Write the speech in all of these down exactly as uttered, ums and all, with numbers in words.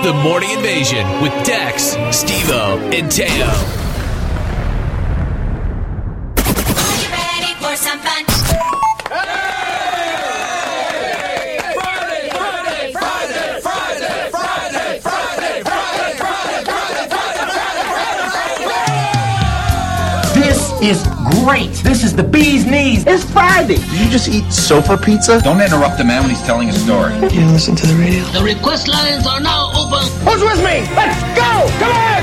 The Morning Invasion with Dex, Steve-O, and Teo. Are you ready for some fun? Is great. This is the bee's knees. It's Friday. Did you just eat sofa pizza? Don't interrupt the man when he's telling a story. You listen to the radio. The request lines are now open. Who's with me? Let's go! Come on!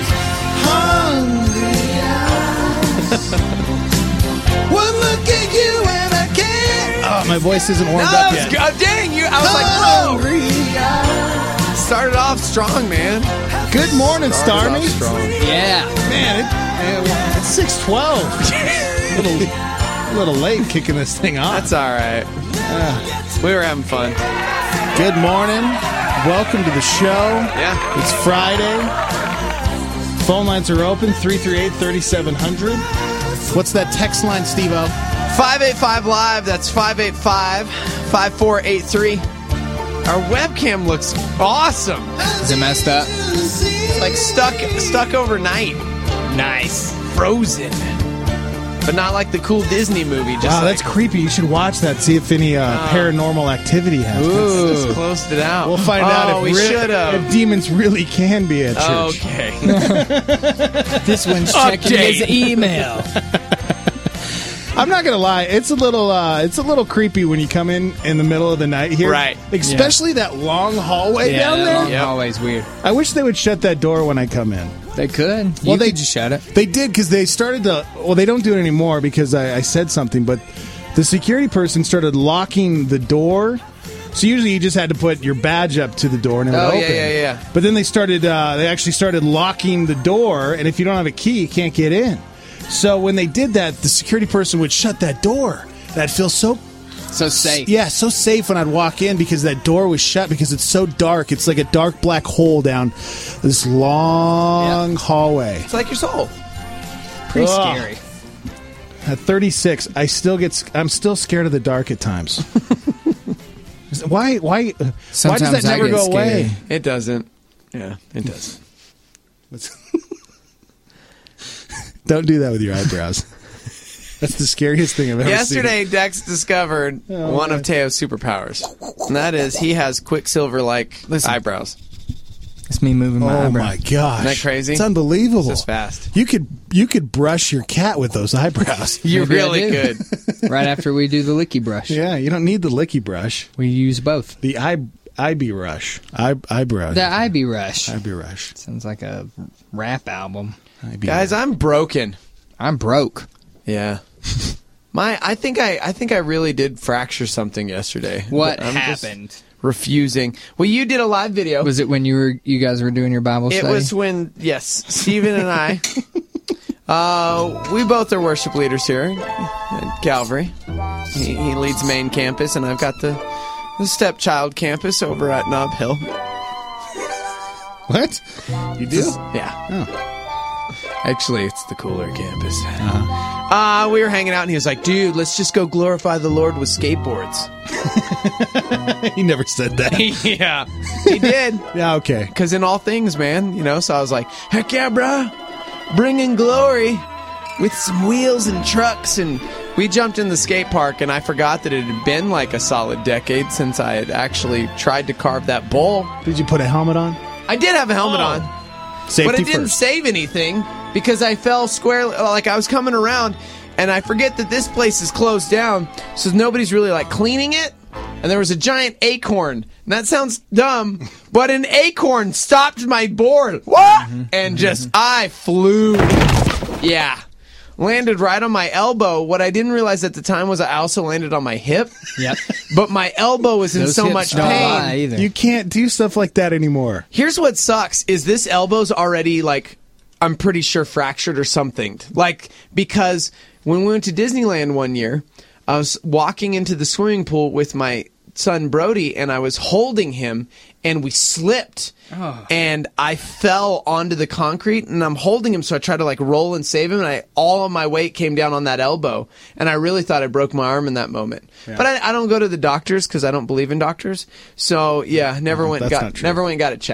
Well, look at you and I can't. Oh, my voice isn't warmed no, up yet. God, dang you! I was like, whoa! Started off strong, man. Good morning, Started Starmy. off strong. Yeah, man, it, it, it's six twelve. a, little, a little late kicking this thing off. That's all right. Uh, we were having fun. Good morning. Welcome to the show. Yeah. It's Friday. Phone lines are open, three three eight, three seven zero zero. What's that text line, Steve-O? five eight five live. That's five eight five, five four eight three. Our webcam looks awesome. Is it messed up? It's like stuck stuck overnight. Nice. Frozen. But not like the cool Disney movie. Just Wow, like, that's creepy. You should watch that, see if any uh, Oh. paranormal activity happens. Ooh. Just closed it out. We'll find oh, out if, we re- should've. if demons really can be at church. Okay. This one's checking Update. his email. I'm not gonna lie, it's a little, uh, it's a little creepy when you come in in the middle of the night here, Right. Especially that long hallway Yeah, down that there. long Yep. hallway's weird. I wish they would shut that door when I come in. They could. You Well, they- could just shut it. They did because they started to. Well, they don't do it anymore because I, I said something, but the security person started locking the door. So usually you just had to put your badge up to the door and it would Oh, open. yeah, yeah, yeah. But then they started. Uh, they actually started locking the door, and if you don't have a key, you can't get in. So when they did that, the security person would shut that door. That feels so. So safe. Yeah, so safe when I'd walk in because that door was shut because it's so dark. It's like a dark black hole down this long Yep. hallway. It's like your soul. Pretty Ugh. scary. At thirty-six, I still get. I'm still scared of the dark at times. why? Why? uh, why Sometimes does that I never get go scared. away? It doesn't. Yeah, it does. Don't do that with your eyebrows. That's the scariest thing I've ever Yesterday, Dex discovered Oh, one man. of Teo's superpowers. And that is he has Quicksilver-like Listen. eyebrows. It's me moving seen. my Oh eyebrow. my gosh! Isn't that crazy? It's unbelievable. It's just fast. You could you could brush your cat with those eyebrows. You Maybe I really do. could. Right after we do the licky brush. Yeah, you don't need the licky brush. We use both. The eye eyebrow rush. Eye eyebrow. The I B Rush. eyebrow rush. Sounds like a rap album. Eyebrow. Guys, I'm broken. I'm broke. Yeah. My, I think I, I think I really did fracture something yesterday. What But I'm just happened? Refusing. Well, you did a live video. Was it when you were you guys were doing your Bible It study? was when, yes, Stephen and I, uh, we both are worship leaders here at Calvary. He, he leads main campus, and I've got the, the stepchild campus over at Nob Hill. What? You do? Yeah. Oh. Actually, it's the cooler campus. Uh-huh. Uh, we were hanging out, and he was like, dude, let's just go glorify the Lord with skateboards. He never said that. Yeah. He did. Yeah, okay. Because in all things, man, you know, so I was like, heck yeah, bro, bringing glory with some wheels and trucks. And we jumped in the skate park, and I forgot that it had been like a solid decade since I had actually tried to carve that bowl. Did you put a helmet on? I did have a helmet Oh. on. Safety But it didn't first. save anything because I fell squarely, like I was coming around, and I forget that this place is closed down, so nobody's really like cleaning it. And there was a giant acorn. And that sounds dumb, but an acorn stopped my board. What? Mm-hmm. And just, I flew. Yeah. Landed right on my elbow. What I didn't realize at the time was I also landed on my hip. Yep. But my elbow was in Those so hips much don't pain. lie either. You can't do stuff like that anymore. Here's what sucks is this elbow's already like I'm pretty sure fractured or something. Like because when we went to Disneyland one year, I was walking into the swimming pool with my son Brody and I was holding him and we slipped. Oh. And I fell onto the concrete and I'm holding him so I tried to like roll and save him and I all of my weight came down on that elbow and I really thought I broke my arm in that moment. Yeah. But I, I don't go to the doctors because I don't believe in doctors. So yeah, never No, went and that's got not true. never went and got it checked.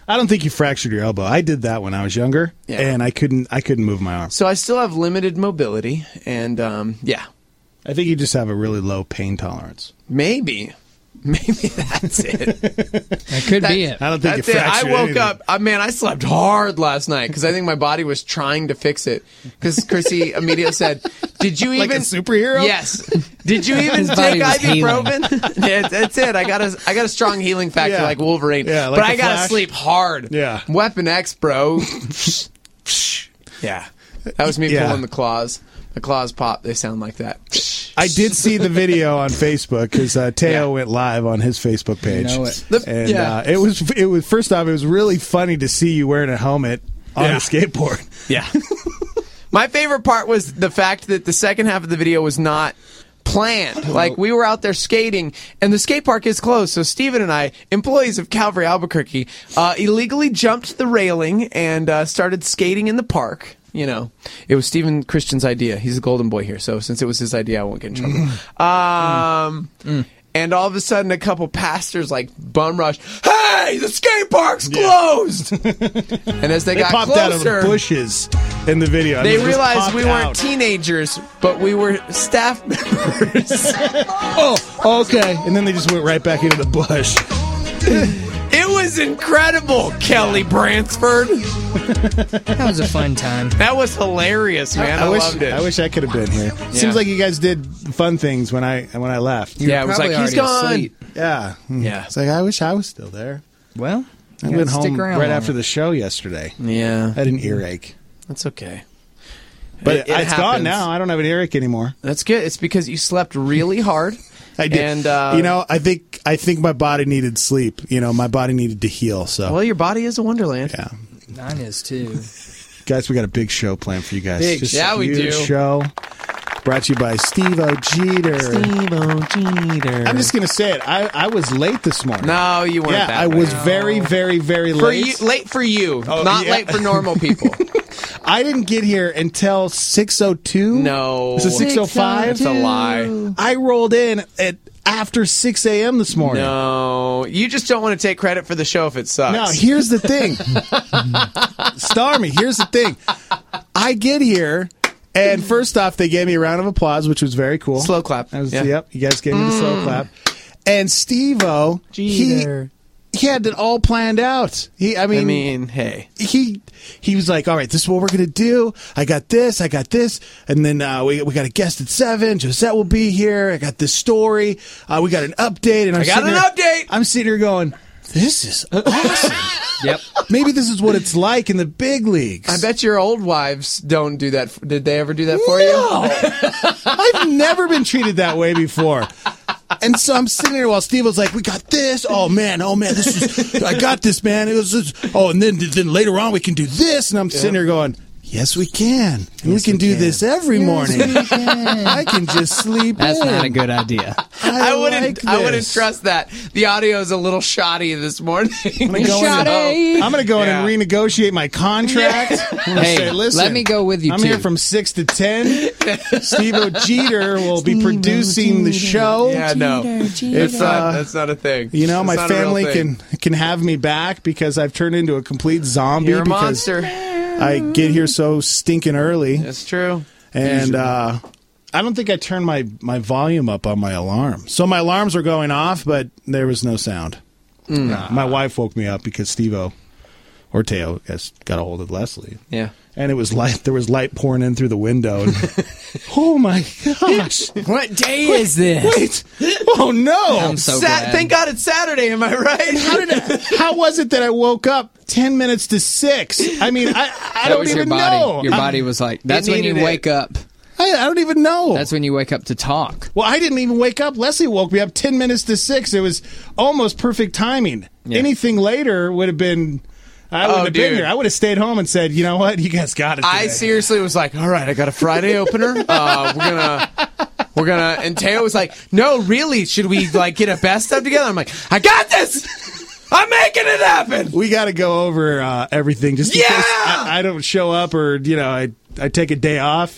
I don't think you fractured your elbow. I did that when I was younger, Yeah. and I couldn't. I couldn't move my arm. So I still have limited mobility, and um, yeah, I think you just have a really low pain tolerance. maybe, maybe that's it. That could That- be it. I don't think That's you it. I fractured woke anything. up. Uh, man, I slept hard last night because I think my body was trying to fix it. Because Chrissy immediately said, "Did you Like even a superhero?" Yes. Did you even His take body was healing. ibuprofen? Yeah, that's it. I got a I got a strong healing factor Yeah. like Wolverine. Yeah, like but the I gotta Flash. sleep hard. Yeah. Weapon X, bro. Yeah, that was me Yeah. pulling the claws. The claws pop. They sound like that. I did see the video on Facebook because uh, Teo Yeah. went live on his Facebook page. know it. The- and yeah. uh, it was it was first off, it was really funny to see you wearing a helmet on Yeah. a skateboard. Yeah. My favorite part was the fact that the second half of the video was not planned. Like, we were out there skating, and the skate park is closed. So Steven and I, employees of Calvary Albuquerque, uh, illegally jumped the railing and uh, started skating in the park. You know, it was Steven Christian's idea. He's a golden boy here. So since it was his idea, I won't get in trouble. Um... Mm. And all of a sudden, a couple pastors like bum rush. Hey, the skate park's closed! And as they, They got popped closer, out of the bushes in the video. I they mean, just realized popped we weren't out. teenagers, but we were staff members. Oh, okay. And then they just went right back into the bush. It was incredible, Kelly Bransford. That was a fun time. That was hilarious, man. I, I wish loved it. I wish I could have been here. Seems like you guys did fun things when I when I left. yeah, it was Probably like, he's already gone. asleep. Yeah. Yeah. It's like I wish I was still there. Well, I you went gotta stick home around right long after enough. the show yesterday. Yeah, I had an earache. that's okay. But It- it it's gone happens. now. I don't have an earache anymore. That's good. It's because you slept really hard. I did. And, uh, you know, I think I think my body needed sleep. You know, my body needed to heal. So, Well, your body is a wonderland. yeah, Mine is too. guys, we got a big show planned for you guys. Big. Just a Yeah, we huge do. Show brought to you by Steve-O Jeter. Steve-O Jeter. I'm just gonna say it. I, I was late this morning. No, you weren't yeah, that I way. was very, very, very For late. you, late for you, Oh, not yeah. late for normal people. I didn't get here until six oh two. No. Is it six oh five? It's a lie. I rolled in at after six a.m. this morning. No, you just don't want to take credit for the show if it sucks. Now, here's the thing. Star me. Here's the thing. I get here, and first off, they gave me a round of applause, which was very cool. Slow clap. I was, Yeah. Yep, you guys gave me the slow clap. And Steve-O, he, Jeter. he had it all planned out. He, I mean, I mean, hey. he he was like, all right, this is what we're gonna do. I got this, I got this, and then uh, we we got a guest at seven. Josette will be here. I got this story. Uh, we got an update, and I'm I got sitting an here- update. I'm sitting here going, this is awesome. Yep. Maybe this is what it's like in the big leagues. I bet your old wives don't do that. Did they ever do that for you? No, I've never been treated that way before. And so I'm sitting there while Steve was like, "We got this. Oh man, oh man, this is. I got this, man. It was. Just, oh, and then then later on we can do this." And I'm sitting there going, "Yes, we can. And we can do this every morning. I can just sleep That's in. not a good idea. I, I wouldn't. like I wouldn't this. trust that. The audio is a little shoddy this morning. I'm gonna go, in, Shoddy. I'm gonna go in Yeah. and renegotiate my contract. I'm gonna Hey, say, listen, let me go with you, I'm too. here from six to ten. Steve-O Jeter will be producing the show. Yeah, no, If, that's not. uh, That's not a thing. You know, That's my not a real family thing. can can have me back because I've turned into a complete zombie You're a because monster. I get here so stinking early. That's true. And uh, I don't think I turned my, my volume up on my alarm. So my alarms were going off, but there was no sound. Mm. My wife woke me up because Steve-O, or Teo, I guess, got a hold of Leslie. Yeah. And it was light. There was light pouring in through the window. And, oh my gosh! What day is this? Wait! Oh no! I'm so Sat- glad. thank God it's Saturday. Am I right? How did I, how was it that I woke up ten minutes to six? I mean, I, I That don't was even your body. know. Your I, body was like, that's when you needed it. wake up. I, I don't even know. That's when you wake up to talk. well, I didn't even wake up. Leslie woke me up ten minutes to six. It was almost perfect timing. Yeah. Anything later would have been. I wouldn't Oh, have been dude. here. I would have stayed home and said, you know what, you guys got it. I today." seriously was like, all right, I got a Friday opener. Uh, we're gonna, we're gonna. And Teo was like, no, really, should we like get a best of together? I'm like, I got this. I'm making it happen. We got to go over uh, everything just in Yeah! case I, I don't show up or you know I I take a day off.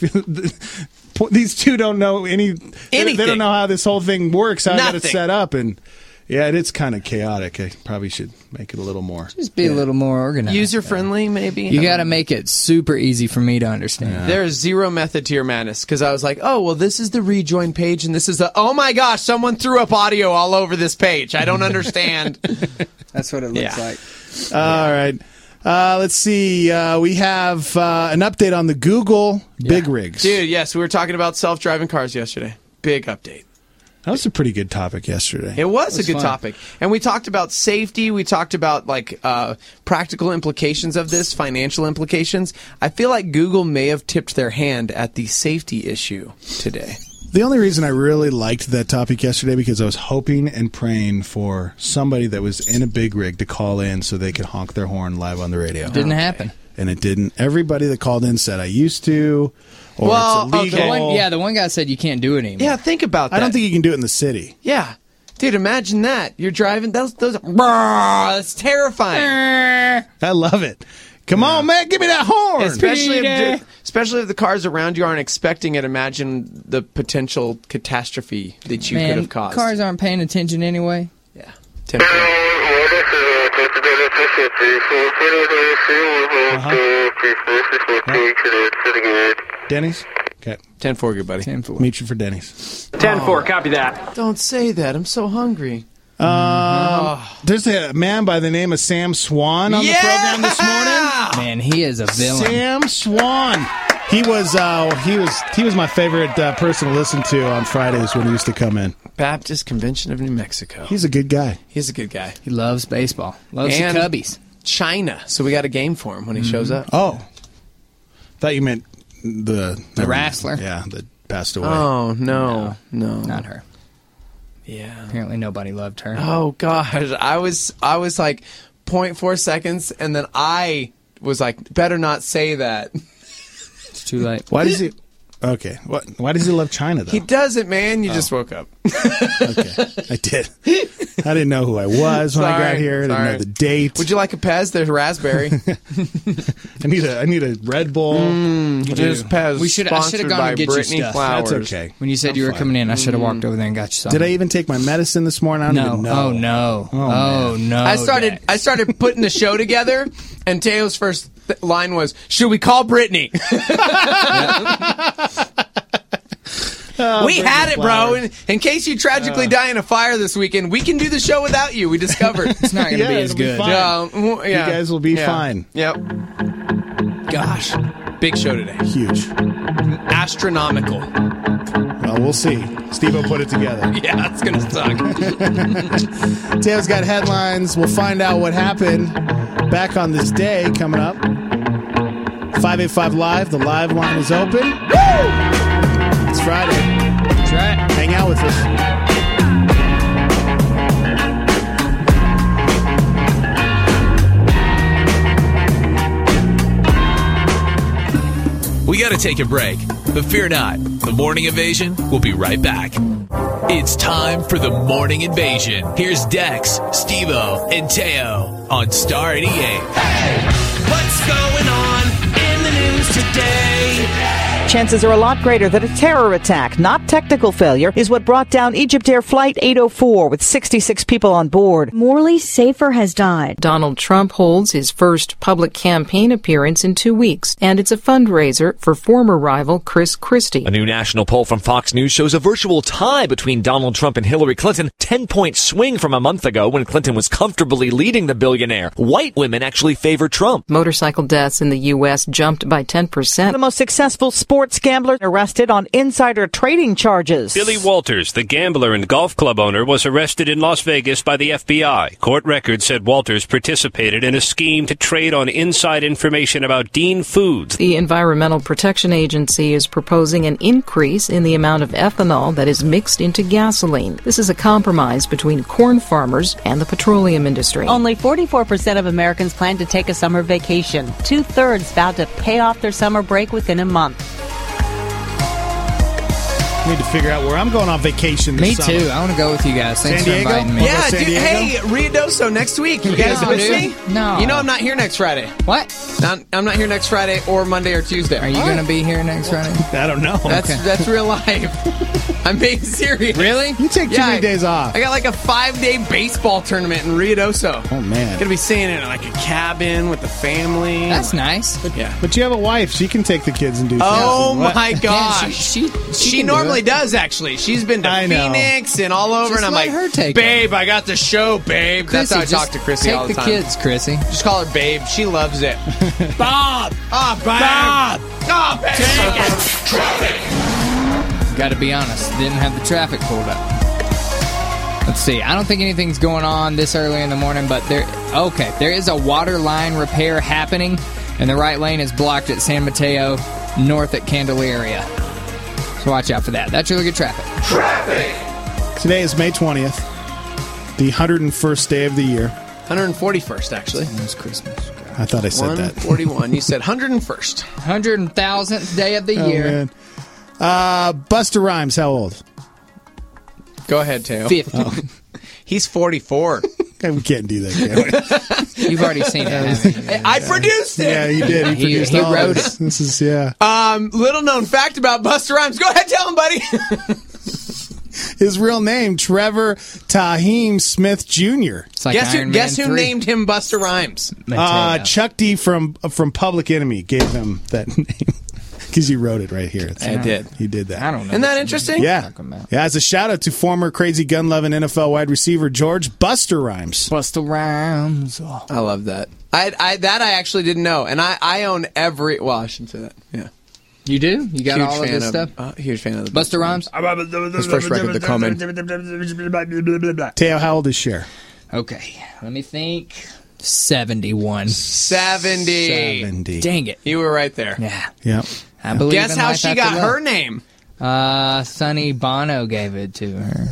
These two don't know any. They, they Anything. don't know how this whole thing works. How I got it Nothing. set up and. Yeah, it is kind of chaotic. I probably should make it a little more. Just be a little more organized. User friendly, maybe. You got to make it super easy for me to understand. Yeah. There is zero method to your madness because I was like, oh, well, this is the rejoin page and this is the, oh my gosh, someone threw up audio all over this page. I don't understand. That's what it looks Yeah. like. All right. Uh, let's see. Uh, we have uh, an update on the Google big rigs. Dude, yes, we were talking about self-driving cars yesterday. Big update. That was a pretty good topic yesterday. It was, It was a good fun. topic. And we talked about safety. We talked about like uh, practical implications of this, financial implications. I feel like Google may have tipped their hand at the safety issue today. The only reason I really liked that topic yesterday because I was hoping and praying for somebody that was in a big rig to call in so they could honk their horn live on the radio. Didn't happen. And it didn't. Everybody that called in said I used to, or Well, it's illegal. okay. The one, yeah, the one guy said you can't do it anymore. Yeah, think about that. I don't think you can do it in the city. Yeah. Dude, imagine that. You're driving. Those, those, that's terrifying. I love it. Come on, man, give me that horn. Especially if, especially if the cars around you aren't expecting it. Imagine the potential catastrophe that you Man, could have caused. cars aren't paying attention anyway. Yeah. ten four. Denny's? Okay. ten four, good buddy. ten four. Meet you for Denny's. ten four, copy that. Don't say that. I'm so hungry. Um, there's a man by the name of Sam Swan on Yeah! the program this morning. Man, he is a villain. Sam Swan. He was uh, he was he was my favorite uh, person to listen to on Fridays when he used to come in. Baptist Convention of New Mexico. He's a good guy. He's a good guy. He loves baseball. Loves And- the Cubbies. China. So we got a game for him when he shows up. Oh, thought you meant the The never- wrestler. Yeah, that passed away. Oh, no. No. Not her. Yeah. Apparently nobody loved her. Oh gosh, I was I was like zero point four seconds, and then I was like, better not say that. It's too late. Why does he? Okay, what? Why does he love China though? He doesn't, man. You just woke up. Okay, I did. I didn't know who I was when I got Sorry, here. I didn't sorry. know the date. Would you like a Pez? There's raspberry. I need a I need a Red Bull. Just Pez. We should- I should have sponsored gone by and get you Brittany stuff. Flowers. That's okay. When you said I'm you were fine. coming in, I should have walked over there and got you something. Did I even take my medicine this morning? I don't No. even know. Oh, no. Oh, Oh, man. no. I started. Dad. I started putting the show together, and Teo's first th- line was, "Should we call Brittany?" Oh, we Brittany had it, bro. Flowers. In, in case you tragically die in a fire this weekend, we can do the show without you. We discovered. It's not going to Yeah, be as it'll be good. fine. Yeah, mm, yeah. You guys will be Yeah. fine. Yep. Gosh, big show today. Huge. Astronomical. Well, we'll see. Steve will put it together. Yeah, it's gonna suck. Teo's got headlines. We'll find out what happened back on this day coming up. five eight five Live. The live line is open. It's Friday. That's right. Hang out with us. We got to take a break, but fear not. The Morning Invasion will be right back. It's time for the Morning Invasion. Here's Dex, Steve-O, and Teo on Star eighty-eight. What's going on in the news today? Chances are a lot greater that a terror attack, not technical failure, is what brought down Egypt Air Flight eight oh four with sixty-six people on board. Morley Safer has died. Donald Trump holds his first public campaign appearance in two weeks, and it's a fundraiser for former rival Chris Christie. A new national poll from Fox News shows a virtual tie between Donald Trump and Hillary Clinton. ten-point swing from a month ago when Clinton was comfortably leading the billionaire. White women actually favor Trump. Motorcycle deaths in the U S jumped by ten percent. The most successful sports gambler arrested on insider trading charges. Billy Walters, the gambler and golf club owner, was arrested in Las Vegas by the F B I. Court records said Walters participated in a scheme to trade on inside information about Dean Foods. The Environmental Protection Agency is proposing an increase in the amount of ethanol that is mixed into gasoline. This is a compromise between corn farmers and the petroleum industry. Only forty-four percent of Americans plan to take a summer vacation. Two-thirds vowed to pay off their summer break within a month. I need to figure out where I'm going on vacation this Me summer. too. I want to go with you guys. Thanks San for Diego? inviting me. Yeah, San dude. Diego? Hey, Rio Doso next week. You guys No, miss dude. me? No. You know I'm not here next Friday. What? Not, I'm not here next Friday or Monday or Tuesday. Are you going to be here next Friday? I don't know. That's Okay. that's real life. I'm being serious. Really? You take too Yeah, many I- days off. I got like a five-day baseball tournament in Ruidoso. Oh, man. Gonna be staying in like a cabin with the family. That's nice. Yeah. But you have a wife. She can take the kids and do Oh things. What? my gosh. Yeah, she, she, She, can do normally it. does, actually. She's been to I know. Phoenix and all over, Just and I'm let like, her take babe, I got the show, babe. That's Chrissy, how I just talk to Chrissy take all the, the time. kids, Chrissy. Just call her babe. She loves it. Bob! Oh, babe. Bob! Oh, babe. Got to be honest, didn't have the traffic pulled up. Let's see. I don't think anything's going on this early in the morning, but there. Okay, there is a water line repair happening, and the right lane is blocked at San Mateo, north at Candelaria. So watch out for that. That's really good traffic. Today is May twentieth, the one hundred first day of the year. one hundred forty-first, actually. It's Christmas. I thought I said that. one forty-one. You said one hundred first. one hundred thousandth day of the Oh, year. man. Uh, Busta Rhymes, how old? Go ahead, Teo. fifty. Oh. He's forty-four. We can't do that, can we? You've already seen it, haven't you? I produced it. Yeah, he did. He, He- produced he all wrote this. This is, yeah. Um, little known fact about Busta Rhymes. Go ahead, tell him, buddy. His real name, Trevor Taheem Smith Junior It's like guess who, Iron guess Man who three. named him Busta Rhymes? Uh, Chuck D from from Public Enemy gave him that name. Because you wrote it right here. It's- I did. He did that. I don't know. Isn't that interesting? Yeah. Yeah, as a shout out to former crazy gun loving N F L wide receiver George Busta Rhymes. Busta Rhymes. Oh. I love that. I, I that I actually didn't know, and I, I own every. Well, I shouldn't say that. Yeah, You do? You got huge all of fan this of, stuff? Uh, huge fan of the Busta Rhymes? His first record, The Common. Teo, how old is Cher? Okay, let me think. seventy-one. Seventy. seventy. Dang it. You were right there. Yeah. Yep. I believe Guess in how life she after got love. her name? Uh, Sonny Bono gave it to her.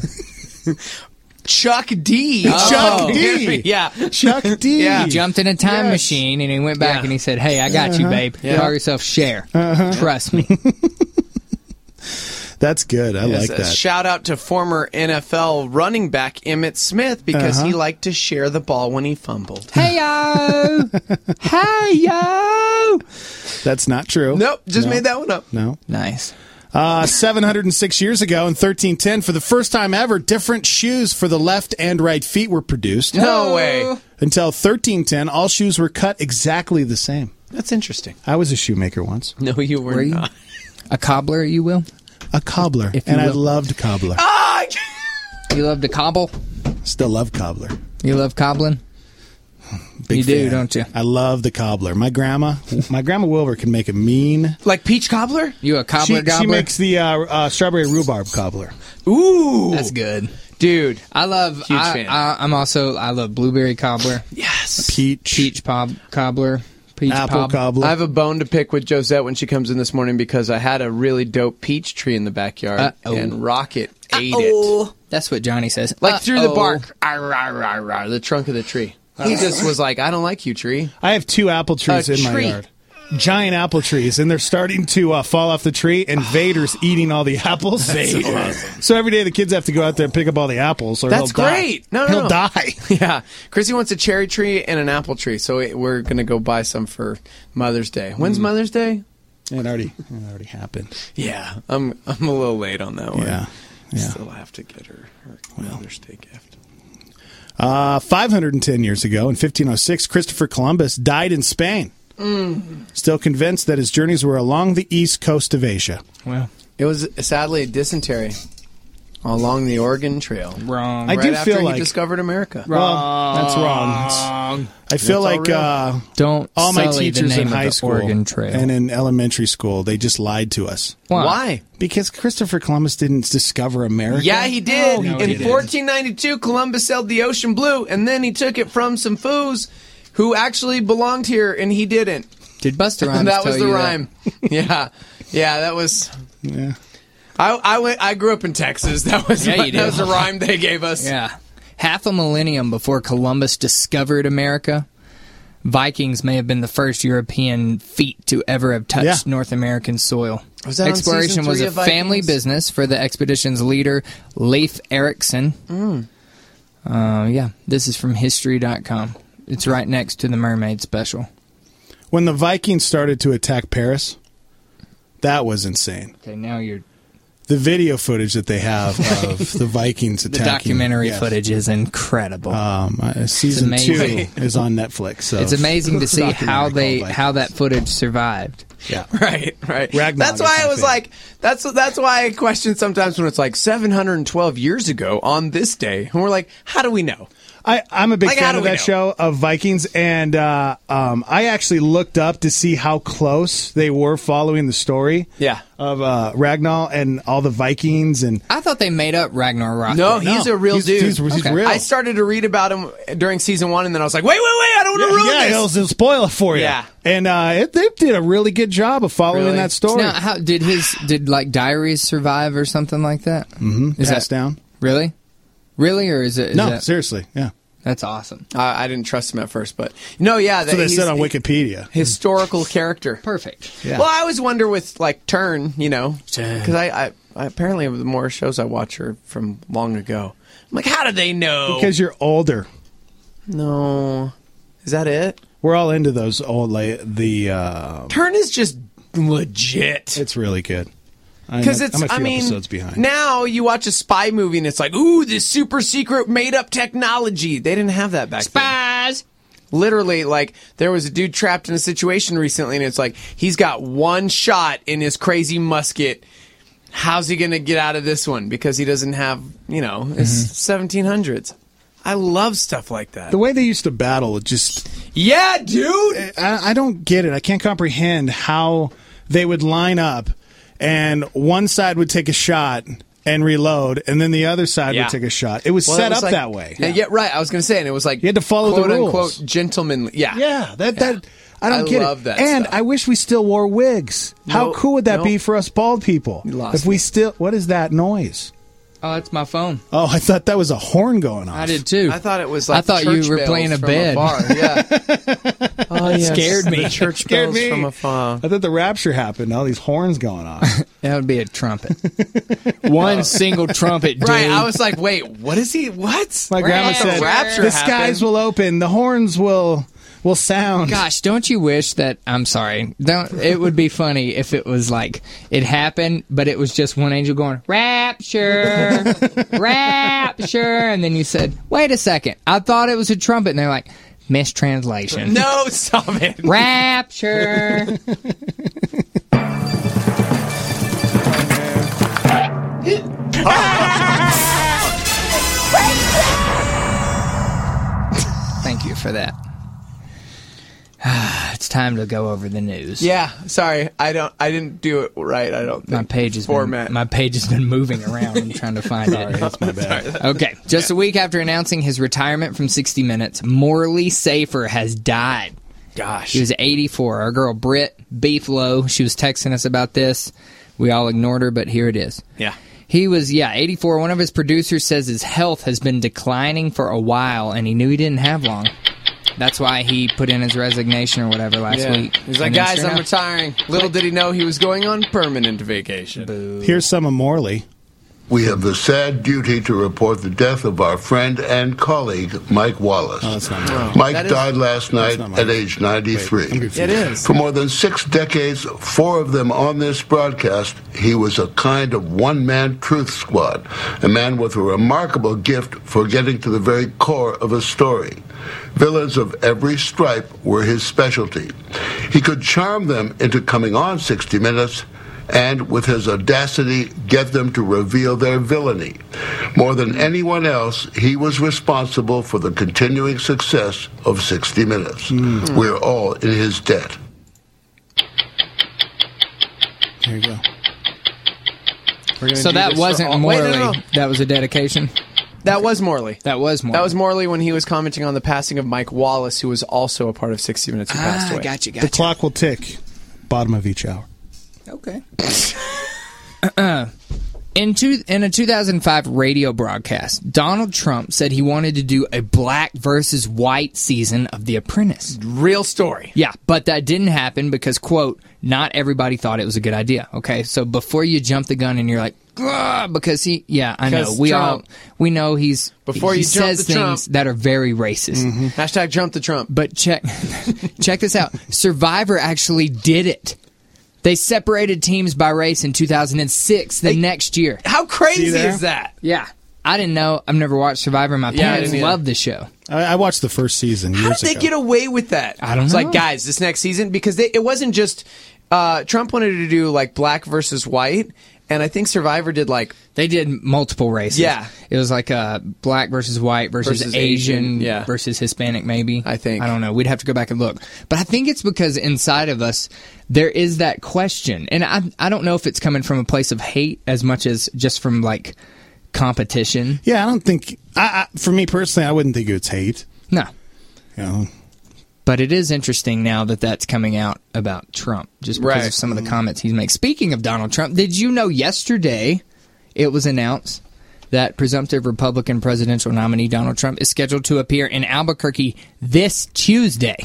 Chuck D. Chuck D. Yeah. Chuck D. Yeah. He jumped in a time Yes. machine and he went back Yeah. and he said, "Hey, I got you, babe. Yeah. Call yourself Cher. Trust me." That's good. I Yes, like a that. Shout out to former N F L running back Emmitt Smith because Uh-huh. he liked to share the ball when he fumbled. Hey yo, hey yo. That's not true. Nope, just No. made that one up. No. Nice. Uh, seven hundred six years ago in thirteen ten, for the first time ever, different shoes for the left and right feet were produced. No way. Until thirteen ten, all shoes were cut exactly the same. That's interesting. I was a shoemaker once. No, you were, Were you? not. A cobbler, you will. A cobbler. If you And I will. loved cobbler. Ah! You love to cobble. Still love cobbler. You love cobbling. Big You do, fan. don't you? I love the cobbler. My grandma, my grandma Wilbur can make a mean. Like peach cobbler? You a cobbler She, she gobbler? makes the uh, uh, strawberry rhubarb cobbler. Ooh. That's good. Dude. I love. Huge I, fan. I, I'm also. I love blueberry cobbler, Yes. Peach. peach pop cobbler, peach Apple pop. cobbler. I have a bone to pick with Josette when she comes in this morning because I had a really dope peach tree in the backyard Uh-oh. and Rocket ate it. That's what Johnny says. Like through the Uh-oh. bark. Ar, ar, ar, ar, the trunk of the tree. He just was like, I don't like you, tree. I have two apple trees A in my tree. yard. Giant apple trees, and they're starting to uh, fall off the tree, and Vader's eating all the apples. Vader. So every day the kids have to go out there and pick up all the apples, or That's he'll die. great. No, no, he'll no. die. Yeah. Chrissy wants a cherry tree and an apple tree, so it- we're going to go buy some for Mother's Day. When's Mother's Day? It already, it already happened. Yeah. I'm I'm a little late on that one. Yeah, yeah. Still have to get her her Mother's Day gift. Uh, five hundred ten years ago, in fifteen oh six, Christopher Columbus died in Spain. Mm. Still convinced that his journeys were along the east coast of Asia. Well, It was sadly dysentery along the Oregon Trail. wrong. I right do after feel he like discovered America. Well, that's wrong. It's- I feel That's all like real. uh, Don't all my sully the teachers name in of high the school Oregon Trail. and in elementary school, they just lied to us. Why? Why? Because Christopher Columbus didn't discover America. Yeah, he did. No, he in didn't. fourteen ninety-two, Columbus sailed the ocean blue, and then he took it from some foos who actually belonged here, and he didn't. Did Busta Rhymes And that tell was the you rhyme. yeah, yeah, that was. Yeah. I, I went. I grew up in Texas. That was Yeah, you that did. was the rhyme they gave us. Yeah. Half a millennium before Columbus discovered America, Vikings may have been the first European feet to ever have touched Yeah. North American soil. Was that on Exploration season was three a of Vikings? family business for the expedition's leader, Leif Erikson. Mm. Uh, yeah, this is from history dot com. It's right next to the Mermaid Special. When the Vikings started to attack Paris, that was insane. Okay, now you're... The video footage that they have of the Vikings the attacking. The documentary yes. footage is incredible. Um, uh, season two is on Netflix. So it's amazing to see how they how that footage survived. Yeah, right, right. Ragnar that's why I was like, that's that's why I question sometimes when it's like seven hundred twelve years ago on this day, and we're like, how do we know? I, I'm a big like, fan of that know? show of Vikings, and uh, um, I actually looked up to see how close they were following the story. Yeah. Of uh, Ragnar and all the Vikings, and I thought they made up Ragnar Rothbard. No, he's no, a real he's, dude. He's, he's okay. real. I started to read about him during season one, and then I was like, wait, wait, wait! I don't want to yeah, ruin yeah, this. It'll, it'll spoil it for you. Yeah, and uh, it, they did a really good job of following really? that story. Now, how did his did like diaries survive or something like that? Mm-hmm. Is Passed that down? Really, really, or is it? Is no, that, seriously, yeah. That's awesome. Uh, I didn't trust him at first, but no, yeah. So they said on Wikipedia. Historical character. Perfect. Yeah. Well, I always wonder with like Turn, you know, because I, I, I apparently the more shows I watch are from long ago. I'm like, how do they know? Because you're older. No, is that it? We're all into those old like the uh, Turn is just legit. It's really good. Because it's, I'm a few I mean, episodes behind. Now you watch a spy movie and it's like, ooh, this super secret made up technology. They didn't have that back Spies. then. Literally, like, there was a dude trapped in a situation recently and it's like, he's got one shot in his crazy musket. How's he going to get out of this one? Because he doesn't have, you know, it's mm-hmm. seventeen hundreds. I love stuff like that. The way they used to battle, it just... Yeah, dude! I, I don't get it. I can't comprehend how they would line up and one side would take a shot and reload, and then the other side yeah. would take a shot. It was well, set was up like, that way. Yeah. yeah, right. I was going to say, and it was like you had to follow quote, the rules, unquote, gentlemanly. Yeah, yeah. That that yeah. I don't I get love it. That and stuff. I wish we still wore wigs. No, How cool would that no. be for us bald people? You lost if we me. still, what is that noise? Oh, that's my phone. Oh, I thought that was a horn going off. I did too. I thought it was like I thought you were bells playing a from bed. Afar. Yeah. Oh, it yes. scared me. The church scared bells me from afar. I thought the rapture happened. All these horns going off. That would be a trumpet. One single trumpet, dude. Right. I was like, wait, what is he? What? My grandma said, rapture the happened. skies will open, the horns will will sound. Gosh, don't you wish that? I'm sorry. Don't. It would be funny if it was like it happened, but it was just one angel going rapture, rapture, and then you said, "Wait a second, I thought it was a trumpet," and they're like, "Mistranslation." No, stop it. Rapture. Thank you for that. It's time to go over the news. Yeah, sorry, I don't. I didn't do it right. I don't think. My page has format. been my page has been moving around. I'm trying to find it. That's my bad. Okay, just a week after announcing his retirement from sixty minutes, Morley Safer has died. Gosh, she was eighty-four. Our girl Britt Beeflow, she was texting us about this. We all ignored her, but here it is. Yeah. He was, yeah, eighty-four. One of his producers says his health has been declining for a while, and he knew he didn't have long. That's why he put in his resignation or whatever last yeah. week. He's like, And guys, sure I'm enough- retiring. Little did he know he was going on permanent vacation. Boo. Here's some of Morley. We have the sad duty to report the death of our friend and colleague, Mike Wallace. Oh, that's not mine. Mike That is- died last night not mine. at age ninety-three. Wait, I'm confused. It is. For more than six decades, four of them on this broadcast, he was a kind of one-man truth squad, a man with a remarkable gift for getting to the very core of a story. Villains of every stripe were his specialty. He could charm them into coming on sixty minutes and, with his audacity, get them to reveal their villainy. More than anyone else, he was responsible for the continuing success of sixty minutes. Mm. We're all in his debt. There you go. So that wasn't all- Morley. Wait, no, no. That was a dedication. That was Morley. That was Morley. That was Morley when he was commenting on the passing of Mike Wallace, who was also a part of sixty minutes, who passed Ah, away. gotcha, The gotcha. clock will tick. Bottom of each hour. Okay. uh, in two, in a two thousand five radio broadcast, Donald Trump said he wanted to do a black versus white season of The Apprentice. Real story. Yeah, but that didn't happen because, quote, not everybody thought it was a good idea. Okay, so before you jump the gun and you're like, Ugh, because he, yeah, I know. Because We Trump. all, we know he's, Before he you jump says the things Trump. that are very racist. Mm-hmm. Hashtag jump the Trump. But check, check this out. Survivor actually did it. They separated teams by race in two thousand six, the Hey, next year. How crazy there? is that? Yeah. I didn't know. I've never watched Survivor. My Yeah, I parents didn't either. loved the show. I, I watched the first season years How did they ago. get away with that? I don't it's know. like, guys, this next season, because they, it wasn't just uh, Trump wanted to do like black versus white, and I think Survivor did like They did multiple races. Yeah. It was like uh, black versus white versus, Versus Asian, Asian, yeah. versus Hispanic, maybe. I think. I don't know. We'd have to go back and look. But I think it's because inside of us, there is that question. And I, I don't know if it's coming from a place of hate as much as just from like competition. Yeah, I don't think. I, I, for me personally, I wouldn't think it's hate. No. You know, But it is interesting now that that's coming out about Trump, just because Right. of some of the comments he's making. Speaking of Donald Trump, did you know yesterday it was announced that presumptive Republican presidential nominee Donald Trump is scheduled to appear in Albuquerque this Tuesday?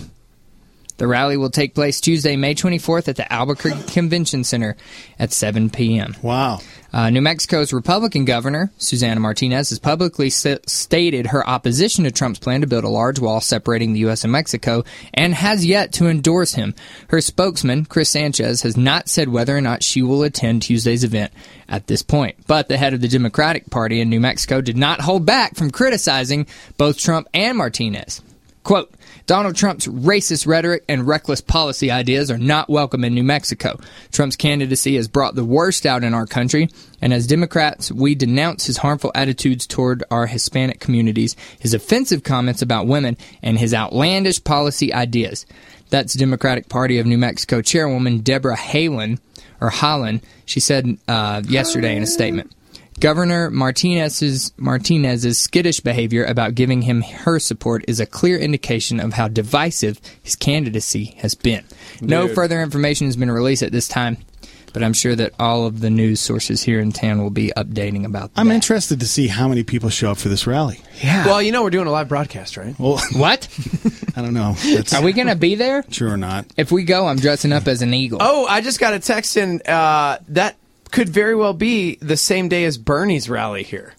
The rally will take place Tuesday, May twenty-fourth at the Albuquerque Convention Center at seven p.m. Wow. Uh, New Mexico's Republican governor, Susana Martinez, has publicly s- stated her opposition to Trump's plan to build a large wall separating the U S and Mexico and has yet to endorse him. Her spokesman, Chris Sanchez, has not said whether or not she will attend Tuesday's event at this point. But the head of the Democratic Party in New Mexico did not hold back from criticizing both Trump and Martinez. Quote, Donald Trump's racist rhetoric and reckless policy ideas are not welcome in New Mexico. Trump's candidacy has brought the worst out in our country, and as Democrats, we denounce his harmful attitudes toward our Hispanic communities, his offensive comments about women, and his outlandish policy ideas. That's Democratic Party of New Mexico Chairwoman Deborah Haaland, or Holland, she said uh, yesterday in a statement. Governor Martinez's, Martinez's skittish behavior about giving him her support is a clear indication of how divisive his candidacy has been. No Dude. further information has been released at this time, but I'm sure that all of the news sources here in town will be updating about that. I'm interested to see how many people show up for this rally. Yeah. Well, you know we're doing a live broadcast, right? Well, What? I don't know. That's Are we going to be there? true or not. If we go, I'm dressing up as an eagle. Oh, I just got a text in uh, that could very well be the same day as Bernie's rally here.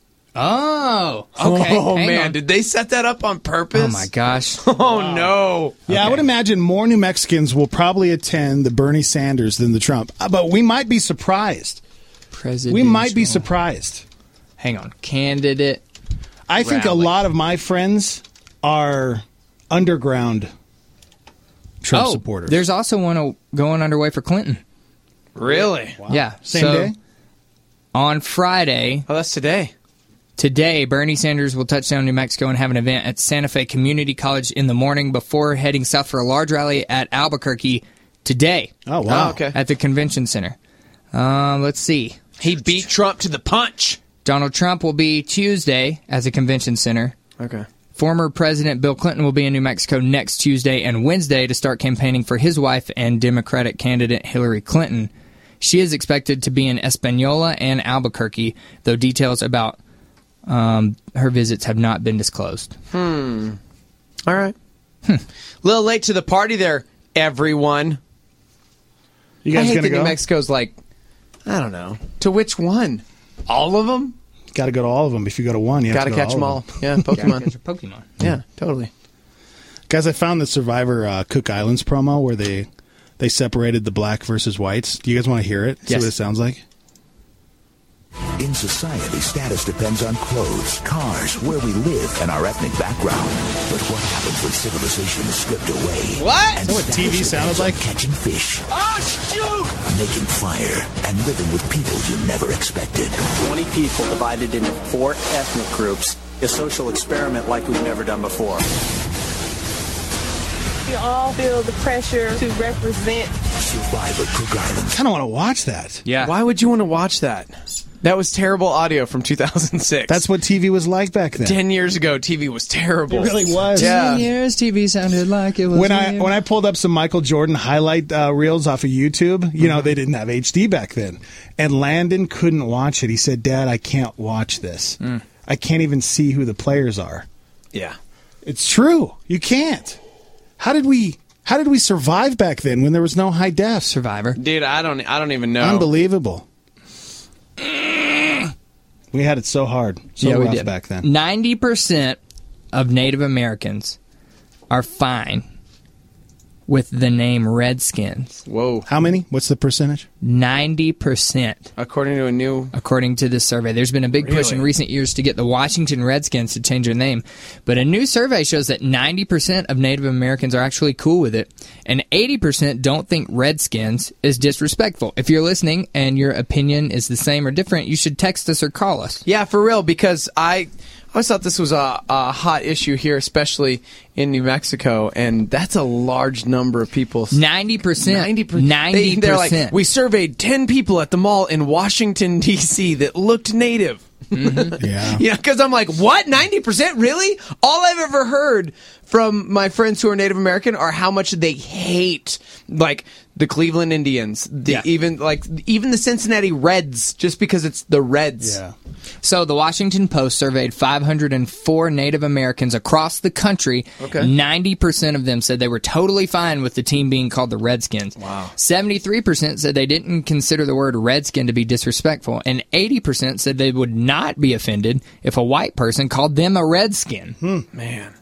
Oh, okay. Oh, Hang man. on. Did they set that up on purpose? Oh, my gosh. Oh, no. Yeah, I would imagine more New Mexicans will probably attend the Bernie Sanders than the Trump. Uh, But we might be surprised. We might be surprised. Hang on. Candidate. I think a rally. lot of my friends are underground Trump oh, supporters. There's also one uh, going underway for Clinton. Really? Yeah. Same so, day? On Friday, Oh, that's today. today, Bernie Sanders will touch down New Mexico and have an event at Santa Fe Community College in the morning before heading south for a large rally at Albuquerque today Oh, wow. Oh, okay. at the convention center. Uh, let's see. He beat Trump to the punch. Donald Trump will be Tuesday at the convention center. Okay. Former President Bill Clinton will be in New Mexico next Tuesday and Wednesday to start campaigning for his wife and Democratic candidate Hillary Clinton. She is expected to be in Espanola and Albuquerque, though details about um, her visits have not been disclosed. Hmm. All right. A little late to the party there, everyone. You guys I hate going to that go? New Mexico's like, I don't know. To which one? All of them? Got to go to all of them. If you go to one, you have Got to to go catch to them all all. of them. Yeah, Pokemon. Catch a Pokemon. Yeah, totally. Guys, I found the Survivor uh, Cook Islands promo where they they separated the black versus whites. Do you guys want to hear it? See Yes. what it sounds like? In society, status depends on clothes, cars, where we live, and our ethnic background. But what happens when civilization is stripped away? What? Is that what T V sounded like? Catching fish, Oh, shoot! making fire, and living with people you never expected. twenty people divided into four ethnic groups. A social experiment like we've never done before. We all feel the pressure to represent. Survivor Cook Islands. I kind of want to watch that. Yeah. Why would you want to watch that? That was terrible audio from two thousand six. That's what T V was like back then. ten years ago. T V was terrible. It really was. Yeah. Ten years T V sounded like it was When I weird. when I pulled up some Michael Jordan highlight uh, reels off of YouTube, you know, they didn't have H D back then. And Landon couldn't watch it. He said, "Dad, I can't watch this. Mm. I can't even see who the players are." Yeah. It's true. You can't. How did we how did we survive back then when there was no high def? Survivor. Dude, I don't I don't even know. Unbelievable. We had it so hard. So yeah, we rough did. back then. ninety percent of Native Americans are fine with the name Redskins. Whoa. How many? What's the percentage? ninety percent. According to a new... According to this survey. There's been a big Really? push in recent years to get the Washington Redskins to change their name. But a new survey shows that ninety percent of Native Americans are actually cool with it. And eighty percent don't think Redskins is disrespectful. If you're listening and your opinion is the same or different, you should text us or call us. Yeah, for real, because I... I always thought this was a, a hot issue here, especially in New Mexico, and that's a large number of people. ninety percent. ninety percent. ninety percent. They, they're like, we surveyed ten people at the mall in Washington, D C that looked native. Mm-hmm. Yeah. Yeah, because I'm like, what? ninety percent? Really? All I've ever heard from my friends who are Native American are how much they hate, like, the Cleveland Indians, the, Yeah. even like even the Cincinnati Reds, just because it's the Reds. Yeah. So the Washington Post surveyed five hundred four Native Americans across the country. Okay. ninety percent of them said they were totally fine with the team being called the Redskins. Wow. seventy-three percent said they didn't consider the word Redskin to be disrespectful. And eighty percent said they would not be offended if a white person called them a Redskin. Hmm. Man.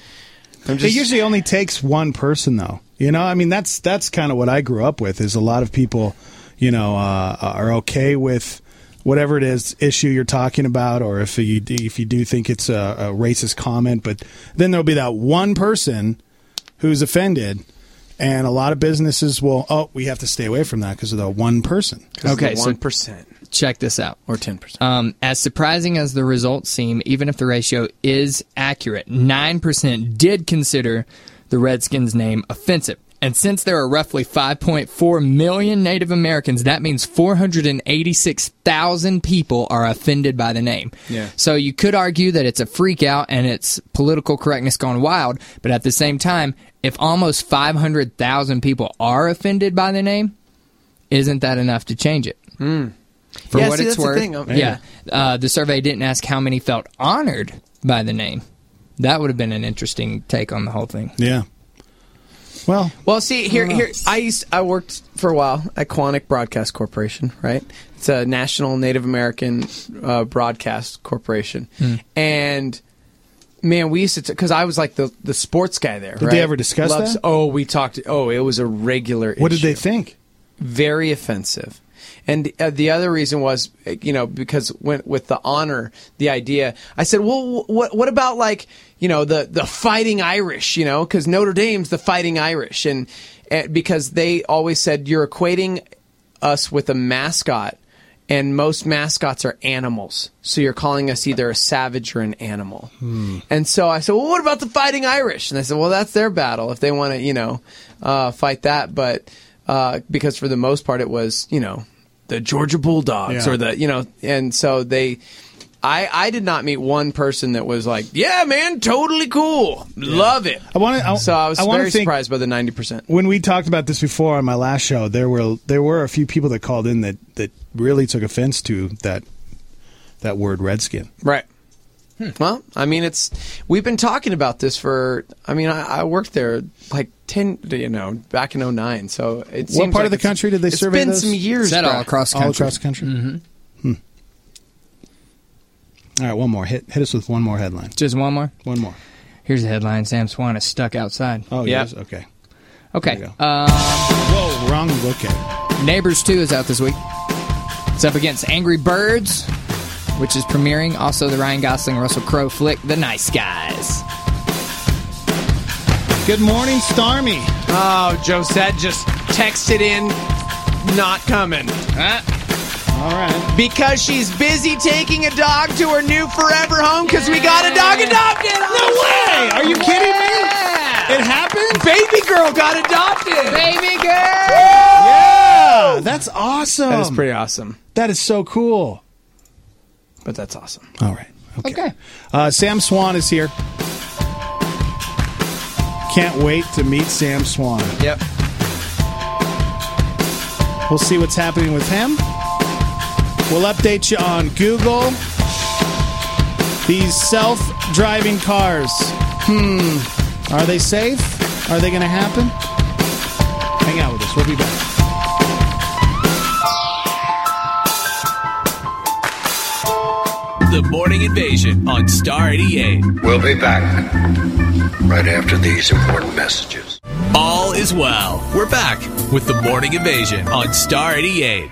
It usually only takes one person, though. You know, I mean, that's that's kind of what I grew up with, is a lot of people, you know, uh, are okay with whatever it is issue you're talking about, or if you do, if you do think it's a, a racist comment, but then there'll be that one person who's offended, and a lot of businesses will, oh, we have to stay away from that because of the one person. Okay, one percent. So check this out. Or ten percent. Um, as surprising as the results seem, even if the ratio is accurate, nine percent did consider the Redskins name offensive. And since there are roughly five point four million Native Americans, that means four hundred eighty-six thousand people are offended by the name. Yeah. So you could argue that it's a freak out and it's political correctness gone wild, but at the same time, if almost five hundred thousand people are offended by the name, isn't that enough to change it? Mm. For Yeah, what see, it's that's the worth, thing. Um, yeah. Uh, the survey didn't ask how many felt honored by the name. That would have been an interesting take on the whole thing. Yeah. Well, well, see here. Here, I used. I worked for a while at Quantic Broadcast Corporation. Right, it's a national Native American uh, broadcast corporation, Mm. and man, we used to because I was like the the sports guy there. Did right? they ever discuss Loves- that? Oh, we talked. Oh, it was a regular. What did issue. they think? Very offensive. And uh, the other reason was, you know, because when, with the honor, the idea, I said, well, what what about like, you know, the, the Fighting Irish, you know, because Notre Dame's the Fighting Irish. And, and because they always said you're equating us with a mascot, and most mascots are animals. So you're calling us either a savage or an animal. Hmm. And so I said, well, what about the Fighting Irish? And I said, well, that's their battle if they want to, you know, uh, fight that. But uh, because for the most part, it was, you know, the Georgia Bulldogs Yeah. or the, you know, and so they, I, I did not meet one person that was like, yeah, man, totally cool. Love it. I want to. So I was I wanna very think- surprised by the ninety percent. When we talked about this before on my last show, there were there were a few people that called in that, that really took offense to that that word Redskin. Right. Well, I mean, it's we've been talking about this for. I mean, I, I worked there like ten, you know, back in oh nine. So it seems What part like of the it's- country did they it's survey been those? some years. Is that all back. across the All country? across the country. Mm-hmm. Hmm. All right, one more. Hit hit us with one more headline. Just one more? One more. Here's the headline. Sam Swan is stuck outside. Oh, yeah. yes. Okay. Okay. There you go. Um, Whoa, wrong. Okay. Neighbors two is out this week. It's up against Angry Birds, which is premiering. Also, the Ryan Gosling, Russell Crowe flick, The Nice Guys. Good morning, Starmy. Oh, Josette just texted in, not coming. Huh? All right. Because she's busy taking a dog to her new forever home because we got a dog adopted. No way! Are you kidding me? It happened? Baby girl got adopted. Baby girl! Yeah! That's awesome. That is pretty awesome. That is so cool. But that's awesome. All right. Okay. Okay. Uh, Sam Swan is here. Can't wait to meet Sam Swan. Yep. We'll see what's happening with him. We'll update you on Google. These self-driving cars. Hmm. Are they safe? Are they going to happen? Hang out with us. We'll be back. The Morning Invasion on Star eighty-eight. We'll be back right after these important messages. All is well. We're back with The Morning Invasion on Star eighty-eight.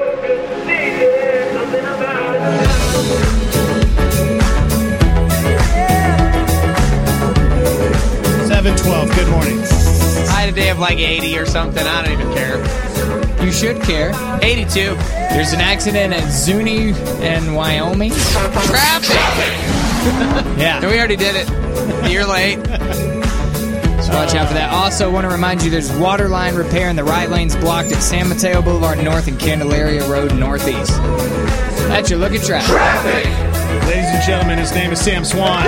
seven twelve, good morning. I had a day of like eighty or something. I don't even care. You should care. eighty-two. There's an accident at Zuni in Wyoming. Traffic! Yeah. And we already did it. You're late. So watch out for that. Also, want to remind you there's water line repair and the right lane's blocked at San Mateo Boulevard North and Candelaria Road Northeast. That's your look at traffic. Traffic! Ladies and gentlemen, his name is Sam Swan.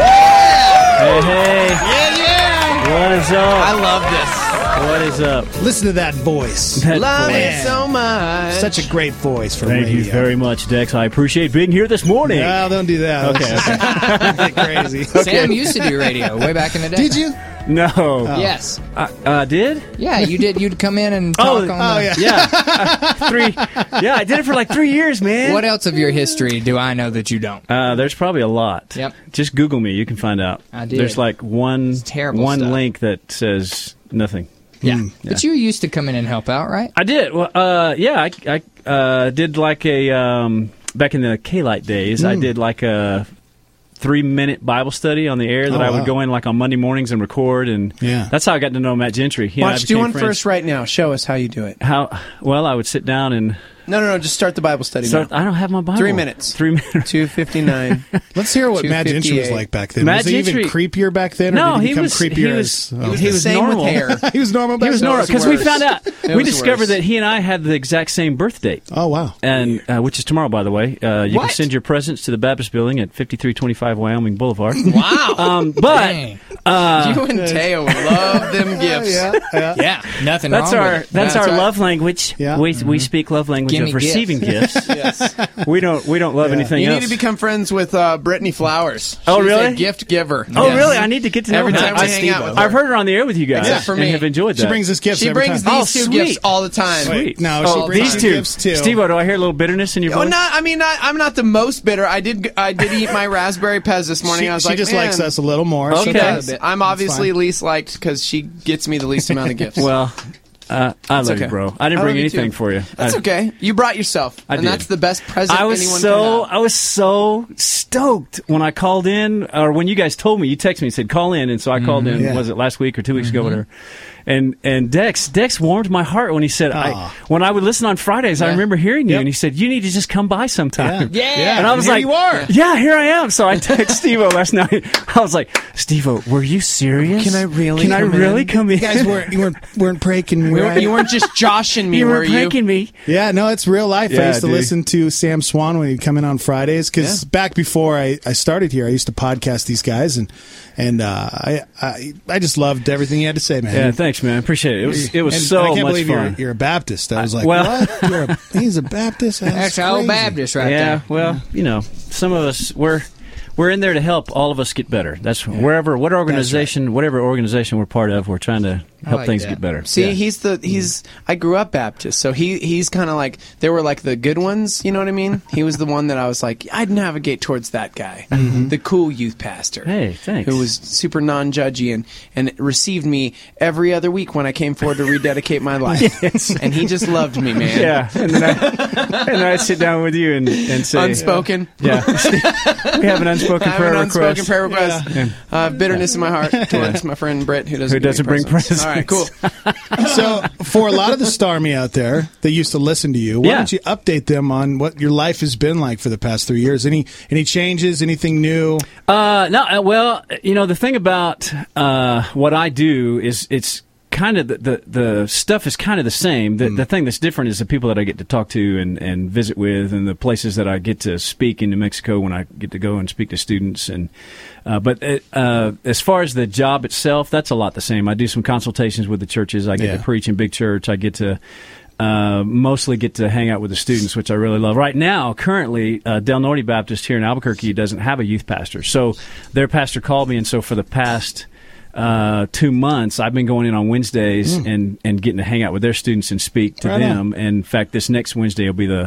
Hey, hey. Yeah, yeah! What is up? I love this. What is up? Listen to that voice. That Love voice. it so much. Such a great voice for Thank radio. you very much, Dex. I appreciate being here this morning. No, don't do that. Okay, okay. Crazy. Sam used to do radio way back in the day. Did you? No. Oh. Yes. I uh, did? Yeah, you did. You'd come in and talk Oh, on oh, the... yeah. Yeah. Uh, three. Yeah, I did it for like three years, man. What else of your history do I know that you don't? Uh, there's probably a lot. Yep. Just Google me. You can find out. I did. There's like one, terrible one stuff. link that says nothing. Yeah. Mm, yeah. But you used to come in and help out, right? I did. Well, uh, yeah, I, I uh, did like a, um, back in the K-Lite days, Mm. I did like a three-minute Bible study on the air that Oh, I would wow. go in like on Monday mornings and record, and Yeah. that's how I got to know Matt Gentry. He and I Watch, do became one friends. first right now. Show us how you do it. How well I would sit down and No, no, no. Just start the Bible study start. now. I don't have my Bible. Three minutes. Three minutes. two fifty-nine. Let's hear what Matt Gentry was like back then. Matt was he Gentry- even creepier back then? Or No, did he, he become was- creepier he was- as, he oh, was- He was the same normal. with hair. he was normal back He was then? normal because we worse. found out It we was discovered worse. that he and I had the exact same birth date. Oh, wow. And uh, which is tomorrow, by the way. Uh, you can What? send your presents to the Baptist Building at fifty-three twenty-five Wyoming Boulevard. Wow. Um, but Dang. uh, You and Teo love them gifts. Yeah, yeah. Yeah, nothing that's wrong our with it. that's, That's our right. love language. Yeah. We we speak love language Gimme of receiving gifts. Yes. we don't we don't love Yeah. anything You else. need to become friends with uh, Brittany Flowers. Oh, She's really? a gift giver. oh, Yes. really? I need to get to know Every her. time we I- hang out with her. I've heard her on the air with you guys. Except for and me. have enjoyed that. She brings us gifts She every brings time. these Oh, two sweet. gifts all the time. Wait, no, Oh, she brings these two two gifts too. Steve-O, do I hear a little bitterness in your Oh, voice? not. I mean, I, I'm not the most bitter. I did. I did eat my raspberry pez this morning. She, I was she like, just man, likes us a little more. Okay. She does. Yes, I'm obviously fine. least liked because she gets me the least amount of gifts. Well, uh, I love okay. you, bro. I didn't I bring love you anything too. for you. That's I, okay. You brought yourself, I and did. that's the best present I was anyone so could have. I was so stoked when I called in, or when you guys told me. You texted me and said call in, and so I called in. Yeah. Was it last week or two weeks ago? Whatever. And and Dex Dex warmed my heart when he said I, Aw. when I would listen on Fridays. I Yeah. remember hearing you, Yep. and he said you need to just come by sometime. Yeah. Yeah. And I was here like, you are. yeah, here I am. So I texted Steve-O last night. I was like, Steve-O, were you serious? Can I really Can I come really in? come in? You guys weren't you weren't weren't pranking me. You, right? you weren't just joshing me, you were were you? pranking me. Yeah, no, it's real life. I Yeah, used to dude. listen to Sam Swan when he'd come in on Fridays because Yeah. back before I, I started here, I used to podcast these guys, and and uh, I, I I just loved everything he had to say, man. Yeah, thanks, man. Appreciate it. It was it was And so I can't much believe fun. You're, you're a Baptist. I was like, well- what? You're a, he's a Baptist? That's, That's an old crazy. Baptist right yeah, there. well, you know, some of us we're we're in there to help all of us get better. That's wherever, what organization, whatever organization we're part of, we're trying to help like things that. get better. See, Yeah. he's the he's. I grew up Baptist, so he he's kind of like they were like the good ones. You know what I mean? He was the one that I was like, I'd navigate towards that guy, the cool youth pastor. Hey, thanks. Who was super non-judgy and and received me every other week when I came forward to rededicate my life. Yes. And he just loved me, man. Yeah, and then I, and then I'd sit down with you and, and say Unspoken. Yeah, we have an unspoken I have prayer an unspoken request. prayer request. Yeah. Uh, bitterness in my heart towards my friend Britt, who doesn't Who give me doesn't bring presents. All right, cool. So, for a lot of the Starmy out there that used to listen to you, why Yeah. don't you update them on what your life has been like for the past three years? Any any changes? Anything new? Uh, no, uh, well, you know, the thing about uh, what I do is it's kind of the, the, the stuff is kind of the same. The, the thing that's different is the people that I get to talk to and, and visit with, and the places that I get to speak in New Mexico when I get to go and speak to students. And uh, but it, uh, as far as the job itself, that's a lot the same. I do some consultations with the churches. I get Yeah. to preach in big church. I get to uh, mostly get to hang out with the students, which I really love. Right now, currently, uh, Del Norte Baptist here in Albuquerque doesn't have a youth pastor. So their pastor called me, and so for the past uh, two months, I've been going in on Wednesdays Mm. and, and getting to hang out with their students and speak to Right them. And in fact, this next Wednesday will be the,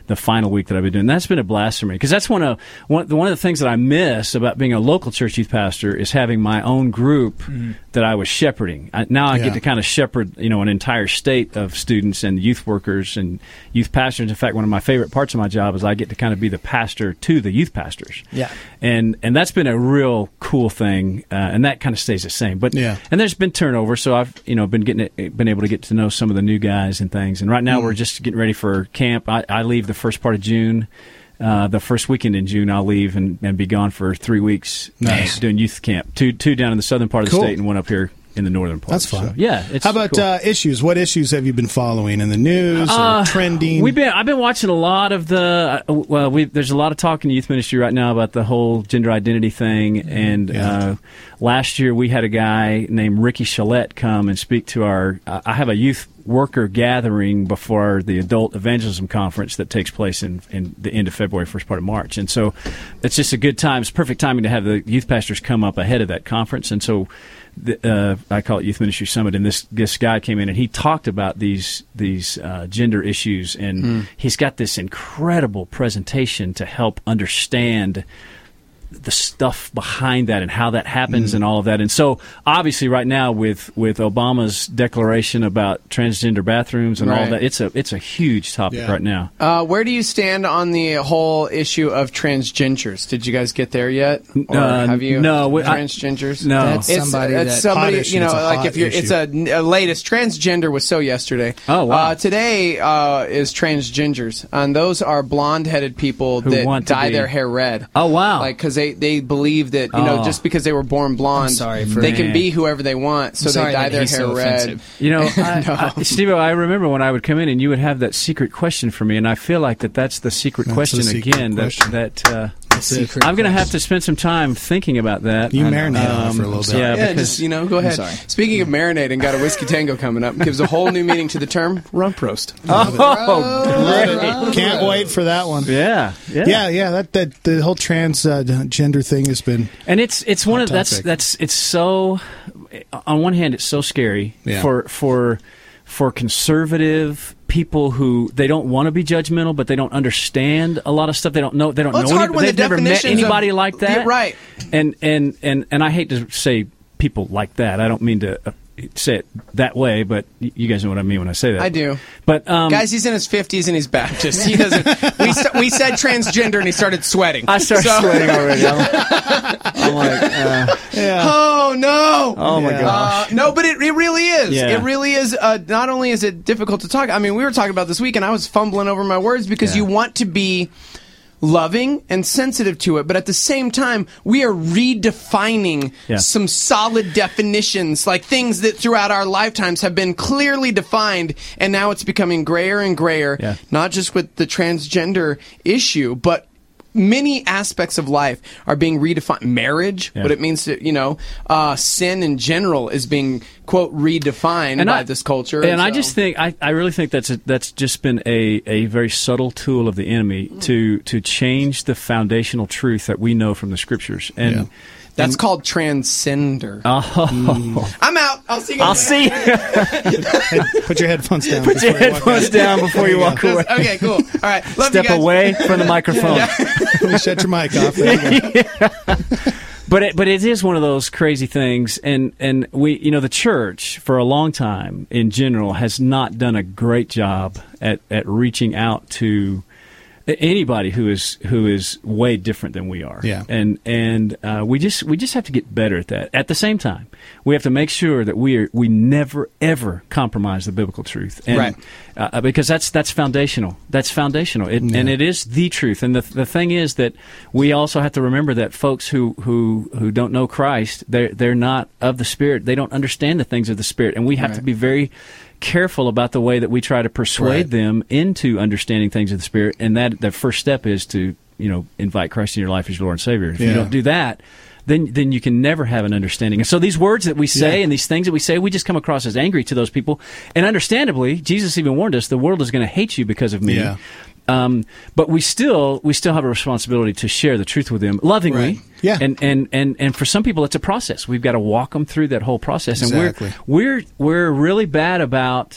the final week that I've been doing. That's been a blast for me because that's one of one, one of the things that I miss about being a local church youth pastor is having my own group mm-hmm. that I was shepherding. I, now I yeah. get to kind of shepherd, you know, an entire state of students and youth workers and youth pastors. In fact, one of my favorite parts of my job is I get to kind of be the pastor to the youth pastors. Yeah, and and that's been a real cool thing, uh, and that kind of stays the same. But yeah. and there's been turnover, so I've you know been getting it, been able to get to know some of the new guys and things. And right now mm. we're just getting ready for camp. I, I leave the first part of June. Uh, the first weekend in June, I'll leave and, and be gone for three weeks nice. uh, doing youth camp. Two two down in the southern part of cool. the state and one up here in the northern part. That's fun. So, yeah. It's How about cool. uh, issues? What issues have you been following in the news or uh, trending? We've been. I've been watching a lot of the. Uh, well, we there's a lot of talk in the youth ministry right now about the whole gender identity thing. And yeah. uh, last year we had a guy named Ricky Chalette come and speak to our. Uh, I have a youth worker gathering before the adult evangelism conference that takes place in, in the end of February, first part of March. And so it's just a good time. It's perfect timing to have the youth pastors come up ahead of that conference. And so the, uh, I call it Youth Ministry Summit. And this, this guy came in and he talked about these, these uh, gender issues. And mm. he's got this incredible presentation to help understand the stuff behind that and how that happens mm. and all of that. And so obviously right now with, with Obama's declaration about transgender bathrooms and right. all of that, it's a it's a huge topic yeah. right now. Uh, where do you stand on the whole issue of transgenders? Did you guys get there yet? Or uh, have you? No. Transgenders? I, no. That's it's, somebody it's that somebody, issue. you know, It's a like hot if you're, issue. it's a, a latest. Transgender was so yesterday. Oh, wow. Uh, today uh, is transgenders. And those are blonde-headed people Who that want to dye be- their hair red. Oh, wow. Like, because they, they believe that, you know, Oh. just because they were born blonde, I'm sorry for- they can Man. be whoever they want, so I'm sorry they dye that their he's hair so red. offensive. You know, I, No. I, Steve, I remember when I would come in and you would have that secret question for me, and I feel like that that's the secret That's question the secret again. question. That that uh, Secret I'm going to have question. to spend some time thinking about that. You I- marinate on it for a little bit. Yeah, Yeah, because just, you know, go ahead. sorry. Speaking of marinating, got a whiskey tango coming up. Gives a whole new meaning to the term rump roast. oh, Love great. it. Can't wait for that one. Yeah, yeah, Yeah, yeah, that, that the whole trans uh, gender thing has been. And it's it's one Hot of that's topic. that's it's so. On one hand, it's so scary Yeah. for for for conservative people who they don't want to be judgmental, but they don't understand a lot of stuff. They don't know. They don't Well, it's know. hard any- when the they've never met definitions of- anybody like that. Yeah, right. And and and and I hate to say people like that. I don't mean to uh, say it that way, but y- you guys know what I mean when I say that. I do. But um, Guys, he's in his fifties and he's Baptist. He doesn't. we, st- we said transgender and he started sweating. I started So- sweating already. I'm, I'm like, uh, Yeah. Oh no! oh my Yeah. gosh. Uh, no, but it, it really is. Yeah. It really is. Uh, not only is it difficult to talk. I mean, we were talking about this week, and I was fumbling over my words because Yeah. you want to be loving and sensitive to it, but at the same time, we are redefining Yeah. some solid definitions, like things that throughout our lifetimes have been clearly defined, and now it's becoming grayer and grayer. Yeah. Not just with the transgender issue, but many aspects of life are being redefined. Marriage, Yeah. what it means to, you know, uh, sin in general is being, quote, redefined by I- this culture. And I so- just think I, I really think that's a, that's just been a, a very subtle tool of the enemy to to change the foundational truth that we know from the scriptures. And Yeah. That's called transcender. Oh, I'm out. I'll see you. I'll guys see. Hey, put your headphones down. Put your before you walk headphones out. down before There you you walk go. away. Okay, cool. All right. Love Step you guys. away from the microphone. Let me shut your mic off. There you go. But it, but it is one of those crazy things, and, and we you know the church for a long time in general has not done a great job at, at reaching out to anybody who is who is way different than we are. Yeah. And and uh, we just we just have to get better at that. At the same time, we have to make sure that we are we never ever compromise the biblical truth. And, Right. Uh, because that's that's foundational. That's foundational. It, Yeah. And it is the truth. And the the thing is that we also have to remember that folks who who, who don't know Christ, they're they're not of the Spirit. They don't understand the things of the Spirit, and we have Right. to be very careful about the way that we try to persuade Right. them into understanding things of the Spirit. And that the first step is to you know invite Christ in your life as your Lord and Savior. If Yeah. you don't do that, then then you can never have an understanding. And so these words that we say Yeah. and these things that we say, we just come across as angry to those people. And understandably, Jesus even warned us, the world is going to hate you because of me. Yeah. Um, but we still we still have a responsibility to share the truth with them lovingly. Right. Yeah. And, and, and, and for some people, it's a process. We've got to walk them through that whole process. And Exactly. we're we're we're really bad about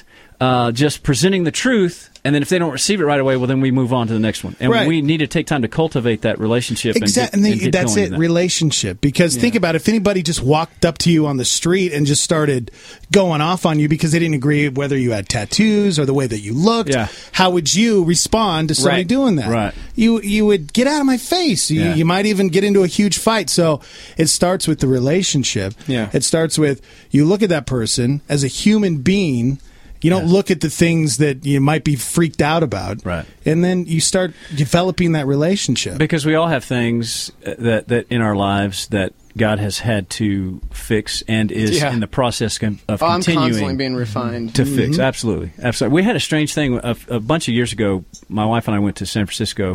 uh, just presenting the truth, and then if they don't receive it right away, well, then we move on to the next one. And Right. we need to take time to cultivate that relationship. Exactly. And, And, get, the- and get that's going it, in that. relationship. Because think about it, if anybody just walked up to you on the street and just started going off on you because they didn't agree whether you had tattoos or the way that you looked, Yeah. how would you respond to somebody Right. doing that? Right. You you would get out of my face. You, Yeah. you might even get into a huge fight. So it starts with the relationship. Yeah. It starts with you look at that person as a human being. You don't look at the things that you might be freaked out about. Right. And then you start developing that relationship. Because we all have things that, that in our lives that God has had to fix and is Yeah. in the process of Oh, I'm continuing constantly being refined. to fix. Mhm. Absolutely. Absolutely. We had a strange thing a, a bunch of years ago. My wife and I went to San Francisco.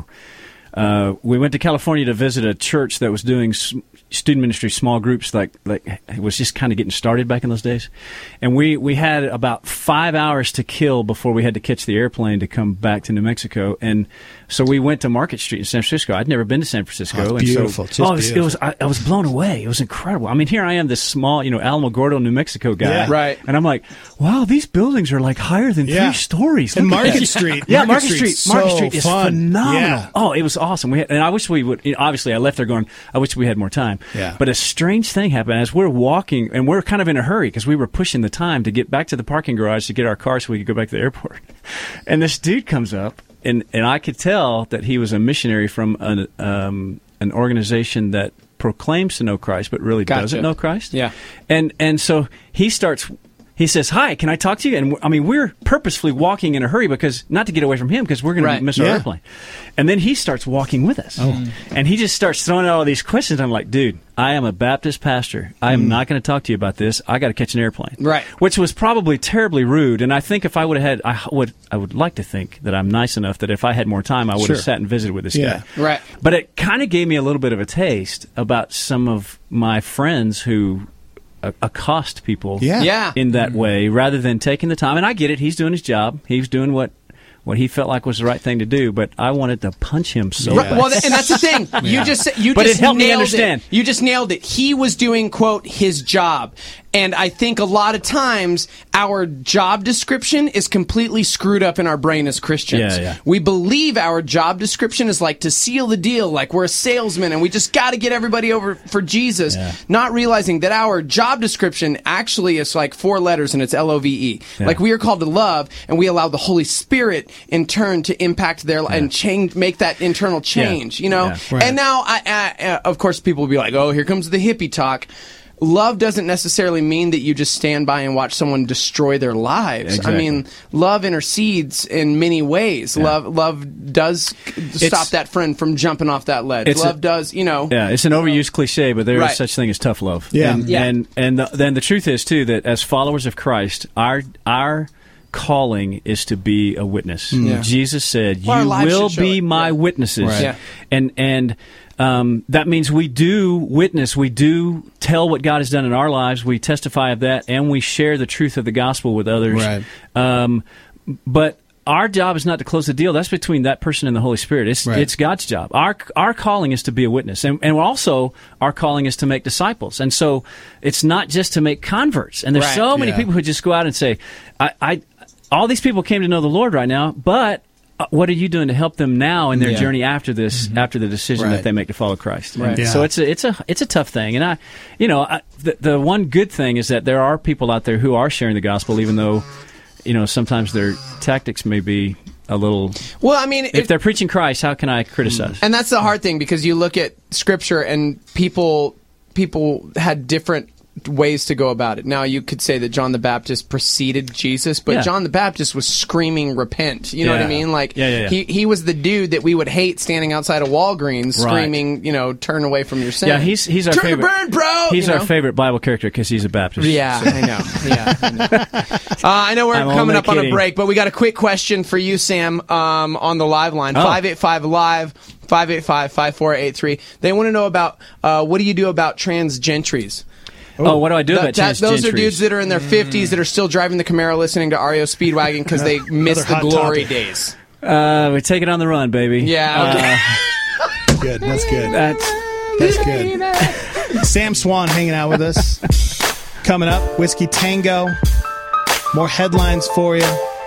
Uh, we went to California to visit a church that was doing s- student ministry, small groups, like like it was just kind of getting started back in those days. And we, we had about five hours to kill before we had to catch the airplane to come back to New Mexico. And so we went to Market Street in San Francisco. I'd never been to San Francisco. Oh, it's and beautiful. So, Just oh, it was, it beautiful. was I, I was blown away. It was incredible. I mean, here I am, this small, you know, Alamogordo, New Mexico guy. Yeah. Right. And I'm like, wow, these buildings are like higher than Yeah. three stories. And Look at Market that. Street. Yeah, Market Market Street's Street. Market so Street is fun. phenomenal. Yeah. Oh, it was awesome. We had, and I wish we would. You know, obviously, I left there going, I wish we had more time. Yeah. But a strange thing happened as we're walking, and we're kind of in a hurry because we were pushing the time to get back to the parking garage to get our car so we could go back to the airport. And this dude comes up, and, and I could tell that he was a missionary from an um, an organization that proclaims to know Christ but really Gotcha. doesn't know Christ. Yeah. And and so he starts. He says, "Hi, can I talk to you?" And I mean, we're purposefully walking in a hurry because not to get away from him because we're going Right. to miss our Yeah. airplane. And then he starts walking with us, and he just starts throwing out all these questions. I'm like, "Dude, I am a Baptist pastor. I am not going to talk to you about this. I got to catch an airplane." Right. Which was probably terribly rude. And I think if I would have had, I would, I would like to think that I'm nice enough that if I had more time, I would Sure. have sat and visited with this Yeah. guy. Right. But it kind of gave me a little bit of a taste about some of my friends who a- accost people Yeah. Yeah. in that way rather than taking the time. And I get it. He's doing his job. He's doing what what he felt like was the right thing to do. But I wanted to punch him so Right, bad. well, th- and that's the thing. You just you But just it helped me nailed understand. It. You just nailed it. He was doing quote his job, and I think a lot of times our job description is completely screwed up in our brain as Christians. Yeah, yeah. We believe our job description is like to seal the deal, like we're a salesman, and we just got to get everybody over for Jesus. Yeah. Not realizing that our job description actually is like four letters, and it's L O V E. Yeah. Like we are called to love, and we allow the Holy Spirit in turn to impact their life and change, make that internal change. You know, Yeah. Right. and now, I, I, uh, of course, people will be like, "Oh, here comes the hippie talk." Love doesn't necessarily mean that you just stand by and watch someone destroy their lives. Exactly. I mean, love intercedes in many ways. Yeah. Love, love does stop that friend from jumping off that ledge. It's Love a- does, you know. Yeah, it's an overused cliche, but there is Right. such thing as tough love. Yeah. and Yeah. and, and the, then the truth is too that as followers of Christ, our our calling is to be a witness. Yeah. Jesus said, Well, our "You lives will should show be it. my Yeah. witnesses," Right. Yeah. and and. Um, that means we do witness, we do tell what God has done in our lives, we testify of that, and we share the truth of the gospel with others. Right. Um, but our job is not to close the deal. That's between that person and the Holy Spirit. It's Right. it's God's job. Our our calling is to be a witness, and and also our calling is to make disciples. And so it's not just to make converts. And there's Right. so many Yeah. people who just go out and say, I, I all these people came to know the Lord right now, but uh, what are you doing to help them now in their Yeah. journey after this, after the decision Right. that they make to follow Christ? Right. And Yeah. So it's a it's a it's a tough thing, and I, you know, I, the the one good thing is that there are people out there who are sharing the gospel, even though, you know, sometimes their tactics may be a little. Well, I mean, If it- they're preaching Christ, how can I criticize? And that's the hard thing because you look at scripture and people people had different ways to go about it. Now you could say that John the Baptist preceded Jesus, but Yeah. John the Baptist was screaming repent. You know what I Yeah. mean? Like Yeah, yeah, yeah. he he was the dude that we would hate standing outside of Walgreens Right. screaming, you know, turn away from your sin. Yeah, he's he's our turn favorite. to burn, bro. He's you our know? favorite Bible character because he's a Baptist. Yeah, I know. Yeah, I know. Uh, I know we're I'm coming only up on a kidding. break, but we got a quick question for you, Sam, um, on the live line. Oh. five eight five live, five eight five, five four eight three. They want to know about uh, what do you do about transgentries? Oh, what do I do Th- about that- Those are transgentries? dudes that are in their fifties that are still driving the Camaro listening to R E O Speedwagon because they missed the hot glory topic. days. Uh, we take it on the run, baby. Yeah, okay. That's good. That's good. That's That's good. Sam Swan hanging out with us. Coming up, Whiskey Tango. More headlines for you.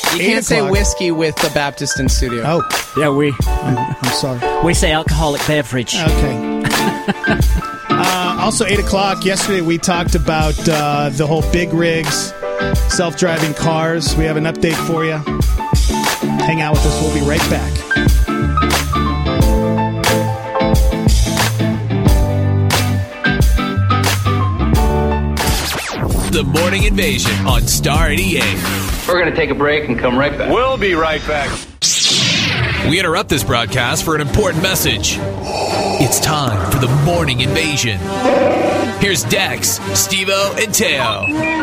You eight can't say o'clock- whiskey with the Baptist in studio. Oh, Yeah, we I'm, I'm sorry. we say alcoholic beverage. Okay. uh, also, eight o'clock yesterday, we talked about uh, the whole big rigs, self-driving cars. We have an update for you. Hang out with us. We'll be right back. The Morning Invasion on Star eighty-eight. We're going to take a break and come right back. We'll be right back. We interrupt this broadcast for an important message. It's time for the Morning Invasion. Here's Dex, Steve-O, and Teo.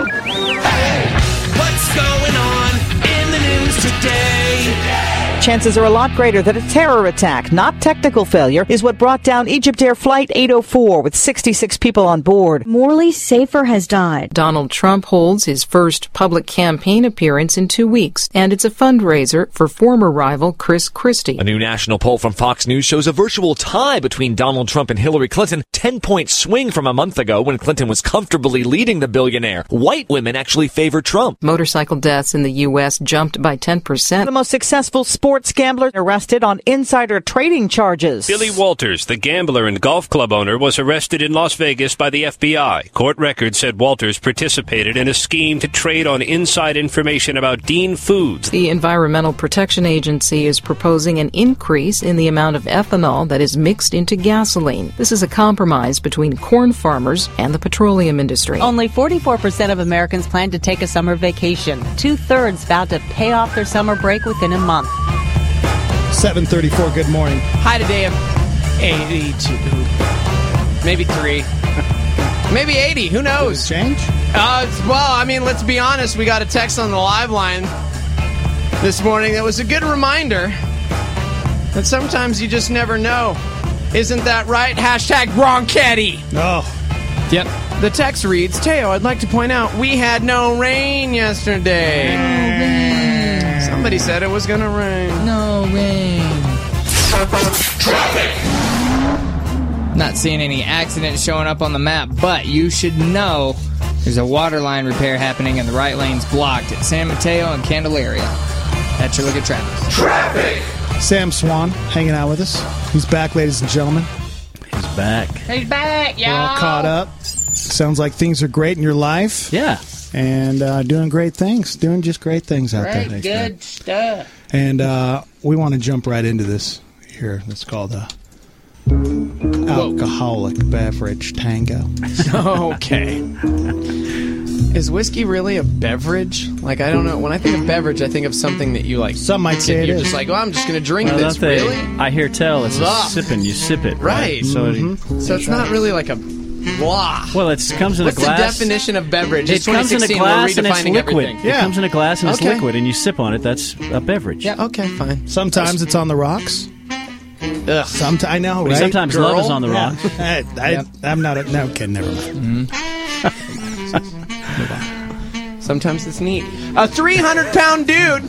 What's going on in the news today? Chances are a lot greater that a terror attack, not technical failure, is what brought down Egypt Air Flight eight oh four with sixty-six people on board. Morley Safer has died. Donald Trump holds his first public campaign appearance in two weeks, and it's a fundraiser for former rival Chris Christie. A new national poll from Fox News shows a virtual tie between Donald Trump and Hillary Clinton, ten-point swing from a month ago when Clinton was comfortably leading the billionaire. White women actually favor Trump. Motorcycle deaths in the U S jumped by ten percent. The most successful sports gambler arrested on insider trading charges. Billy Walters, the gambler and golf club owner, was arrested in Las Vegas by the F B I. Court records said Walters participated in a scheme to trade on inside information about Dean Foods. The Environmental Protection Agency is proposing an increase in the amount of ethanol that is mixed into gasoline. This is a compromise between corn farmers and the petroleum industry. Only forty-four percent of Americans plan to take a summer vacation. Two-thirds vowed to pay off their summer break within a month. seven thirty-four, good morning. High today of eighty-two. Maybe three. Maybe eighty. Who knows? Change? Uh, well, I mean, let's be honest. We got a text on the live line this morning that was a good reminder that sometimes you just never know. Isn't that right? Hashtag Ronchetti. Oh. Yep. The text reads, Teo, I'd like to point out we had no rain yesterday. No rain. Somebody said it was going to rain. No rain. Traffic. Not seeing any accidents showing up on the map, but you should know there's a water line repair happening and the right lane's blocked at San Mateo and Candelaria. That's your look at traffic. Traffic. Sam Swan hanging out with us. He's back, ladies and gentlemen. He's back. He's back, We're all caught up. Sounds like things are great in your life. Yeah. And uh, doing great things. Doing just great things out there. Great, good stuff. And uh, we want to jump right into this here. That's called a alcoholic beverage tango. Okay. Is whiskey really a beverage? Like, I don't know. When I think of beverage, I think of something that you like. Some might say it You're is. just like, well, I'm just going to drink Well, this. don't they- Really? I hear tell it's a Ugh. sipping. You sip it, right? Right. So, it- Mm-hmm. So it's not really like a blah. well, it comes in What's a glass. the definition of beverage? It It's comes in a twenty sixteen. glass We're and it's redefining liquid. everything. It comes in a glass and it's Okay. liquid, and you sip on it. That's a beverage. Yeah, okay, fine. Sometimes it's on the rocks. Ugh. Sometimes I know, right? Sometimes Girl? love is on the Yeah. rocks. I, I, Yep. I'm not. A, no, okay, never mind. Sometimes it's neat. A three hundred pound dude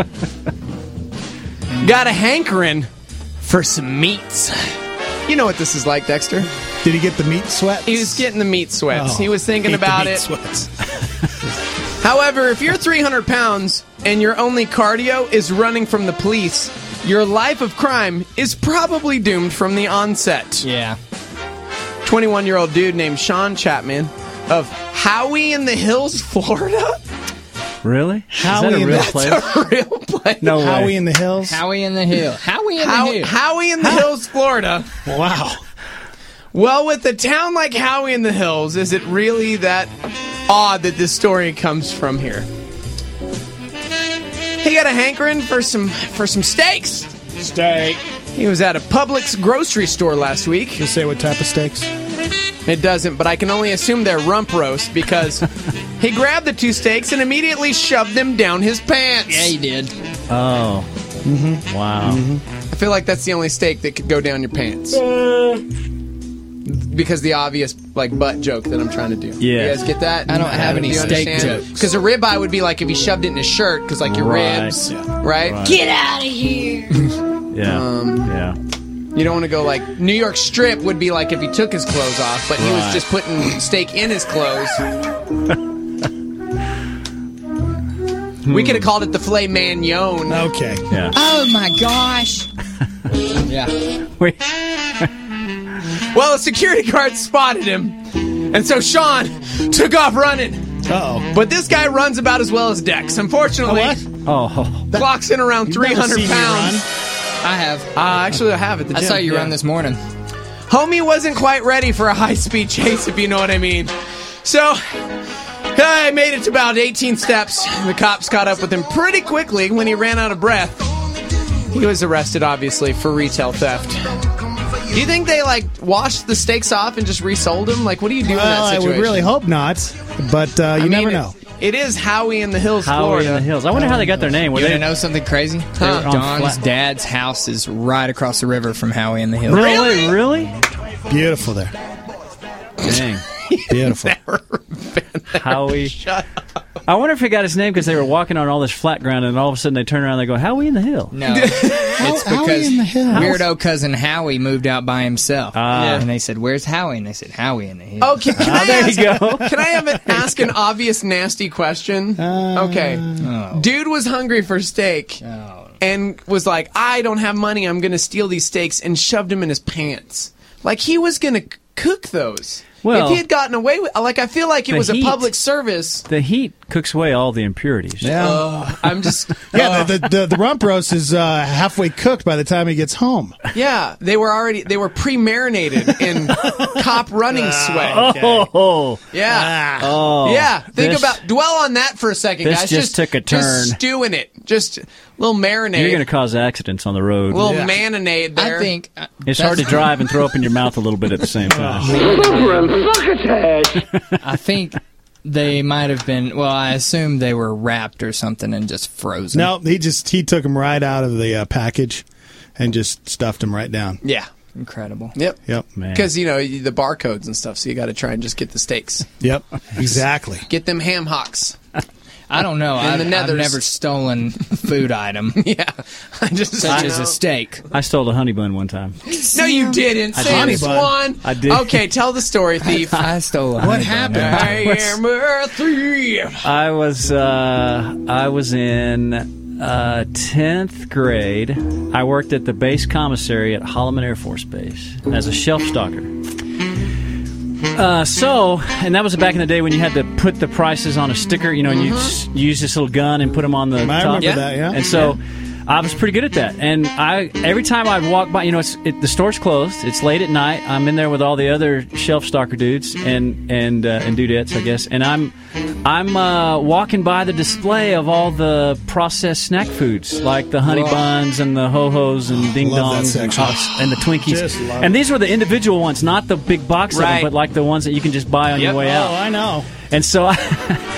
got a hankering for some meats. You know what this is like, Dexter. Did he get the meat sweats? He was getting the meat sweats. Oh, he was thinking hate the about meat it. Sweats. However, if you're three hundred pounds and your only cardio is running from the police, your life of crime is probably doomed from the onset. Yeah. twenty-one-year-old dude named Sean Chapman of Howie in the Hills, Florida. Really? Howie is that a in real the- place? That's a real place. No way. Howie in the hills. Howie in the hill. Howie in How- the hill. Howie in the Hills, Florida. Wow. Well, with a town like Howie in the Hills, is it really that odd that this story comes from here? He got a hankering for some for some steaks. Steak. He was at a Publix grocery store last week. Just say what type of steaks. It doesn't, but I can only assume they're rump roast because he grabbed the two steaks and immediately shoved them down his pants. Yeah, he did. Oh. Mm-hmm. Wow. I feel like that's the only steak that could go down your pants. Because the obvious like butt joke that I'm trying to do. Yeah. You guys get that? I don't have any steak jokes. Because a ribeye would be like if he shoved it in his shirt, because like your Right. ribs, Yeah. right? Right. Get out of here. Yeah. Um, yeah. You don't want to go like New York Strip would be like if he took his clothes off, but he was Right. just putting steak in his clothes. We could have called it the filet mignon. Okay. Yeah. Oh my gosh. Yeah. Wait. Well, a security guard spotted him, and so Sean took off running. Uh-oh. But this guy runs about as well as Dex. Unfortunately, Oh. clocks in around You've three never hundred seen me pounds. run. I have. Uh, actually, I have at the I gym. saw you yeah. run this morning. Homie wasn't quite ready for a high-speed chase, if you know what I mean. So, I made it to about eighteen steps. The cops caught up with him pretty quickly when he ran out of breath. He was arrested, obviously, for retail theft. Do you think they, like, washed the steaks off and just resold them? Like, what do you do in Well, that I situation? would really hope not, but uh, you I mean, never it- know. It is Howie in the Hills, Howie Florida. in the Hills. I wonder how they got their name. Were You they want to know something crazy? Huh? Don's dad's house is right across the river from Howie in the Hills. Really? Really? Beautiful there. Dang. Beautiful. Howie. I wonder if he got his name because they were walking on all this flat ground, and all of a sudden they turn around and they go, "Howie in the hill." No, it's Howie because in the Hills. weirdo cousin Howie moved out by himself, Ah. and they said, "Where's Howie?" And they said, "Howie in the Hills." Okay, can I there ask, you go. Can I have an, ask an obvious, nasty question? Okay. Oh. Dude was hungry for steak Oh. and was like, I don't have money, I'm going to steal these steaks, and shoved them in his pants. Like, he was going to cook those. Well, if he had gotten away with like, I feel like it the was heat. a public service. The heat cooks away all the impurities. Yeah. Uh, I'm just... Yeah, the, the, the, the rump roast is uh, halfway cooked by the time he gets home. Yeah, they were already, they were pre-marinated in cop running sweat. Okay. Oh, Yeah. oh. Yeah, think This- about dwell on that for a second, this guys. just took a turn. Just stew in it. Just a little marinade. You're going to cause accidents on the road. a little marinade there. I think uh, It's hard to drive and throw up in your mouth a little bit at the same time. I think they might have been. Well, I assume they were wrapped or something and just frozen. No, he just he took him right out of the uh, package and just stuffed him right down. Yeah. Incredible. Yep. Yep. Man. Because, you know, the barcodes and stuff, so you got to try and just get the steaks. Yep. Exactly. Get them ham hocks. I don't know. In I've, the I've nethers. never stolen a food item, Yeah. I just such you as know. a steak. I stole a honey bun one time. No, you didn't. I Sam did. Swan. I did. Okay, tell the story, thief. I stole a What honey bun. happened? I am a thief. I was uh, I was in uh, tenth grade. I worked at the base commissary at Holloman Air Force Base as a shelf stalker. Uh, so, and that was back in the day when you had to put the prices on a sticker, you know, and you s- use this little gun and put them on the I top. remember that, yeah. And so, I was pretty good at that. And I every time I'd walk by, you know, it's it, the store's closed. It's late at night. I'm in there with all the other shelf stalker dudes and and uh, and dudettes, I guess. And I'm I'm uh, walking by the display of all the processed snack foods, like the honey Whoa. buns and the ho hos and ding Love that dongs and, section. Pops and the Twinkies. Just love And it. these were the individual ones, not the big box of them, Right. but like the ones that you can just buy on Yep. your way Oh, out. I know. And so I,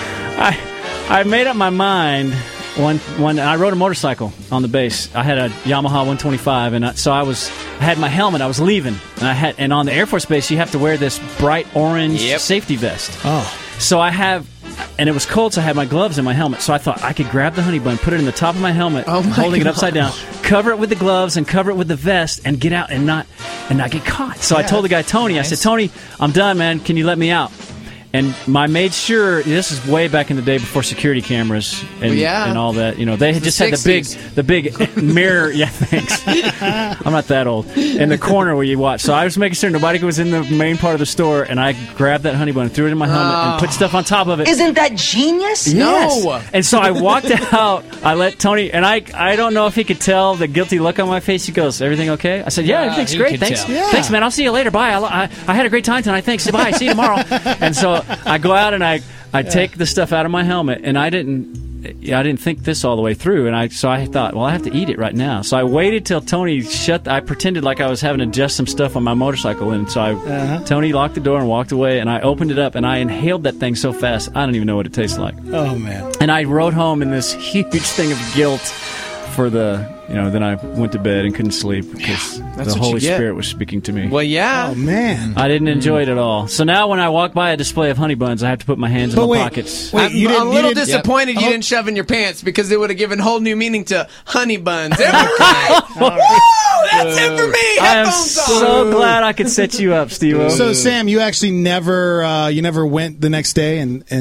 I, I made up my mind. One, one. I rode a motorcycle on the base. I had a Yamaha one twenty-five, and I, so I was. I had my helmet. I was leaving, and I had. And on the Air Force Base, you have to wear this bright orange Yep. safety vest. Oh. So I have, and it was cold, so I had my gloves and my helmet. So I thought I could grab the honey bun, put it in the top of my helmet, Oh my holding it God. upside down, cover it with the gloves, and cover it with the vest, and get out and not and not get caught. So I told the guy Tony, I said, Tony, I'm done, man. Can you let me out? And I made sure, this is way back in the day before security cameras and, Yeah. and all that. You know, they had The just had the big, sixties. the big mirror. Yeah, thanks. I'm not that old. In the corner where you watch. So I was making sure nobody was in the main part of the store, and I grabbed that honey bun, threw it in my helmet, and put stuff on top of it. Isn't that genius? Yes. No. And so I walked out. I let Tony, and I I don't know if he could tell the guilty look on my face. He goes, "Everything okay?" I said, "Yeah, Yeah, everything's he great. could Thanks, tell. Yeah. thanks, man. I'll see you later. Bye. I, I, I had a great time tonight. Thanks. Bye. See you tomorrow." And so I go out and I I take the stuff out of my helmet, and I didn't. I didn't think this all the way through, and I so I thought, well, I have to eat it right now. So I waited till Tony shut. I pretended like I was having to adjust some stuff on my motorcycle, and so I, Uh-huh. Tony locked the door and walked away, and I opened it up, and I inhaled that thing so fast, I don't even know what it tastes like. Oh, man. And I rode home in this huge thing of guilt for the, you know, then I went to bed and couldn't sleep because that's the what you Holy get. Spirit was speaking to me. Well, yeah. Oh, man. I didn't enjoy it at all. So now when I walk by a display of honey buns, I have to put my hands in But my wait, pockets. wait, I'm you didn't- a you little didn't- disappointed you Yep. didn't shove in your pants because it would have given whole new meaning to honey buns. There we go. Woo! That's it for me. I am Headphones on. so glad I could set you up, Steve-O. So, Sam, you actually never uh, you never went the next day and, and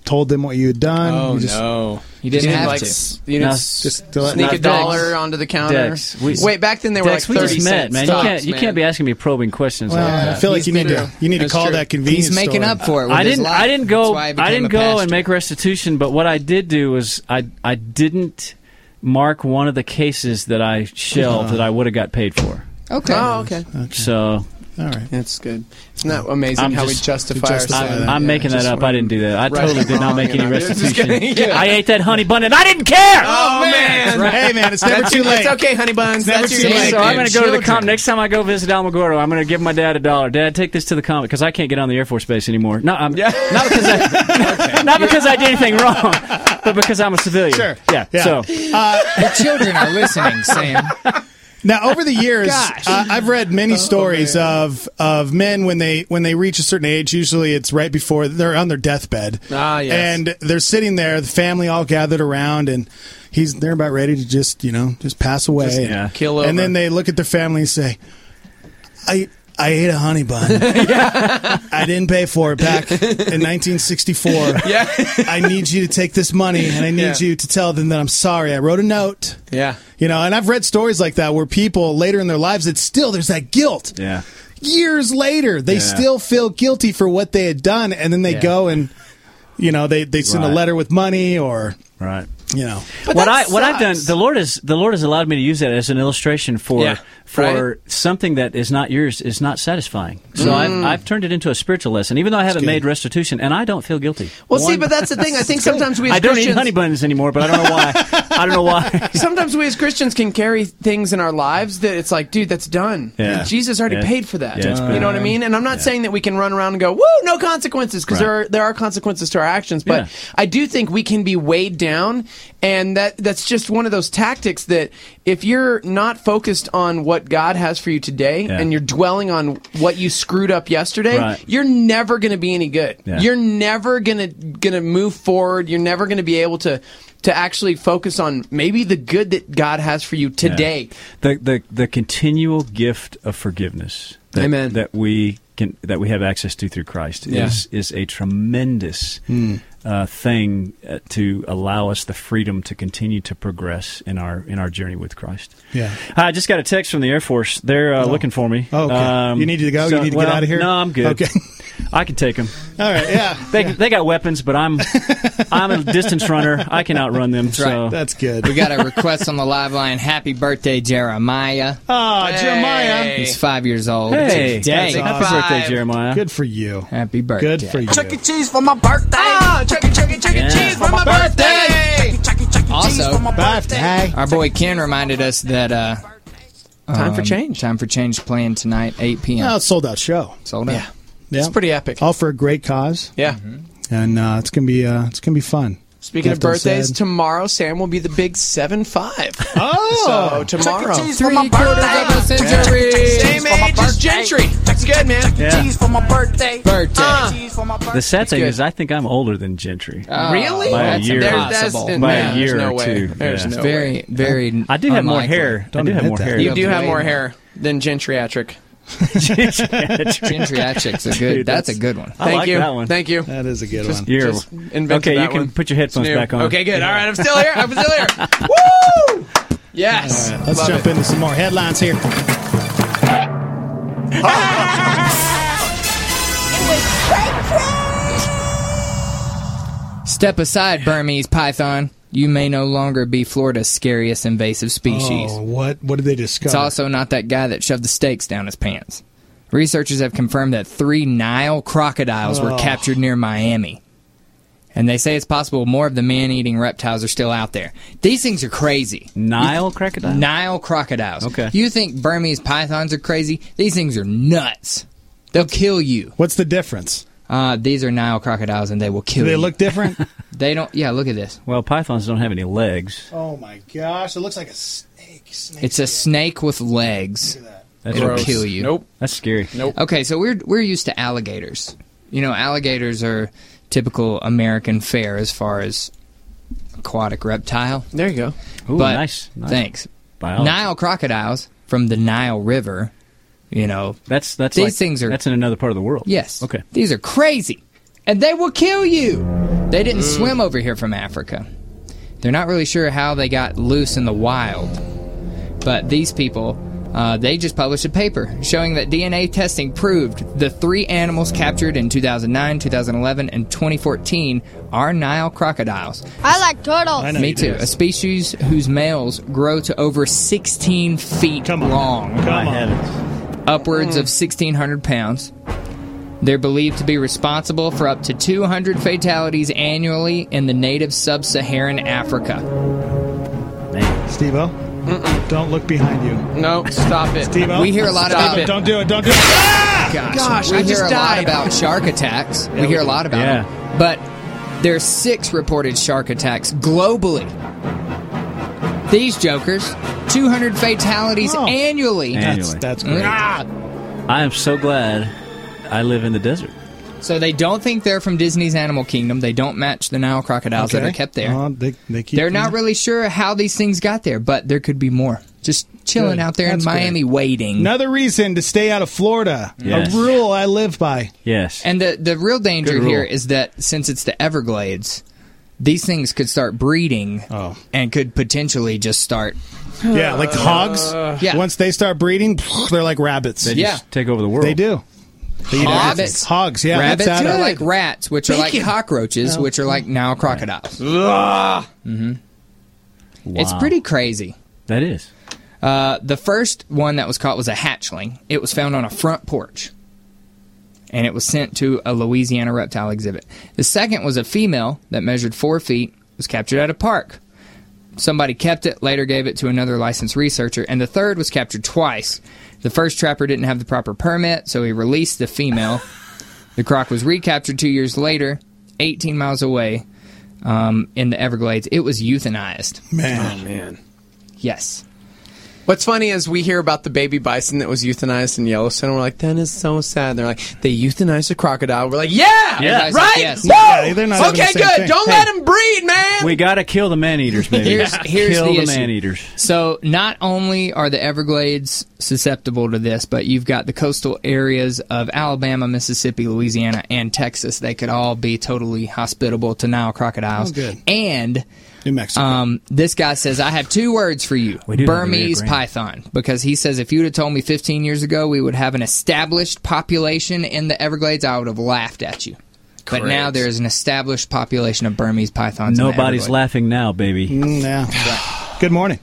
told them what you had done? Oh, you just, no. You didn't have like, to. s- You didn't No, s- just to let- sneak no, a Dex. dollar onto the counter. Dex, we- Wait, back then they were Dex, like we thirty just met, cents. man. Stocks, you can't you man. can't be asking me probing questions. Well, like that. I feel like He's you need been to true. you need to That's call true. that convenience He's making store. up for it. With I his didn't. life. I didn't go. That's why he I became didn't a go and pastor. make restitution. But what I did do was I I didn't mark one of the cases that I shelved Uh-huh. that I would have got paid for. Okay. Oh, okay. So All right. That's good. Isn't that amazing I'm how just- we justify to justify ourselves? that. I'm Yeah, making that just up. I didn't do that. I right totally and did not wrong, make you any know. Just restitution. kidding. Yeah. I ate that honey bun and I didn't care. Oh, man. Hey, man, it's never That's- too late. It's okay, honey buns. never That's too your late. name. So I'm going to go to the children. comp next time I go visit Alamogordo. I'm going to give my dad a dollar. Dad, take this to the comic because I can't get on the Air Force Base anymore. No, I'm, Yeah. not because I, not because I did anything wrong, but because I'm a civilian. Sure. Yeah. Yeah. So Uh, Your children are listening, Sam. Now, over the years, Gosh. uh, I've read many stories of of men when they when they reach a certain age. Usually, it's right before they're on their deathbed. Ah, yes. And they're sitting there, the family all gathered around, and he's they're about ready to just you know just pass away. Just, and, yeah. kill over. And then they look at their family and say, "I." I ate a honey bun. I didn't pay for it back in nineteen sixty-four. Yeah. I need you to take this money, and I need Yeah. you to tell them that I'm sorry. I wrote a note. Yeah. You know, and I've read stories like that where people later in their lives, it's still, there's that guilt. yeah. Years later, they Yeah. still feel guilty for what they had done, and then they Yeah. go and, you know, they, they send Right. a letter with money or, Right. you know. But what that I what I've done, sucks. the Lord has the Lord has allowed me to use that as an illustration for Yeah, for right. something that is not yours is not satisfying. So I've I've turned it into a spiritual lesson, even though I haven't good. made restitution, and I don't feel guilty. Well, see, One- but that's the thing. I think sometimes we as I don't Christians, eat honey buns anymore, but I don't know why. I don't know why. sometimes we as Christians can carry things in our lives that it's like, dude, that's done. Yeah. Jesus already Yeah. paid for that. Yeah, it's you pretty know what I done. mean? And I'm not saying that we can run around and go, woo, no consequences, because Right. there are, there are consequences to our actions. But Yeah. I do think we can be weighed down, and that that's just one of those tactics that if you're not focused on what God has for you today, Yeah. and you're dwelling on what you screwed up yesterday, Right. you're never going to be any good. Yeah. You're never going to going to move forward. You're never going to be able to to actually focus on maybe the good that God has for you today. The the the continual gift of forgiveness that, Amen. that we can that we have access to through Christ Yeah. is is a tremendous uh, thing uh, to allow us the freedom to continue to progress in our in our journey with Christ. Yeah. I just got a text from the Air Force. They're uh, Oh. looking for me. Oh, okay. You need to go? You need to get well, out of here? No, I'm good. Okay. I can take them. All right, yeah. They yeah. they got weapons, but I'm I'm a distance runner. I can outrun them. That's right. so That's good. We got a request on the live line. Happy birthday, Jeremiah. Ah, Jeremiah. He's five years old. Hey, today. happy awesome. birthday, Jeremiah. Good for you. Happy birthday. Good for you. Chuck E. Cheese for my birthday. Ah, Chuck E. Chuck E. Chuck E. Yeah. Cheese for my birthday. Chuck E. Chuck E. Cheese Also, for my birthday. Birthday. Our boy Ken reminded us that uh, Time for um, change. Time for change playing tonight, eight p.m. Well, it's a sold out show. Sold out. Yeah. Yeah. It's pretty epic. All for a great cause. Yeah. And uh, it's gonna be uh, it's gonna be fun. Speaking of Left birthdays, unsaid. tomorrow Sam will be the big seven five. Oh, So tomorrow, Chuck E. Cheese for my birthday. same age as Gentry. That's good, man. Yeah. Cheese for my birthday. Birthday. Uh, Cheese for my birthday. The sad thing good. is, I think I'm older than Gentry. Oh, Really? By a That's year. There- impossible. that's- By a no, year there's no or way. two. There's Yeah. no very, way. very. I do have more unlikely. hair. Don't I do have admit more that. hair. You do have way more more. hair than Gentryatric. Gentryatric's a good. Dude, that's, that's- a good one. I Thank like you. that one. Thank you. that is a good Just- one. You're- Just invented okay, you that can one. put your headphones It's new. back on. Okay, good. All right, I'm still here. I'm still here. Woo! Yes. Let's Love jump it. into some more headlines here. Step aside, Burmese python. You may no longer be Florida's scariest invasive species. Oh, what what did they discover? It's also not that guy that shoved the stakes down his pants. Researchers have confirmed that three Nile crocodiles were Oh. captured near Miami. And they say it's possible more of the man-eating reptiles are still out there. These things are crazy. Nile crocodile? Nile crocodiles. Okay. You think Burmese pythons are crazy? These things are nuts. They'll kill you. What's the difference? Uh, these are Nile crocodiles, and they will kill Do they you. look different? They don't. Yeah, look at this. Well, pythons don't have any legs. Oh my gosh! It looks like a snake. snake. It's a snake with legs. That's It'll gross. kill you. Nope. That's scary. Nope. Okay, so we're we're used to alligators. You know, alligators are typical American fare as far as aquatic reptile. There you go. Ooh, but nice. nice. thanks. Biology. Nile crocodiles from the Nile River. You know, That's that's these like- things are. That's in another part of the world. Yes. Okay. These are crazy, and they will kill you. They didn't mm. swim over here from Africa. They're not really sure how they got loose in the wild. But these people, uh, they just published a paper showing that D N A testing proved the three animals captured in two thousand nine, two thousand eleven, and twenty fourteen are Nile crocodiles. I like turtles. Me too. A species whose males grow to over sixteen feet Come on. long. Come on. Upwards mm. of sixteen hundred pounds. They're believed to be responsible for up to two hundred fatalities annually in the native sub-Saharan Africa. Man. Steve-O, Mm-mm. don't look behind you. No, stop it. Steve-O, we hear a lot stop about it. Don't do it. Don't do it. Ah! Gosh, Gosh we I hear just a died. lot about shark attacks. Yeah, we hear we a lot about yeah. them. But there's six reported shark attacks globally. These jokers, two hundred fatalities oh. annually. Annually. That's, that's great. Ah. I am so glad I live in the desert. So they don't think they're from Disney's Animal Kingdom. They don't match the Nile crocodiles Okay. that are kept there. Uh, they, they keep They're them. not really sure how these things got there, but there could be more. Just chilling Good. out there That's in Miami great. waiting. Another reason to stay out of Florida. Yes. A rule I live by. Yes. And the, the real danger Good rule. here is that since it's the Everglades, these things could start breeding Oh. and could potentially just start. Yeah, like the hogs. Yeah. Once they start breeding, they're like rabbits. They Yeah. just take over the world. They do. They eat Hobbits. everything. Hogs, yeah. Rabbits that's are out of- like rats, which are like Bacon. cockroaches, Oh. which are like Nile crocodiles. Mm-hmm. Wow. It's pretty crazy. That is. Uh, the first one that was caught was a hatchling. It was found on a front porch, and it was sent to a Louisiana reptile exhibit. The second was a female that measured four feet, was captured at a park. Somebody kept it, later gave it to another licensed researcher, and the third was captured twice. The first trapper didn't have the proper permit, so he released the female. The croc was recaptured two years later, eighteen miles away, um, in the Everglades. It was euthanized. Man. Oh, man. Yes. What's funny is we hear about the baby bison that was euthanized in Yellowstone. We're like, that is so sad. They're like, they euthanized a crocodile. We're like, yeah, Yeah. right? Like, yes. Woo! Yeah, they're not having okay, the same good. thing. Don't Hey. let them breed, man. We got to kill the man-eaters, baby. Here's, here's kill the, the, issue. man-eaters. So not only are the Everglades susceptible to this, but you've got the coastal areas of Alabama, Mississippi, Louisiana, and Texas. They could all be totally hospitable to Nile crocodiles. Oh, good. And New Mexico. um, this guy says, I have two words for you. We do have a Burmese Rio Grande. python. Because he says, if you would have told me fifteen years ago we would have an established population in the Everglades, I would have laughed at you. But Correct. now there is an established population of Burmese pythons in the Nobody's Everglades. laughing now, baby. Mm, yeah. Good morning.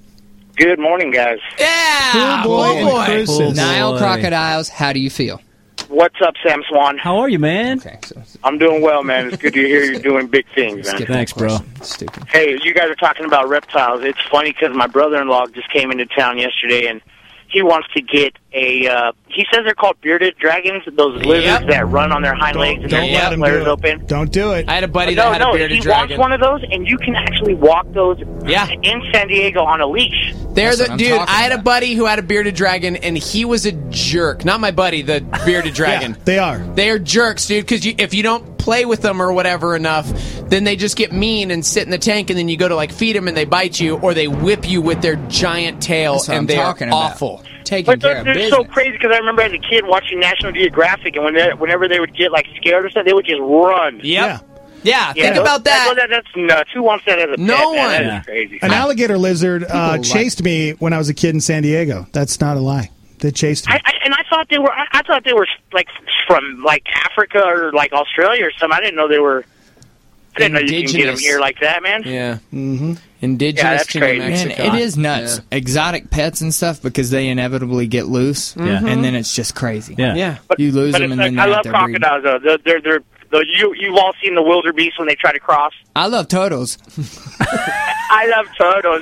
Good morning, guys. Yeah, Cool boy oh and boy. Cruises. Cool. Nile Boy. crocodiles, how do you feel? What's up, Sam Swan? How are you, man? Okay, so I'm doing well, man. It's good to hear you're doing big things, man. skip that Thanks, bro. question. Stupid. Hey, you guys are talking about reptiles. It's funny because my brother-in-law just came into town yesterday, and he wants to get a, uh, he says they're called bearded dragons, those lizards Yep. that run on their hind legs and Don't their let him flares do it. open. Don't do it. I had a buddy no, that had no, a bearded he dragon. wants one of those, and you can actually walk those Yeah. in San Diego on a leash. They're That's the what I'm dude. talking I had a about. buddy who had a bearded dragon, and he was a jerk. Not my buddy, the bearded dragon. Yeah, they are. They are jerks, dude. Because you, if you don't play with them or whatever enough, then they just get mean and sit in the tank, and then you go to like feed them, and they bite you, or they whip you with their giant tail, That's what and I'm they're talking about. awful. Taking But care they're, of they're business. so crazy because I remember as a kid watching National Geographic, and when they, whenever they would get like scared or something, they would just run. Yep. Yeah. Yeah. Yeah, think those- about that. that- That's nuts. Who wants that as a No pet, man? one. That Yeah. is crazy. An alligator lizard uh, like- chased me when I was a kid in San Diego. That's not a lie. They chased me. I, I, and I thought they were. I, I thought they were like from like Africa or like Australia or something. I didn't know they were. I didn't know you can get them Indigenous. here like that, man. Yeah. Mm-hmm. Indigenous Yeah, that's to New crazy. Man, Mexico. it is nuts. Exotic pets and stuff because they inevitably get loose, Yeah. and then it's just crazy. Yeah. Yeah. But, You lose but them it's and like, then I they're love out there breeding. crocodiles though. They're they're, they're the, you you've all seen the wildebeest when they try to cross. I love turtles. I love turtles.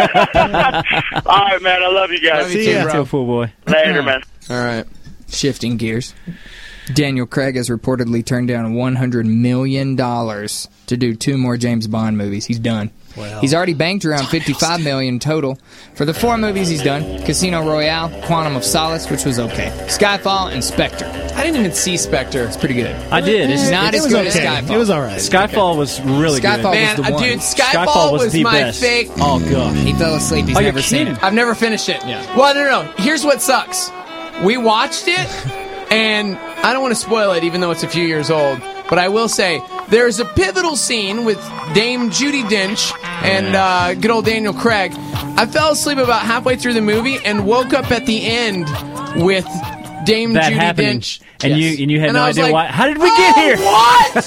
All right, man. I love you guys. Love you See too, ya. bro. Too fool boy. Later, man. All right. Shifting gears. Daniel Craig has reportedly turned down one hundred million dollars to do two more James Bond movies. He's done. Well, he's already banked around fifty-five million dollars total for the four movies he's done: Casino Royale, Quantum of Solace, which was okay, Skyfall, and Spectre. I didn't even see Spectre. It's pretty good. I did. It's not it as was good okay. as Skyfall. It was all right. Skyfall was really Skyfall good. was Man, the uh, one. dude, Skyfall, was, was, the my best. fake. Oh god. He fell asleep. He's Oh, you're never seen kidding. it. I've never finished it. Yeah. Well, no, no, no. Here's what sucks. We watched it, and I don't want to spoil it, even though it's a few years old. But I will say, there's a pivotal scene with Dame Judi Dench and uh, good old Daniel Craig. I fell asleep about halfway through the movie and woke up at the end with Dame That Judi happening. Dench. And Yes. you and you had And no I was idea like, why. How did we oh, get here? What?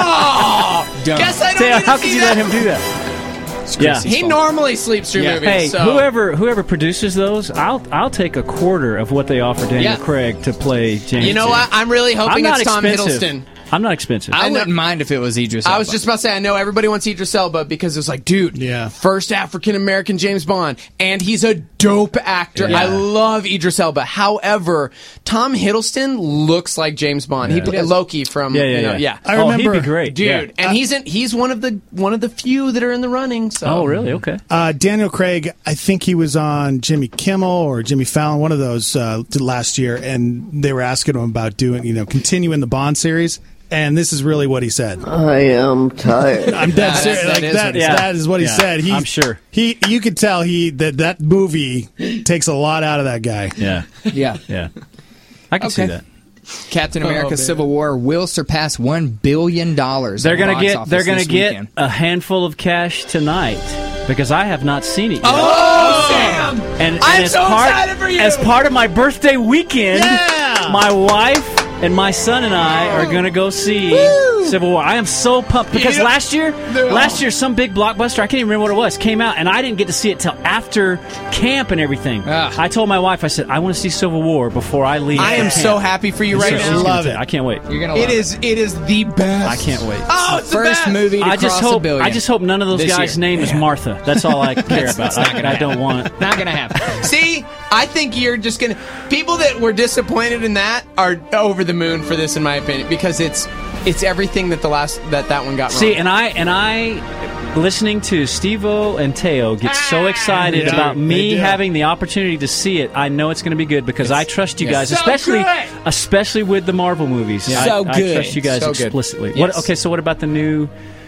Oh! Guess I don't Teo, need to how see could you that. let him do that? Yeah. He normally sleeps through movies. Hey, so. whoever whoever produces those, I'll I'll take a quarter of what they offer Daniel Yeah. Craig to play James. You know Dean. what? I'm really hoping I'm not it's Tom expensive. Hiddleston. I'm not expensive. I wouldn't mind if it was Idris Elba. I was just about to say, I know everybody wants Idris Elba because it was like, dude, Yeah. first African-American James Bond, and he's a dope actor. Yeah. I love Idris Elba. However, Tom Hiddleston looks like James Bond. He Yeah. played Loki from, Yeah, yeah, you know, yeah. yeah. I Oh, remember- he'd be great, Dude, yeah. and he's in, he's one of the one of the few that are in the running. So. Oh, really? Okay. Uh, Daniel Craig, I think he was on Jimmy Kimmel or Jimmy Fallon, one of those uh, last year, and they were asking him about doing, you know, continuing the Bond series. And this is really what he said. I am tired. I'm dead serious. Like, is that, what he said. that is what he Yeah, said. He, I'm sure. He, you could tell he that that movie takes a lot out of that guy. Yeah. Yeah. Yeah. I can see Okay. that. Captain America: Oh, man. Civil War will surpass one billion dollars. They're gonna get they're gonna get a handful of cash tonight because I have not seen it yet. Oh, Sam! And, and I'm as so part, excited for you! As part of my birthday weekend, Yeah! my wife and my son and I are going to go see Civil War. I am so pumped because You know- last year, No. last year some big blockbuster, I can't even remember what it was, came out, and I didn't get to see it till after camp and everything. Ah. I told my wife, I said, I want to see Civil War before I leave. I am camp. so happy for you right So she's now. gonna Love take- it. I can't wait. You're gonna. It love is it is the best. I can't wait. Oh, it's the First best. movie to I just cross a hope. billion. I just hope none of those This guys' year. name is Martha. That's all I care about. not gonna I, I don't want. Not gonna happen. See, I think you're just gonna. People that were disappointed in that are over the moon for this, in my opinion, because it's it's everything that the last that that one got wrong. See, and I and I, listening to Steve-O and Teo get so excited Yeah, about they me do. having the opportunity to see it. I know it's going to be good because I trust you yes. guys, So especially good. especially with the Marvel movies. Yeah. I, So I good. trust you guys So good. explicitly. Yes. What? Okay, so what about the new,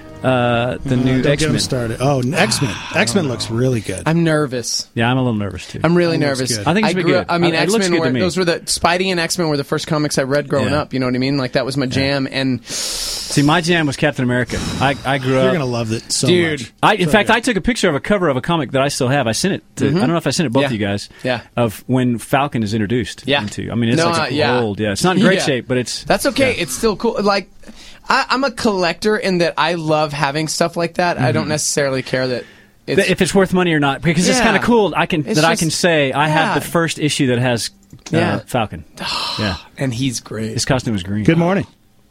uh, the new Don't X get him Men? started. Oh, X Men. X Men looks really good. I'm nervous. Yeah, I'm a little nervous too. I'm really That looks nervous. good. I think it's I been grew good. up- I mean, I- it X looks Men good to were me. those were the Spidey and X Men were the first comics I read growing Yeah. up. You know what I mean? Like that was my jam. And See, my jam was Captain America. I, I grew up. You're gonna love it so Dude. much. I, in So fact, good. I took a picture of a cover of a comic that I still have. I sent it. To, I don't know if I sent it both Yeah. of you guys. Yeah. Of when Falcon is introduced. Yeah. Into. I mean, it's No, like uh, a yeah. old. Yeah. It's not in great Yeah. shape, but it's. that's okay. Yeah. It's still cool. Like I, I'm a collector in that I love having stuff like that. I don't necessarily care that it's, Th- if it's worth money or not, because it's Yeah. kind of cool. I can It's that I just- can say I yeah. have the first issue that has uh, Yeah. Falcon. Yeah, and he's great. his costume is green. Good morning.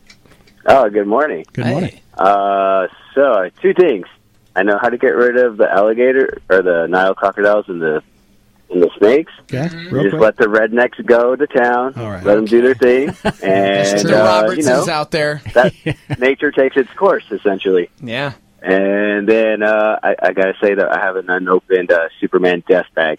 Oh, good morning. Good morning. Uh, so, two things. I know how to get rid of the alligator, or the Nile crocodiles and the and the snakes. Okay, You real just quick. let the rednecks go to town. All right. Let them do their thing. And, Mister uh, Roberts you know, is out there. that nature takes its course, essentially. Yeah. And then uh, I, I got to say that I have an unopened uh, Superman death bag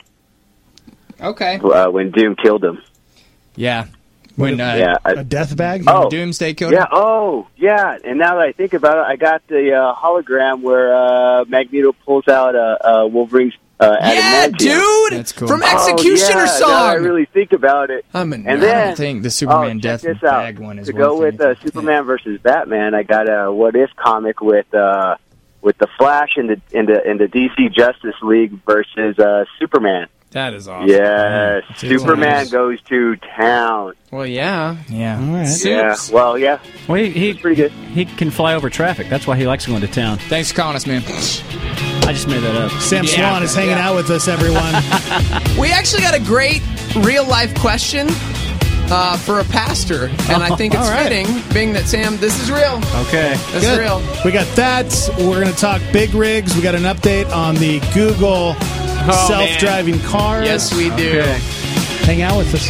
Okay. uh, when Doom killed him. Yeah. When uh, yeah, I, A death bag. Oh. Doomsday killed Yeah, him. oh, yeah. And now that I think about it, I got the uh, hologram where uh, Magneto pulls out uh, uh, Wolverine's uh, Yeah, adamantium. dude. That's cool. From Oh, Executioner yeah, Song. now I really think about it. I'm an And I then, don't think the Superman oh, death check this out. bag one is To go worth with uh, anything. Superman versus Batman, I got a What If comic with uh, with the Flash in the in the in the D C Justice League versus uh, Superman. That is awesome. Yes, That's Superman nice. goes to town. Well, yeah. Yeah. All right. Yeah, well, yeah. Well, he, he pretty good. He can fly over traffic. That's why he likes going to town. Thanks for calling us, man. I just made that up. Sam Yeah. Swan is hanging Yeah. out with us, everyone. We actually got a great real life question uh, for a pastor, and I think it's All right. fitting, being that Sam, this is real. Okay. This is Good. real. We got that. We're going to talk big rigs. We got an update on the Google Oh, self-driving cars. Yes, we do. Okay. Hang out with us.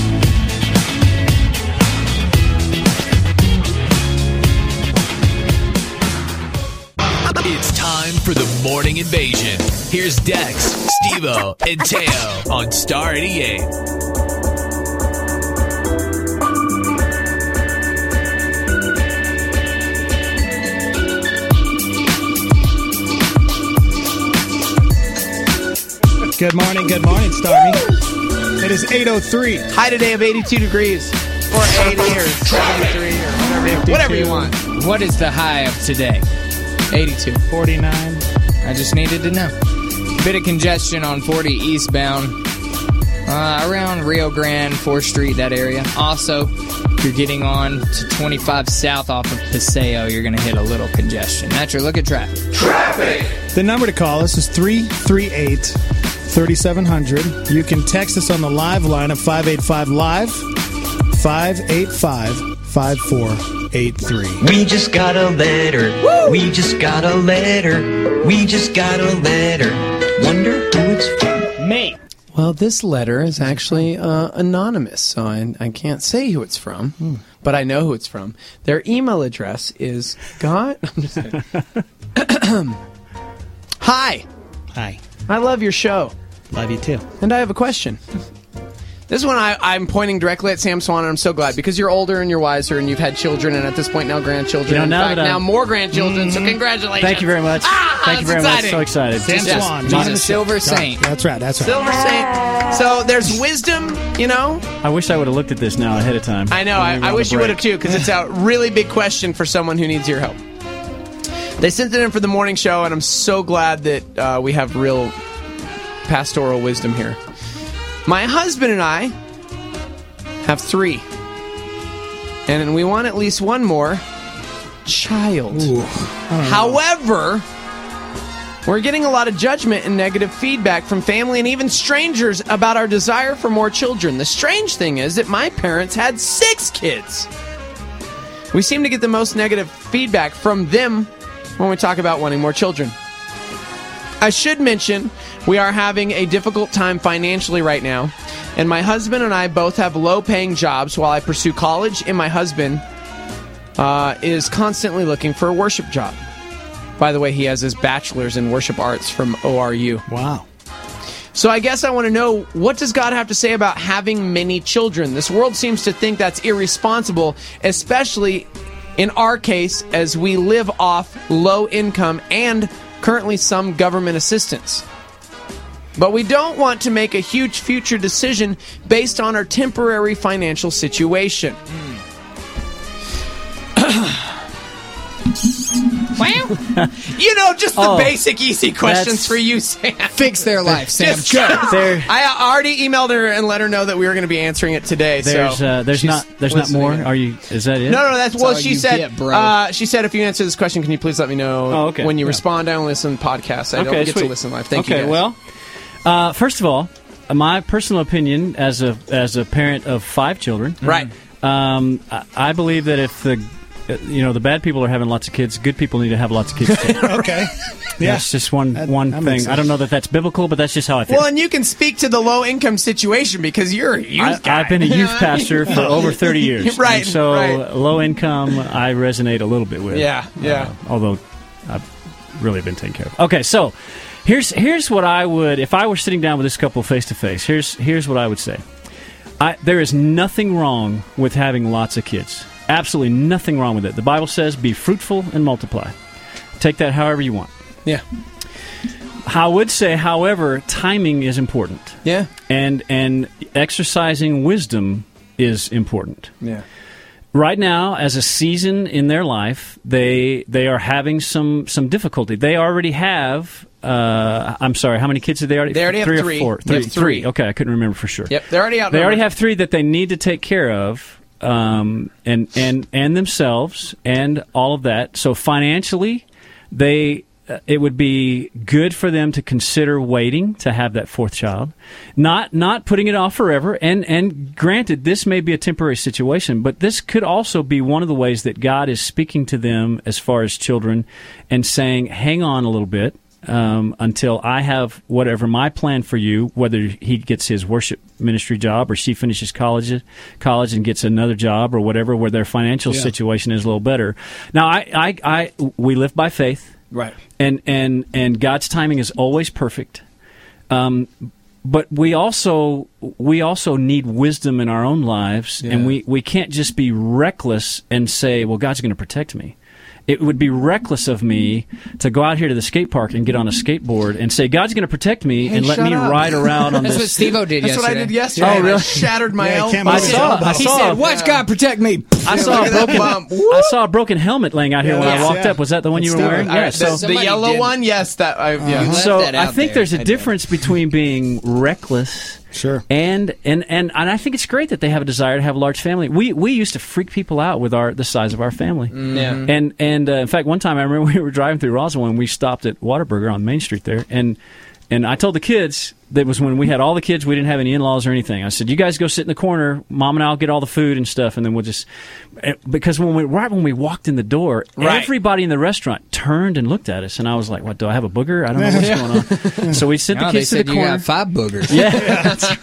It's time for the morning invasion. Here's Dex, Steve-O, and Teo on Star eighty-eight. Good morning, good morning, Starmy. It is eight oh three. High today of eighty-two degrees, or eighty, or seventy-three, or whatever whatever, whatever you want. What is the high of today? eighty-two. forty-nine. I just needed to know. Bit of congestion on forty eastbound. Uh, around Rio Grande, fourth Street, that area. Also, if you're getting on to twenty-five south off of Paseo, you're going to hit a little congestion. That's your look at traffic. Traffic! The number to call us is three three eight, three seven zero zero. You can text us on the live line of five eight five live, five eight five, five four eight three. We just got a letter. Woo! We just got a letter. We just got a letter. Wonder who it's from. Me. Well, this letter is actually uh, anonymous, so I, I can't say who it's from, hmm. but I know who it's from. Their email address is God. I'm just kidding. Hi. Hi. I love your show. Love you too. And I have a question. This one I, I'm pointing directly at Sam Swan, and I'm so glad because you're older and you're wiser and you've had children, and at this point now grandchildren. You know, In now fact, that now I'm- more grandchildren, so congratulations. Thank you very much. Ah, Thank you very that's much. So excited. Sam Yes. Swan. Yes. man of the Silver show. Saint. That's right, that's right. Silver Saint. So there's wisdom, you know? I wish I would have looked at this now ahead of time. I know. when I, we were I on wish the you would break. have too, because it's a really big question for someone who needs your help. They sent it in for the morning show, and I'm so glad that uh, we have real pastoral wisdom here. My husband and I have three, and we want at least one more child. Ooh, However, we're getting a lot of judgment and negative feedback from family and even strangers about our desire for more children. The strange thing is that my parents had six kids. We seem to get the most negative feedback from them when we talk about wanting more children. I should mention we are having a difficult time financially right now, and my husband and I both have low-paying jobs while I pursue college, and my husband uh, is constantly looking for a worship job. By the way, he has his bachelor's in worship arts from O R U. Wow. So I guess I want to know, what does God have to say about having many children? This world seems to think that's irresponsible, especially in our case, as we live off low income and currently some government assistance. But we don't want to make a huge future decision based on our temporary financial situation. Well, you know, just the Oh, basic, easy questions that's- for you, Sam. Fix their life, Sam. Just- There- I already emailed her and let her know that we were going to be answering it today. There's, so uh, there's she's not, there's not listening more. in. Are you? Is that it? No, no, that's, That's well. all She you said, get, bro. uh, she said, if you answer this question, can you please let me know Oh, okay. when you Yeah. respond? I only listen to podcasts. I Okay, don't get sweet. to listen live. Thank okay, you. Guys. well, uh, first of all, my personal opinion as a as a parent of five children, right? Um, I, I believe that if the uh, you know the bad people are having lots of kids, good people need to have lots of kids too. Okay. Yeah. That's just one That- one that makes thing. I don't sense. know that that's biblical, but that's just how I feel. Well, and you can speak to the low income situation because you're a youth I, guy. I've been a youth pastor for over thirty years. Right, And so right. low income, I resonate a little bit with. Yeah, yeah. Uh, although I've really been taken care of. Okay, so here's here's what I would, if I were sitting down with this couple face to face. Here's here's what I would say. I, there is nothing wrong with having lots of kids. Absolutely nothing wrong with it. The Bible says, "Be fruitful and multiply." Take that however you want. Yeah. I would say, however, timing is important. Yeah. And and exercising wisdom is important. Yeah. Right now, as a season in their life, they they are having some some difficulty. They already have. Uh, I'm sorry. How many kids did they already? They already have three three. Or four? They Three. have three. Okay, I couldn't remember for sure. Yep, they're already out. They already have three that they need to take care of, um, and and and themselves, and all of that. So financially, they. Uh, it would be good for them to consider waiting to have that fourth child, not not putting it off forever. And and granted, this may be a temporary situation, but this could also be one of the ways that God is speaking to them as far as children, and saying, "Hang on a little bit um, until I have whatever my plan for you." Whether he gets his worship ministry job or she finishes college college and gets another job or whatever, where their financial Yeah. situation is a little better. Now, I I, I we live by faith. Right. And and and God's timing is always perfect. Um, but we also we also need wisdom in our own lives, Yeah. and we, we can't just be reckless and say, "Well, God's going to protect me." it would be reckless of me to go out here to the skate park and get on a skateboard and say, God's going to protect me Hey, and let shut me up. ride around on That's this. what Steve-O did That's yesterday. what I did yesterday. Oh, and really? I shattered my Yeah, I elbow. can't I believe saw, it. I He saw, said, "Watch God protect me." I saw Look a at that broken. bump. I saw a broken helmet laying out here when I Yes. walked Yeah. up. Was that the one you were That's wearing? All right, Yeah. the, So, the Somebody yellow did. one, yes, that I, yeah. You left so that I out think there. there's a I did. difference between being reckless. Sure. And, and and and I think it's great that they have a desire to have a large family. We we used to freak people out with our the size of our family. Yeah. And and uh, in fact, one time I remember we were driving through Roswell and we stopped at Whataburger on Main Street there, and and I told the kids, that was when we had all the kids, we didn't have any in-laws or anything. I said, you guys go sit in the corner, Mom and I'll get all the food and stuff, and then we'll just... Because when we right when we walked in the door, Right. everybody in the restaurant turned and looked at us, and I was like, what, do I have a booger? I don't know what's Yeah. going on. So we sent No, the they kids to said the you corner. got five boogers. Yeah, that's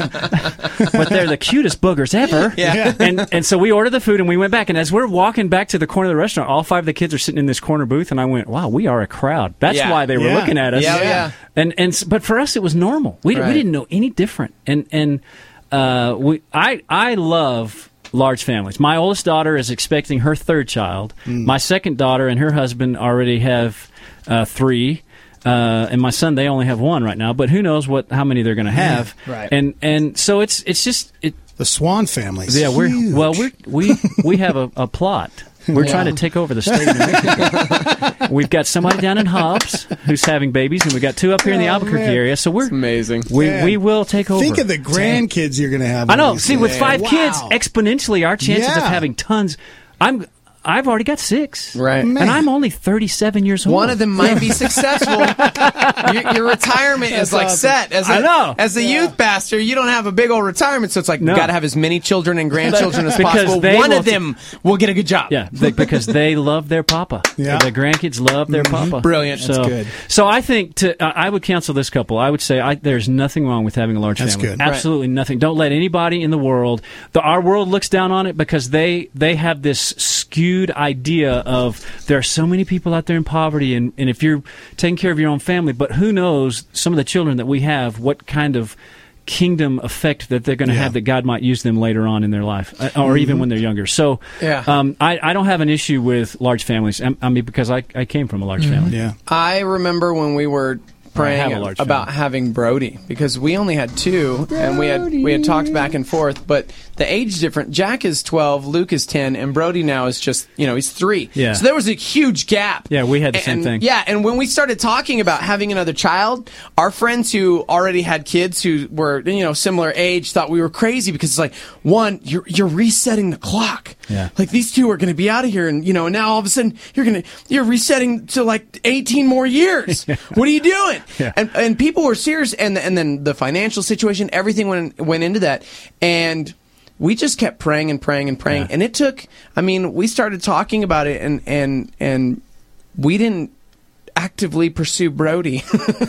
right. But they're the cutest boogers ever. Yeah. And and so we ordered the food and we went back. And as we're walking back to the corner of the restaurant, all five of the kids are sitting in this corner booth. And I went, "Wow, we are a crowd." That's Yeah. why they were Yeah. looking at us. Yeah, yeah. And and s- but for us, it was normal. We Right. we didn't know any different. And and uh, we I I love large families. My oldest daughter is expecting her third child. My second daughter and her husband already have uh, three. Uh, and my son, they only have one right now, but who knows what how many they're going to have? Right. And and so it's it's just it. The Swan family. Yeah, we're well, we're we we have a, a plot. We're Yeah. trying to take over the state of New Mexico. We've got somebody down in Hobbs who's having babies, and we've got two up here in the Oh, Albuquerque man. area. So we're amazing. We Man. we will take over. Think of the grandkids you're going to have. I on know. these See, with days. five Wow. kids, exponentially, our chances of Yeah. having tons. I'm. I've already got six. Right. And Man. I'm only thirty-seven years old. One of them might be successful. your, your retirement That's is like awesome. set. As a, I know. As a youth pastor, you don't have a big old retirement, so it's like No. you got to have as many children and grandchildren as Because possible. they One will of t- them will get a good job. Yeah, they, because they love their papa. Yeah. The grandkids love their papa. Brilliant. So, That's good. So I think to uh, I would counsel this couple. I would say I, there's nothing wrong with having a large That's family. good. Absolutely nothing. Don't let anybody in the world. The, our world looks down on it because they they have this skewed idea of there are so many people out there in poverty, and, and if you're taking care of your own family, but who knows some of the children that we have, what kind of kingdom effect that they're going to Yeah. have that God might use them later on in their life, uh, or even when they're younger. So, Yeah. um, I, I don't have an issue with large families. I, I mean, because I, I came from a large family. Yeah. I remember when we were praying have a large about family. having Brody because we only had two and we had we had talked back and forth, but the age difference. Jack is twelve, Luke is ten, and Brody now is just you know he's three. Yeah. So there was a huge gap. Yeah, we had the same And- thing. Yeah, and when we started talking about having another child, our friends who already had kids who were you know similar age thought we were crazy because it's like one you're you're resetting the clock. Yeah. Like these two are going to be out of here, and you know, and now all of a sudden you're going to you're resetting to like eighteen more years. What are you doing? Yeah. And and people were serious, and and then the financial situation, everything went went into that, and we just kept praying and praying and praying, Yeah. and it took. I mean, we started talking about it, and and and we didn't actively pursue Brody.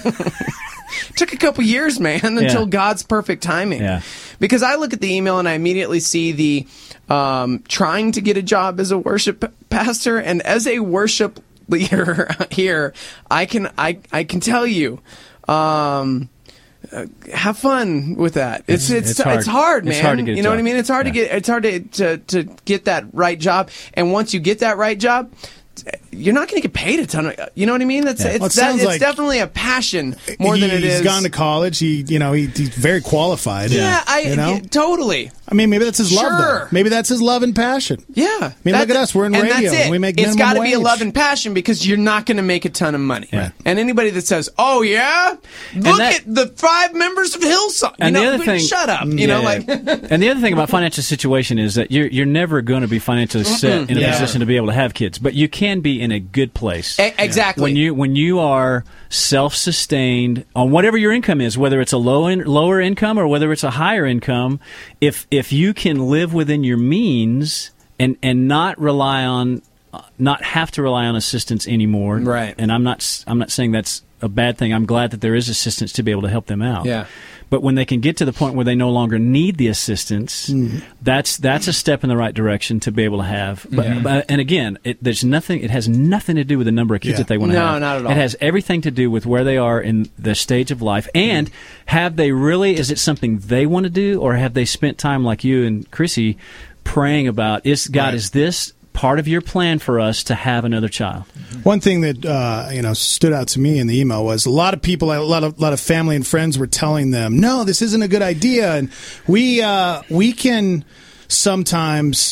Took a couple years, man, until Yeah. God's perfect timing. Yeah. Because I look at the email and I immediately see the um, trying to get a job as a worship p- pastor, and as a worship leader here, I can I I can tell you. Um, uh, have fun with that. It's it's It's it's hard. hard, man. It's hard to get a you know what I job. mean? It's hard Yeah. to get. It's hard to, to to get that right job. And once you get that right job, you're not going to get paid a ton of. You know what I mean? That's Yeah. it's Well, it that, sounds it's like definitely a passion more he, than it is. He's gone to college. He, you know, he, he's very qualified. Yeah, I you know? yeah, totally. I mean, maybe that's his love. Sure. Though. Maybe that's his love and passion. Yeah. I mean, look at us. We're in and radio. That's it. And we make it's minimum got to be a wage. love and passion because you're not going to make a ton of money. Yeah. And anybody that says, "Oh yeah, look that- at the five members of Hillsong," you And know, the other thing, shut up. You know, Yeah. like and the other thing about financial situation is that you're you're never going to be financially set in a Yeah. position to be able to have kids, but you can be in a good place. E- exactly. When you when you are self-sustained on whatever your income is, whether it's a low in, lower income or whether it's a higher income, if if you can live within your means and and not rely on uh, not have to rely on assistance anymore. Right. And I'm not s- I'm not saying that's a bad thing. I'm glad that there is assistance to be able to help them out. Yeah. But when they can get to the point where they no longer need the assistance, that's that's a step in the right direction to be able to have. But, Yeah. but and again, it, there's nothing. It has nothing to do with the number of kids Yeah. that they want to No, have. not at all. It has everything to do with where they are in the stage of life, and have they really? Is it something they want to do, or have they spent time like you and Chrissy praying about? Is God? Right. Is this part of your plan for us to have another child. One thing that uh, you know stood out to me in the email was a lot of people, a lot of lot of family and friends were telling them, "No, this isn't a good idea," and we uh, we can sometimes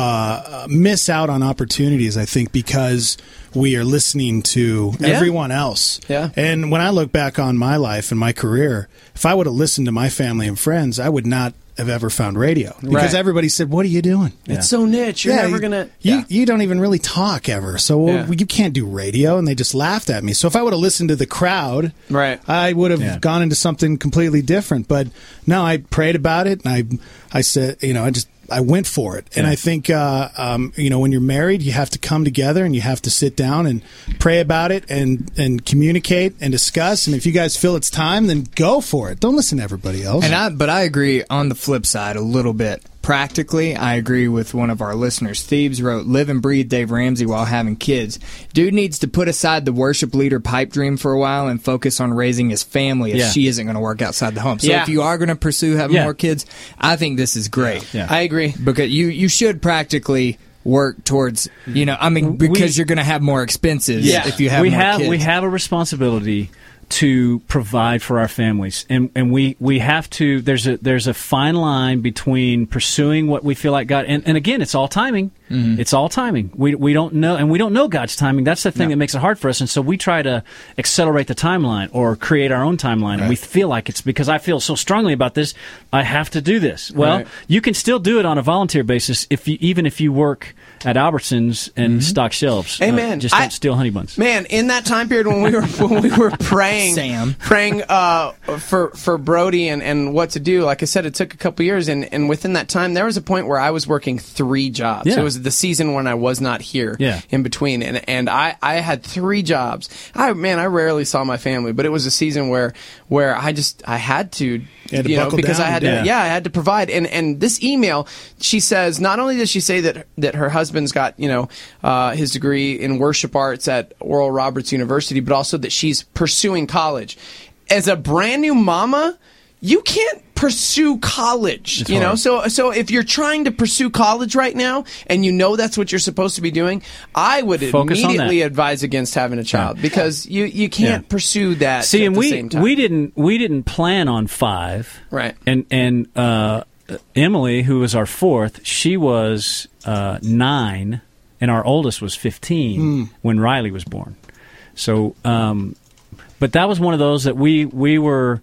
uh, miss out on opportunities. I think because we are listening to Yeah. everyone else. Yeah. And when I look back on my life and my career, if I would have listened to my family and friends, I would not have ever found radio because Right. everybody said, "What are you doing? It's so niche. You're Yeah, never you- gonna. You you don't even really talk ever, so well, Yeah. you can't do radio." And they just laughed at me. So if I would have listened to the crowd, Right. I would have Yeah. gone into something completely different. But no, I prayed about it, and I I said, you know, I just I went for it. And Yeah. I think uh, um, you know, when you're married, you have to come together and you have to sit down and pray about it and and communicate and discuss. And if you guys feel it's time, then go for it. Don't listen to everybody else. And I, but I agree on the flip side a little bit. Practically, I agree with one of our listeners. Thebes wrote, "Live and breathe Dave Ramsey while having kids. Dude needs to put aside the worship leader pipe dream for a while and focus on raising his family if Yeah. she isn't going to work outside the home." So Yeah. if you are going to pursue having Yeah. more kids, I think this is great. Yeah. I agree. Because you, you should practically work towards, you know, I mean, because We- you're going to have more expenses if you have we more have kids. we have a responsibility to provide for our families, and and we, we have to. There's a there's a fine line between pursuing what we feel like God, and, and again, it's all timing. Mhm. It's all timing. We we don't know, and we don't know God's timing. That's the thing that makes it hard for us, and so we try to accelerate the timeline or create our own timeline. And we feel like it's because I feel so strongly about this, I have to do this. Well, Right. you can still do it on a volunteer basis if you even if you work at Albertsons and stock shelves. Amen. Uh, just don't I- steal honey buns. Man, in that time period when we were when we were praying, Sam. praying uh, for for Brody and, and what to do, like I said, it took a couple years, and, and within that time, there was a point where I was working three jobs. Yeah. It was the season when I was not here. Yeah. In between, and and I, I had three jobs. I man, I rarely saw my family, but it was a season where where I just I had to. You had to you know, buckle because down. I had to, Yeah. yeah, I had to provide. And and this email, she says, not only does she say that that her husband's got you know uh, his degree in worship arts at Oral Roberts University, but also that she's pursuing college. As a brand new mama, you can't pursue college. It's you know, hard. so so if you're trying to pursue college right now, and you know that's what you're supposed to be doing, I would Focus on immediately that. advise against having a child because you you can't Yeah. pursue that. See, at and the we same time. we didn't we didn't plan on five, Right. And and uh, Emily, who was our fourth, she was uh, nine, and our oldest was fifteen Mm. when Riley was born. So, um, but that was one of those that we we were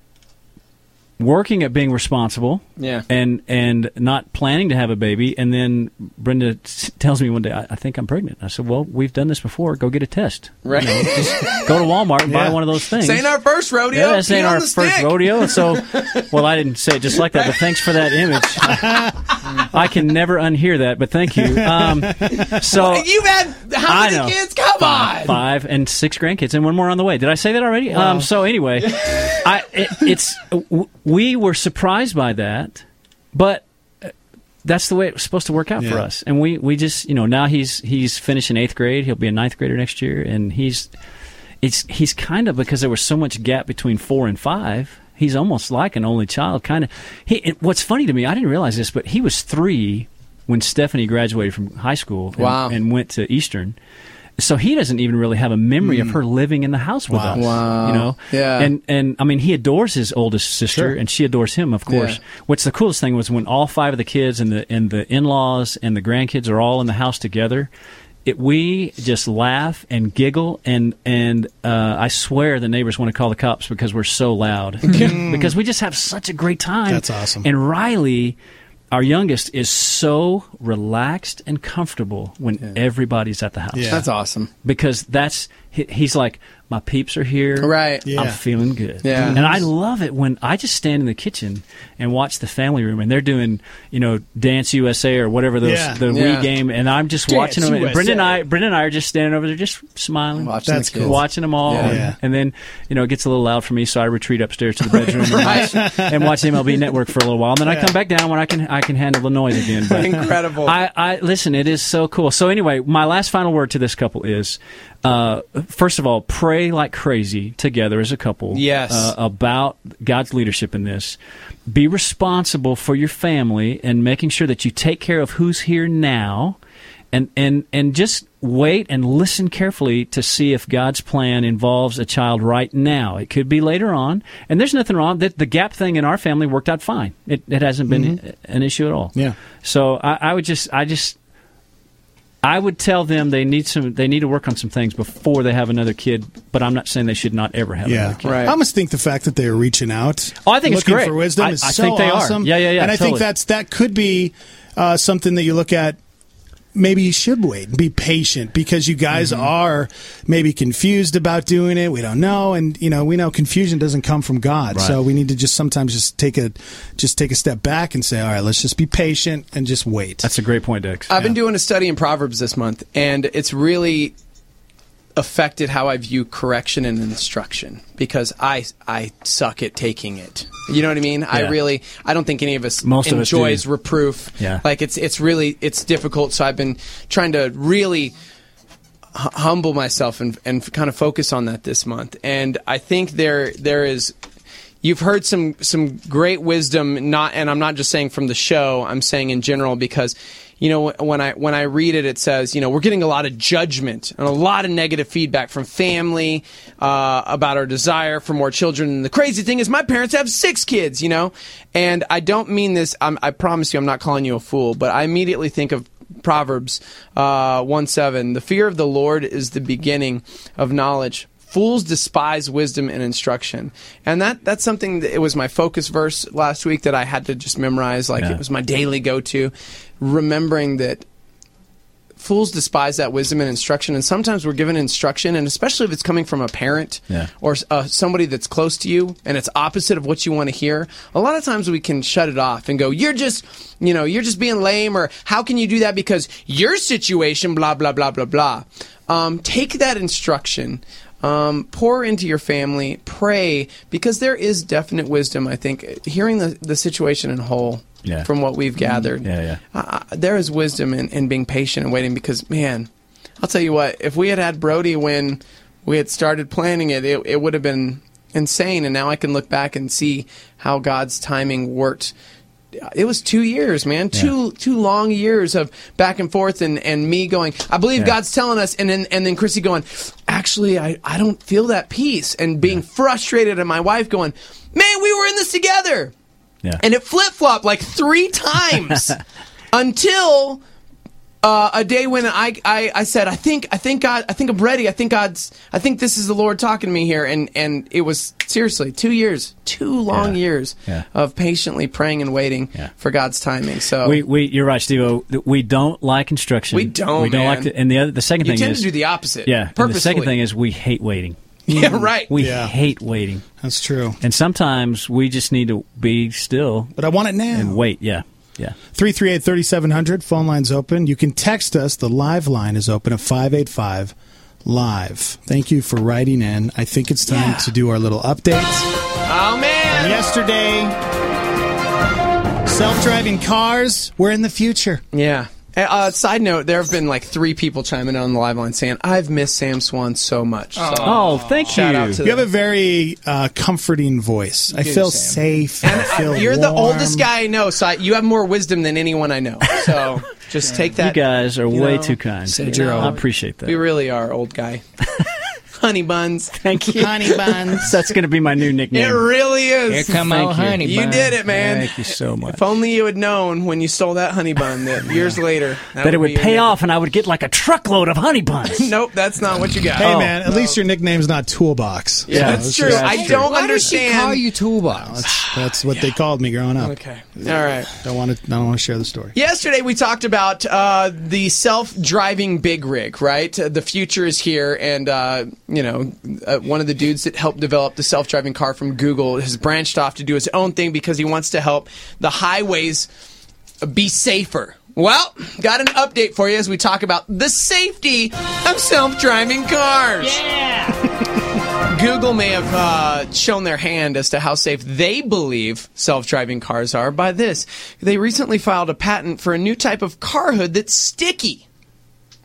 working at being responsible, Yeah. and and not planning to have a baby. And then Brenda t- tells me one day, I, I think I'm pregnant. I said, well, we've done this before. Go get a test. Right. You know, just go to Walmart and buy Yeah. one of those things. This ain't our first rodeo. Yeah, this Pee ain't on our the first stick. rodeo. So, well, I didn't say it just like that, but thanks for that image. I can never unhear that, but thank you. Um, so You've had how I many know. kids? Come five, on. five and six grandkids, and one more on the way. Did I say that already? Wow. Um, so anyway, I it, it's w- we were surprised by that, but uh, that's the way it was supposed to work out for Yeah. us. And we, we just you know now he's he's finishing eighth grade. He'll be a ninth grader next year, and he's it's he's kind of because there was so much gap between four and five. He's almost like an only child, kind of. He. It, what's funny to me, I didn't realize this, but he was three when Stephanie graduated from high school and, Wow. and went to Eastern. So he doesn't even really have a memory of her living in the house with Wow. us. Wow. You know? Yeah. And and I mean he adores his oldest sister Sure. and she adores him, of course. Yeah. What's the coolest thing was when all five of the kids and the and the in-laws and the grandkids are all in the house together. It, we just laugh and giggle, and and uh, I swear the neighbors want to call the cops because we're so loud. Because we just have such a great time. That's awesome. And Riley, our youngest, is so relaxed and comfortable when everybody's at the house. Yeah. That's awesome. Because that's he, he's like, my peeps are here. Right. Yeah. I'm feeling good. Yeah. And I love it when I just stand in the kitchen and watch the family room, and they're doing, you know, Dance U S A or whatever those Yeah. the Yeah. Wii game, and I'm just Dance watching them. U S A. And Brenda and I, Brenda and I are just standing over there, just smiling, Watching That's the kids. cool. watching them all. Yeah. And, Yeah. and then, you know, it gets a little loud for me, so I retreat upstairs to the bedroom and, Right. watch, and watch M L B Network for a little while. And then I Yeah. come back down when I can I can handle the noise again. But Incredible. I, I listen. It is so cool. So anyway, my last final word to this couple is, uh, first of all, pray like crazy together as a couple. Yes. Uh, about God's leadership in this. Be responsible for your family and making sure that you take care of who's here now, and, and, and just wait and listen carefully to see if God's plan involves a child right now. It could be later on, and there's nothing wrong. That the gap thing in our family worked out fine. It, it hasn't been mm-hmm. an issue at all. Yeah. So I, I would just, I just, I would tell them they need some, they need to work on some things before they have another kid. But I'm not saying they should not ever have yeah. another kid. Right. I almost think the fact that they are reaching out, oh, I think it's looking great for wisdom, I, is I so think they awesome. Are. Yeah, yeah, yeah. And I totally. think that's that could be uh, something that you look at. Maybe you should wait and be patient because you guys mm-hmm. are maybe confused about doing it. We don't know, and you know we know confusion doesn't come from God, right. So we need to just sometimes just take a just take a step back and say, all right, let's just be patient and just wait. That's a great point, Dex. I've yeah. been doing a study in Proverbs this month, and it's really affected how I view correction and instruction because I I suck at taking it. You know what I mean? Yeah. I really I don't think any of us Most enjoys of us reproof. Yeah. Like it's it's really it's difficult. So I've been trying to really h- humble myself and and kind of focus on that this month. And I think there there is. You've heard some some great wisdom. Not and I'm not just saying from the show. I'm saying in general because. You know, when I when I read it, it says, you know, we're getting a lot of judgment and a lot of negative feedback from family uh, about our desire for more children. And the crazy thing is my parents have six kids, you know. And I don't mean this. I'm, I promise you I'm not calling you a fool. But I immediately think of Proverbs uh, one seven. The fear of the Lord is the beginning of knowledge. Fools despise wisdom and instruction. And that that's something that it was my focus verse last week that I had to just memorize. Like yeah. It was my daily go-to. Remembering that fools despise that wisdom and instruction. And sometimes we're given instruction, and especially if it's coming from a parent yeah. or uh, somebody that's close to you and it's opposite of what you want to hear. A lot of times we can shut it off and go, you're just, you know, you're just being lame, or how can you do that because your situation, blah, blah, blah, blah, blah. Um, take that instruction. Um, pour into your family, pray, because there is definite wisdom, I think. Hearing the, the situation in whole yeah. from what we've gathered, yeah, yeah. Uh, there is wisdom in, in being patient and waiting because, man, I'll tell you what, if we had had Brody when we had started planning it, it, it would have been insane, and now I can look back and see how God's timing worked. It was two years, man. Yeah. Two two long years of back and forth, and, and me going, I believe yeah. God's telling us, and then and then Chrissy going, actually, I, I don't feel that peace, and being yeah. frustrated, and my wife going, man, we were in this together, yeah. and it flip flopped like three times until. Uh, a day when I, I, I said, I think I think God I think I'm ready. I think God's I think this is the Lord talking to me here, and, and it was seriously two years, two long yeah. years yeah. of patiently praying and waiting yeah. for God's timing. So we, we you're right, Steve. We don't like instruction. We don't. We don't man. like to. And the other the second you thing tend is to do the opposite. Yeah. Purposefully. And the second thing is we hate waiting. Yeah, right. We yeah. hate waiting. That's true. And sometimes we just need to be still. But I want it now. And wait. Yeah. Yeah. three three eight, three seven zero zero. Phone line's open. You can text us. The live line is open at five eight five live. Thank you for writing in. I think it's time yeah. to do our little updates. Oh, man. And yesterday, self-driving cars, we're in the future. Yeah. Uh, side note, there have been like three people chiming in on the live line saying, I've missed Sam Swan so much. So, oh, thank shout you. Out to you have a very uh, comforting voice. I do, feel Sam. safe. I feel You're warm. the oldest guy I know, so I, you have more wisdom than anyone I know. So just take that. You guys are you way know, too kind. Said you're I old. appreciate that. We really are, old guy. Honey buns. Thank you. Honey buns. That's going to be my new nickname. It really is. Here come Thank old you. honey You bun. did it, man. Thank you so much. If only you had known when you stole that honey bun that years later. That, that it would be your pay name. off and I would get like a truckload of honey buns. Nope, that's not what you got. Hey, Oh, man, at no. least your nickname's not Toolbox. Yeah, So that's it's true. just- I true. don't Why does she understand. call you Toolbox? That's, that's what they called me growing up. Okay. All right. Don't want to. I don't want to share the story. Yesterday we talked about uh, the self-driving big rig, right? Uh, the future is here, and uh, you know, uh, one of the dudes that helped develop the self-driving car from Google has branched off to do his own thing because he wants to help the highways be safer. Well, got an update for you as we talk about the safety of self-driving cars. Yeah. Google may have uh, shown their hand as to how safe they believe self-driving cars are by this. They recently filed a patent for a new type of car hood that's sticky.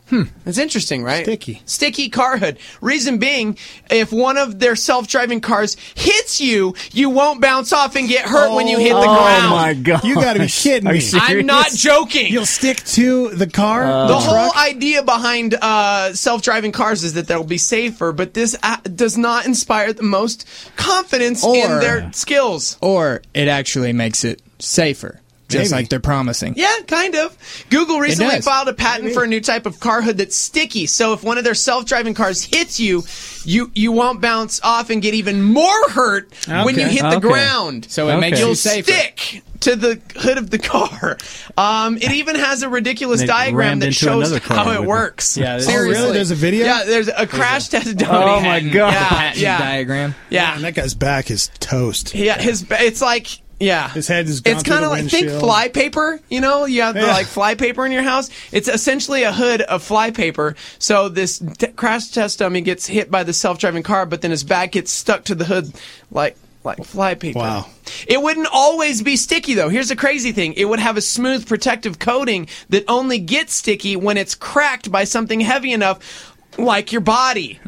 Hmm. That's interesting, right? Sticky. Sticky car hood. Reason being, if one of their self-driving cars hits you, you won't bounce off and get hurt oh, when you hit the oh ground. Oh my god! You got to be kidding me! I'm not joking. You'll stick to the car. Uh, the the whole truck? idea behind uh, self-driving cars is that they'll be safer, but this uh, does not inspire the most confidence Or- in their skills. Or it actually makes it safer, just Maybe. like they're promising. Yeah, kind of. Google recently does. filed a patent Maybe. for a new type of car hood that's sticky. So if one of their self-driving cars hits you, you you won't bounce off and get even more hurt when you Okay. hit the Okay. ground. So it Okay. makes You'll you safer. stick to the hood of the car. Um, it even has a ridiculous They diagram rammed that into shows another car how it with it. works. Yeah, this- Oh, really? There's a video? Yeah, there's a crash testimony. Oh, my God. Yeah, Patent yeah, diagram. yeah. Man, that guy's back is toast. Yeah, his ba- it's like yeah, His head is gone It's through kind of the like think windshield. fly paper. You know, you have the Yeah. like fly paper in your house. It's essentially a hood of fly paper. So this t- crash test dummy gets hit by the self-driving car, but then his back gets stuck to the hood like like fly paper. Wow. It wouldn't always be sticky though. Here's the crazy thing: it would have a smooth protective coating that only gets sticky when it's cracked by something heavy enough, like your body.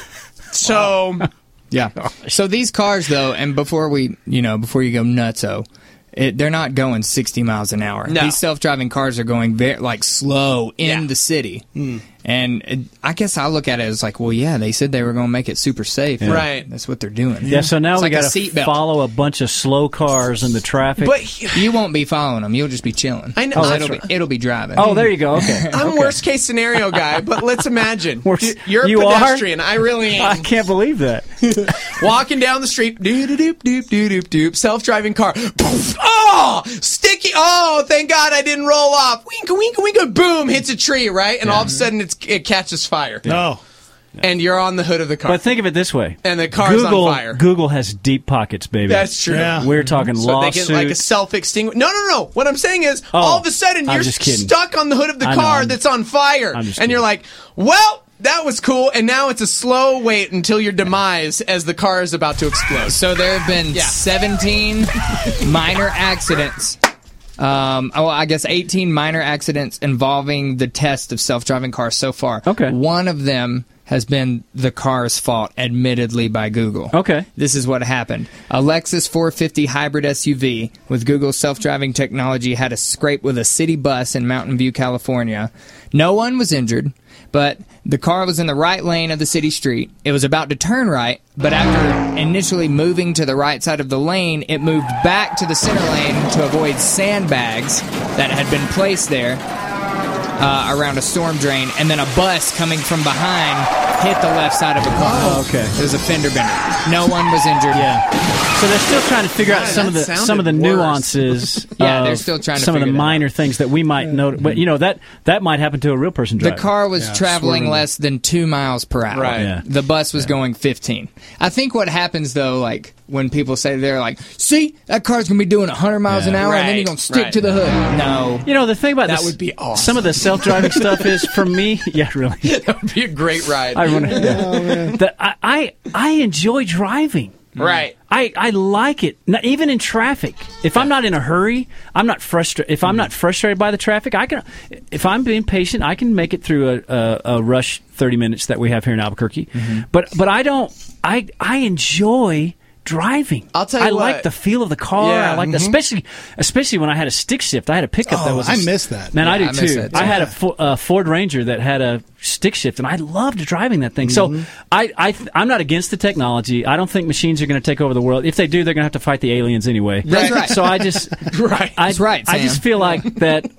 So. Yeah. So these cars, though, and before we, you know, before you go nutso, it, they're not going sixty miles an hour. No. These self-driving cars are going very, like, slow in Yeah. the city. And it, I guess I look at it as like, well, yeah, they said they were going to make it super safe. Yeah. Right. That's what they're doing. Yeah, so now It's we like a got to seatbelt. follow a bunch of slow cars in the traffic. But You won't be following them. You'll just be chilling. I know- Oh, that's it'll, right. be, it'll be driving. oh, there you go. Okay. I'm Okay. worst case scenario guy, but let's imagine Worst- you're a you are? pedestrian. I really I am. can't believe that. Walking down the street, doop doop doop doop doop doop. Self-driving car. Poof, oh, sticky. Oh, thank God I didn't roll off. Wink, wink, wink. Boom, hits a tree, right? And all of a sudden it's, it catches fire. No. And you're on the hood of the car. But think of it this way. And the car's on Google, fire. Google has deep pockets, baby. That's true. Yeah. We're talking So lawsuits. they can like a self-extinguish. No, no, no. What I'm saying is, Oh, all of a sudden I'm you're just kidding. stuck on the hood of the I know, car I'm- that's on fire, I'm just and you're kidding. like, "Well, that was cool." And now it's a slow wait until your demise as the car is about to explode. So there have been Yeah. seventeen minor accidents. Um, oh, I guess eighteen minor accidents involving the test of self-driving cars so far. Okay. One of them has been the car's fault, admittedly by Google. Okay. This is what happened. A Lexus four fifty hybrid S U V with Google's self-driving technology had a scrape with a city bus in Mountain View, California. No one was injured, but the car was in the right lane of the city street. It was about to turn right, but after initially moving to the right side of the lane, it moved back to the center lane to avoid sandbags that had been placed there uh, around a storm drain, and then a bus coming from behind hit the left side of a car. Oh, okay. It was a fender bender. No one was injured. Yeah. So they're still trying to figure out God, some of that the sounded some of the worse. nuances. Yeah, of they're still trying to some of the figure that minor things that we might know. But you know that that might happen to a real person The driving. car was Yeah, traveling swerving. less than two miles per hour. Right. Yeah. The bus was going fifteen. I think what happens, though, like, when people say they're like, see, that car's going to be doing one hundred miles an hour, and then Right, you're going to stick right. to the hood. No. You know the thing about That this, would be awesome. Some of the self-driving stuff is for me. Yeah, really. That would be a great ride. I want to. That I, I I enjoy driving. Right. I, I like it. Not, even in traffic. If I'm not in a hurry, I'm not frustrated. If I'm not frustrated by the traffic, I can. If I'm being patient, I can make it through a, a, a rush thirty minutes that we have here in Albuquerque. But but I don't. I I enjoy driving. I'll tell you I what. like the feel of the car. Yeah, I like the, mhm. especially especially when I had a stick shift. I had a pickup that Oh, was. a I s- miss that. Man, I Yeah, do I miss too. that, I too. had a, Fo- a Ford Ranger that had a stick shift, and I loved driving that thing. So I, I, th- I'm not against the technology. I don't think machines are going to take over the world. If they do, they're going to have to fight the aliens anyway. That's right. So I just, Right. I, That's right, I Sam. just feel like that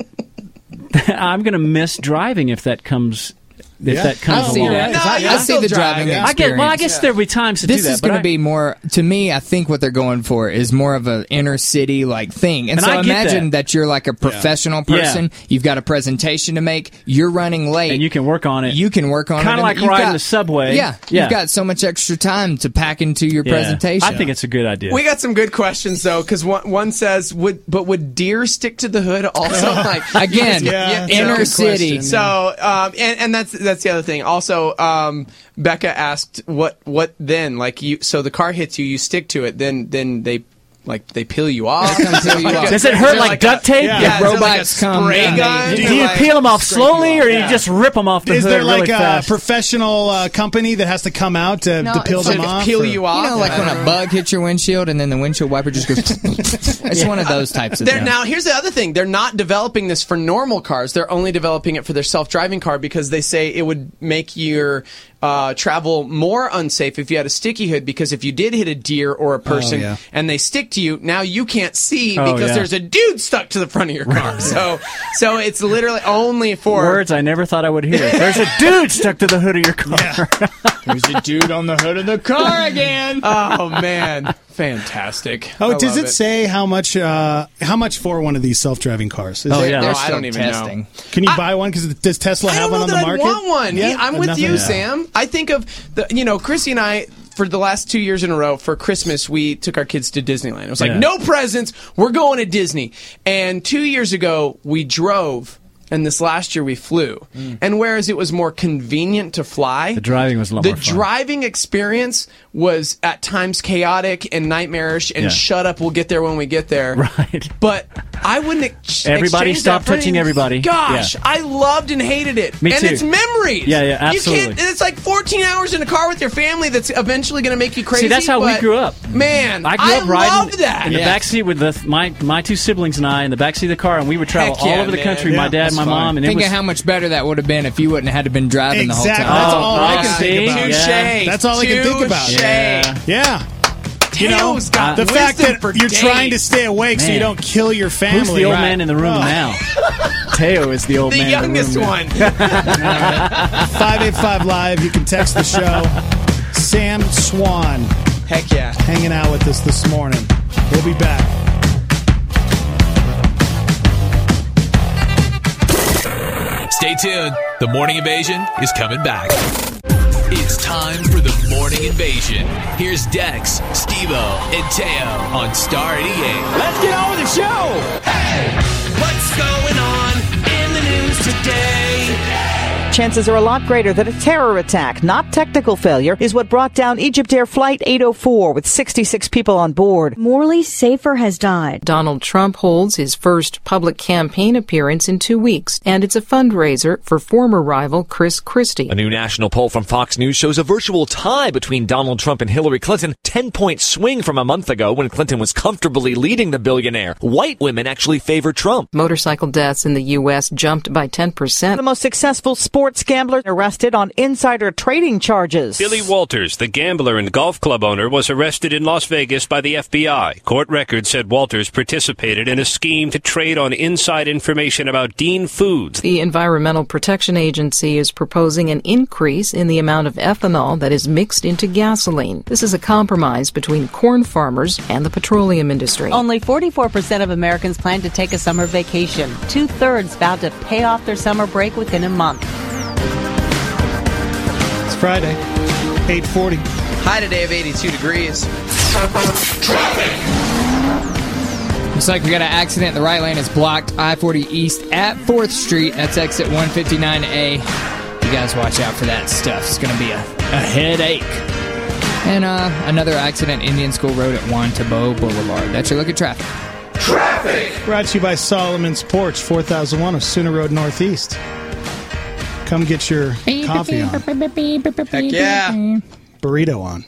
I'm going to miss driving if that comes. If Yeah. that comes I see along. that. No, I, you'll I see still the drive, driving yeah. I get. Well, I experience. guess there'll be times to This do that. is but going I- to be more, to me, I think what they're going for is more of an inner city like thing. And, And so I get imagine that. that. you're like a professional Yeah. person. You've got a presentation to make. You're running late. and you can work on it. You can work on it. Kinda and like you've riding got- the subway. Yeah, Yeah. You've got so much extra time to pack into your Yeah. presentation. I think it's a good idea. We got some good questions though, because one, one says, "Would but would deer stick to the hood also?" Like Again, Yeah, you inner know, city. So, um, and, and that's that's the other thing. Also, um, Becca asked, "What what then? Like you? So the car hits you, you stick to it. Then then they like they peel you off? peel you off. Does it hurt like, like duct tape? Yeah, yeah. yeah robots like a come. Spray And gun? Do you like, peel them off slowly, or yeah. you just rip them off the Is hood there like really a fast? professional uh, company that has to come out to, No, to peel it's them like off? Peel or? you off. You know, like when a bug hits your windshield and then the windshield wiper just goes. It's Yeah. one of those types of They're, things. now, here's the other thing. They're not developing this for normal cars. They're only developing it for their self-driving car because they say it would make your uh, travel more unsafe if you had a sticky hood, because if you did hit a deer or a person Oh, yeah. and they stick to you, now you can't see Oh, because yeah. there's a dude stuck to the front of your car. So, so it's literally only for Words I never thought I would hear. There's a dude stuck to the hood of your car. There's a dude on the hood of the car again. Oh man, fantastic! Oh, I does love it, say how much? Uh, how much for one of these self-driving cars? Is Oh, it- yeah. No, They're I still don't even testing. know. Can you buy one? Because does Tesla I have don't one know on that the I'd market? want one. Yeah, Yeah, I'm with nothing? you, Yeah. Sam. I think of the, you know, Chrissy and I. For the last two years in a row, for Christmas, we took our kids to Disneyland. It was like, Yeah. no presents, we're going to Disney. And two years ago, we drove, and this last year we flew. And whereas it was more convenient to fly, The driving was a lot the more fun. driving experience was at times chaotic and nightmarish. And Yeah. shut up, we'll get there when we get there. Right. But I wouldn't. Ex- Everybody exchange stop that for touching anything. everybody. Gosh, Yeah. I loved and hated it. Me and too. it's memories. Yeah, yeah, You absolutely. can't. It's like fourteen hours in a car with your family. That's eventually going to make you crazy. See, that's how we but, grew up. Man, I grew up riding loved that. in the Yeah. backseat with the, my my two siblings and I in the backseat of the car, and we would travel Heck all yeah, over the man. country. Yeah, my dad, that's my fun. mom, and Think it was of how much better that would have been if you wouldn't have had to been driving Exactly. the whole That's time. all I can see? think about. Touche. Yeah. That's all I can think about. Touche. Yeah. Yeah. You know, Tails got the fact wisdom that for you're days. trying to stay awake so you Man. don't kill your family. Who's the old Right. man in the room Oh. now? Teo is the old The man youngest in the room one. five eight five Live. You can text the show. Sam Swan Heck yeah. hanging out with us this morning. We'll be back. Stay tuned. The Morning Invasion is coming back. It's time for the Morning Invasion. Here's Dex, Steve-O, and Teo on Star eighty-eight. Let's get on with the show. Hey, what's going on in the news today? Chances are a lot greater that a terror attack, not technical failure, is what brought down Egypt Air Flight eight oh four with sixty-six people on board. Morley Safer has died. Donald Trump holds his first public campaign appearance in two weeks, and it's a fundraiser for former rival Chris Christie. A new national poll from Fox News shows a virtual tie between Donald Trump and Hillary Clinton. ten-point swing from a month ago when Clinton was comfortably leading the billionaire. White women actually favor Trump. Motorcycle deaths in the U S jumped by ten percent. The most successful sports gambler arrested on insider trading charges. Billy Walters, the gambler and golf club owner, was arrested in Las Vegas by the F B I. Court records said Walters participated in a scheme to trade on inside information about Dean Foods. The Environmental Protection Agency is proposing an increase in the amount of ethanol that is mixed into gasoline. This is a compromise between corn farmers and the petroleum industry. Only forty-four percent of Americans plan to take a summer vacation. Two-thirds vowed to pay off their summer break within a month. It's Friday, eight forty. High today of eighty-two degrees. Looks like we got an accident. The right lane is blocked. I forty East at fourth Street. That's exit one fifty-nine A. You guys watch out for that stuff. It's going to be a, a headache. And uh, another accident, Indian School Road at Juan Tabo Boulevard. That's your look at traffic. Traffic! Brought to you by Solomon's Porch, four thousand one of Sooner Road Northeast. Come get your coffee on. Heck yeah. Burrito on.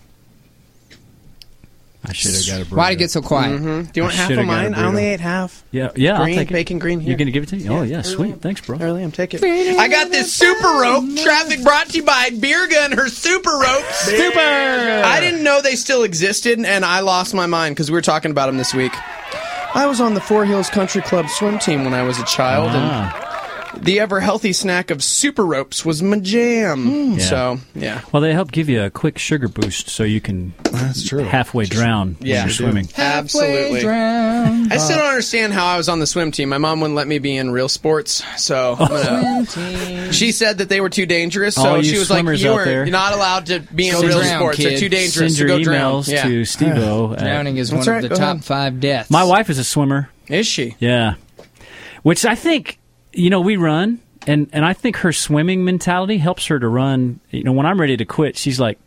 I should have got a burrito. Why'd it get so quiet? Mm-hmm. Do you want I half should've of got a mine? I burrito. only ate half. Yeah, yeah, Green, I'll take it. bacon green here. You're going to give it to me? Oh, yeah, sweet. Thanks, bro. Early, I'm taking it. I got this super rope. Traffic brought to you by Beerga and her super ropes. Super! I didn't know they still existed, and I lost my mind because we were talking about them this week. I was on the Four Hills Country Club swim team when I was a child, Ah. and the ever-healthy snack of super ropes was my jam. Yeah. So, yeah. Well, they help give you a quick sugar boost so you can That's true. halfway drown Yeah. when you're swimming. Absolutely. Drown. I still don't understand how I was on the swim team. My mom wouldn't let me be in real sports, so I'm gonna- she said that they were too dangerous. So All you she was like, swimmers "You out were there. you're not allowed to be in Go real drown, sports. They're kid. too dangerous. Send your so go drown." emails Yeah. to Steve-O. at- Drowning is That's one right, of go the top ahead. five deaths. My wife is a swimmer. Is she? Yeah. Which I think, you know, we run, and, and I think her swimming mentality helps her to run. You know, when I'm ready to quit, she's like,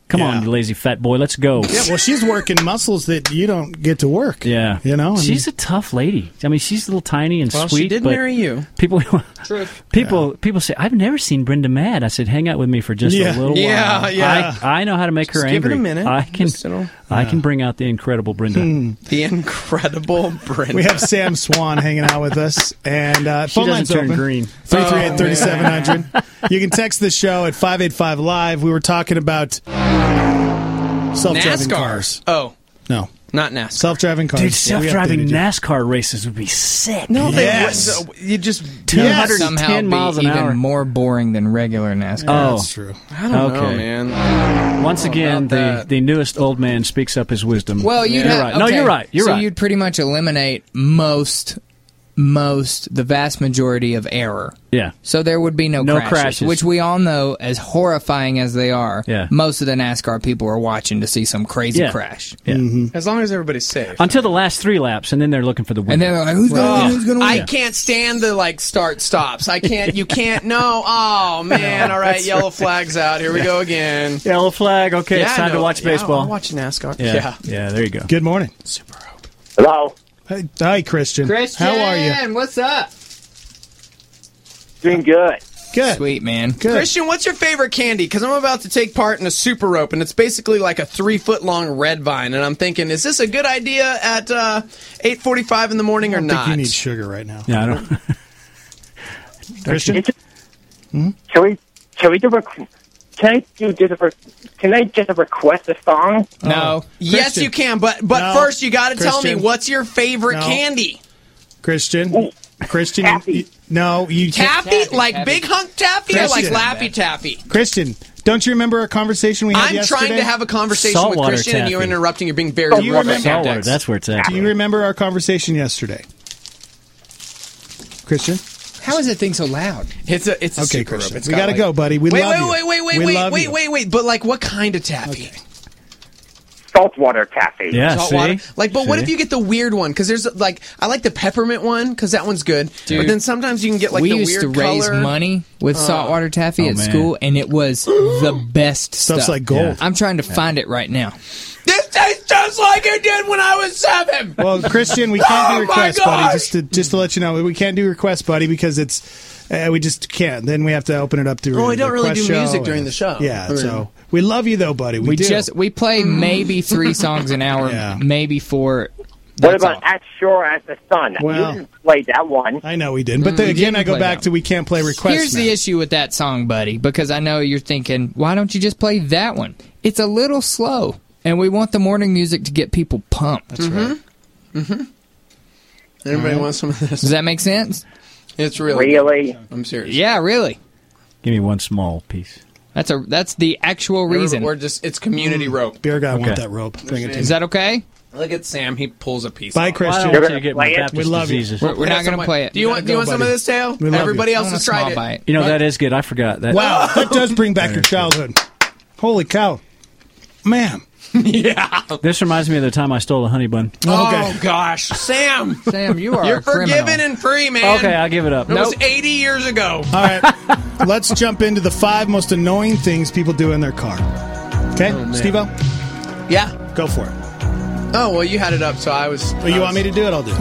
Come Yeah. on, you lazy fat boy. Let's go. Yeah, well, she's working muscles that you don't get to work. Yeah. You know? I she's mean- a tough lady. I mean, she's a little tiny and Well, sweet. she did but marry you. People, Truth. people, people say, I've never seen Brenda mad. I said, hang out with me for just Yeah. a little Yeah, while. yeah. I, I know how to make Just her give it angry. a minute. I can, Just, you know. I can bring out the incredible Brenda. Hmm. The incredible Brenda. We have Sam Swan hanging out with us, and uh, She phone doesn't line's turn open. green. three three eight, Oh, three seven zero zero. You can text the show at five eight five live. We were talking about self-driving NASCAR. cars. Oh, No, not NASCAR. self-driving cars. Dude, We self-driving updated you. NASCAR races would be sick. No, they Yes. wouldn't. So you just two hundred Somehow ten be miles an even hour. more boring than regular NASCAR. Oh, That's true. I don't know, Okay. man. Once again, about the, that. the newest old man speaks up his wisdom. Well, you'd you're have, right. No, okay, you're right. You're so right. you'd pretty much eliminate most, most, the vast majority of error. Yeah. So there would be no, No crashes, crashes. which we all know, as horrifying as they are, Yeah. most of the NASCAR people are watching to see some crazy Yeah. crash. Yeah. Mm-hmm. As long as everybody's safe. Until the last three laps, and then they're looking for the winner. And then they're like, who's going to Oh, win? Who's going to win? I can't stand the like start stops. I can't. You can't. No. Oh man. All right. Yellow flag's out. Here we go again. Yellow flag. Okay, Yeah, it's I time to know. watch Yeah, baseball. I'll watch NASCAR. yeah. Yeah. yeah, There you go. Good morning. Super Hope. Hello. Hey, hi, Christian. Christian, How are you? what's up? Doing good. Good. Sweet, man. Good. Christian, what's your favorite candy? Because I'm about to take part in a super rope, and it's basically like a three foot long red vine. And I'm thinking, is this a good idea at uh, eight forty-five in the morning I or don't not? think you need sugar right now. Yeah, I don't. Christian? Can we can we do a can I do just a re- can I just request a song? No. Yes, Christian. you can. But but No. first, you got to tell me Christian. what's your favorite No. candy? Christian? Christian? you- Taffy. you- no, you can't. Taffy, Taffy, like taffy. big hunk taffy, or like Christian. Laffy Taffy? Christian, don't you remember our conversation we had I'm yesterday? trying to have a conversation with Saltwater Christian, and you're taffy. interrupting. You're being very Do you rude. remember- Saltwater, that's where it's at. Do you remember our conversation yesterday? Christian? How is that thing so loud? It's a it's a Okay, super Christian. rope. It's We got, gotta like- go, buddy. We wait, love wait, you. wait, wait, wait, We wait, love wait, you. wait, wait. But like, what kind of taffy? Saltwater taffy. Yeah, Saltwater. see? Like, but what See? if you get the weird one? Because there's like, I like the peppermint one because that one's good. Dude. But then sometimes you can get like we the used weird to raise color. money with Uh, saltwater taffy oh, at man. school, and it was the best Stuff's stuff. like gold. I'm trying to find it right now. This tastes just like it did when I was seven. Well, Christian, we can't Oh, do my requests, buddy. gosh! Just to just to let you know, we can't do requests, buddy, because it's uh, we just can't. Then we have to open it up to. Oh, we the don't really request do show music and- during the show. Yeah, I mean- so we love you though, buddy. We, We do. just we play maybe three songs an hour, Yeah. maybe four. What That's about all. As Sure as the Sun? Well- you didn't play that one. I know we didn't, but then we again, didn't I go play back that. to we can't play requests. Here's now. the issue with that song, buddy, because I know you're thinking, why don't you just play that one? It's a little slow, and we want the morning music to get people pumped. That's right. Mm-hmm. Anybody want some of this? Does that make sense? It's really. Really? I'm serious. Yeah, really. Give me one small piece. That's a that's the actual reason. We're just it's community rope. Beer guy Okay. want that rope. Bring it to Is me. that okay? Look at Sam. He pulls a piece. Bye, off. Christian. Why You're don't gonna you get my play it? Baptist We love you. diseases? We're, we're not going to play it. Do you want? Do you go, want some of buddy. this, Teo? We love Everybody you. else I want has a small tried it. bite. You know, that is good. I forgot that. Wow, that does bring back your childhood. Holy cow, man! Yeah. This reminds me of the time I stole a honey bun. Oh gosh, Sam. Sam, you are You're a criminal. forgiven and free, man. Okay, I'll give it up. It was eighty years ago. All right, let's jump into the five most annoying things people do in their car. Okay, man. Steve-O, Yeah. go for it. Oh well, you had it up, so I was. Well, you want me to do it? I'll do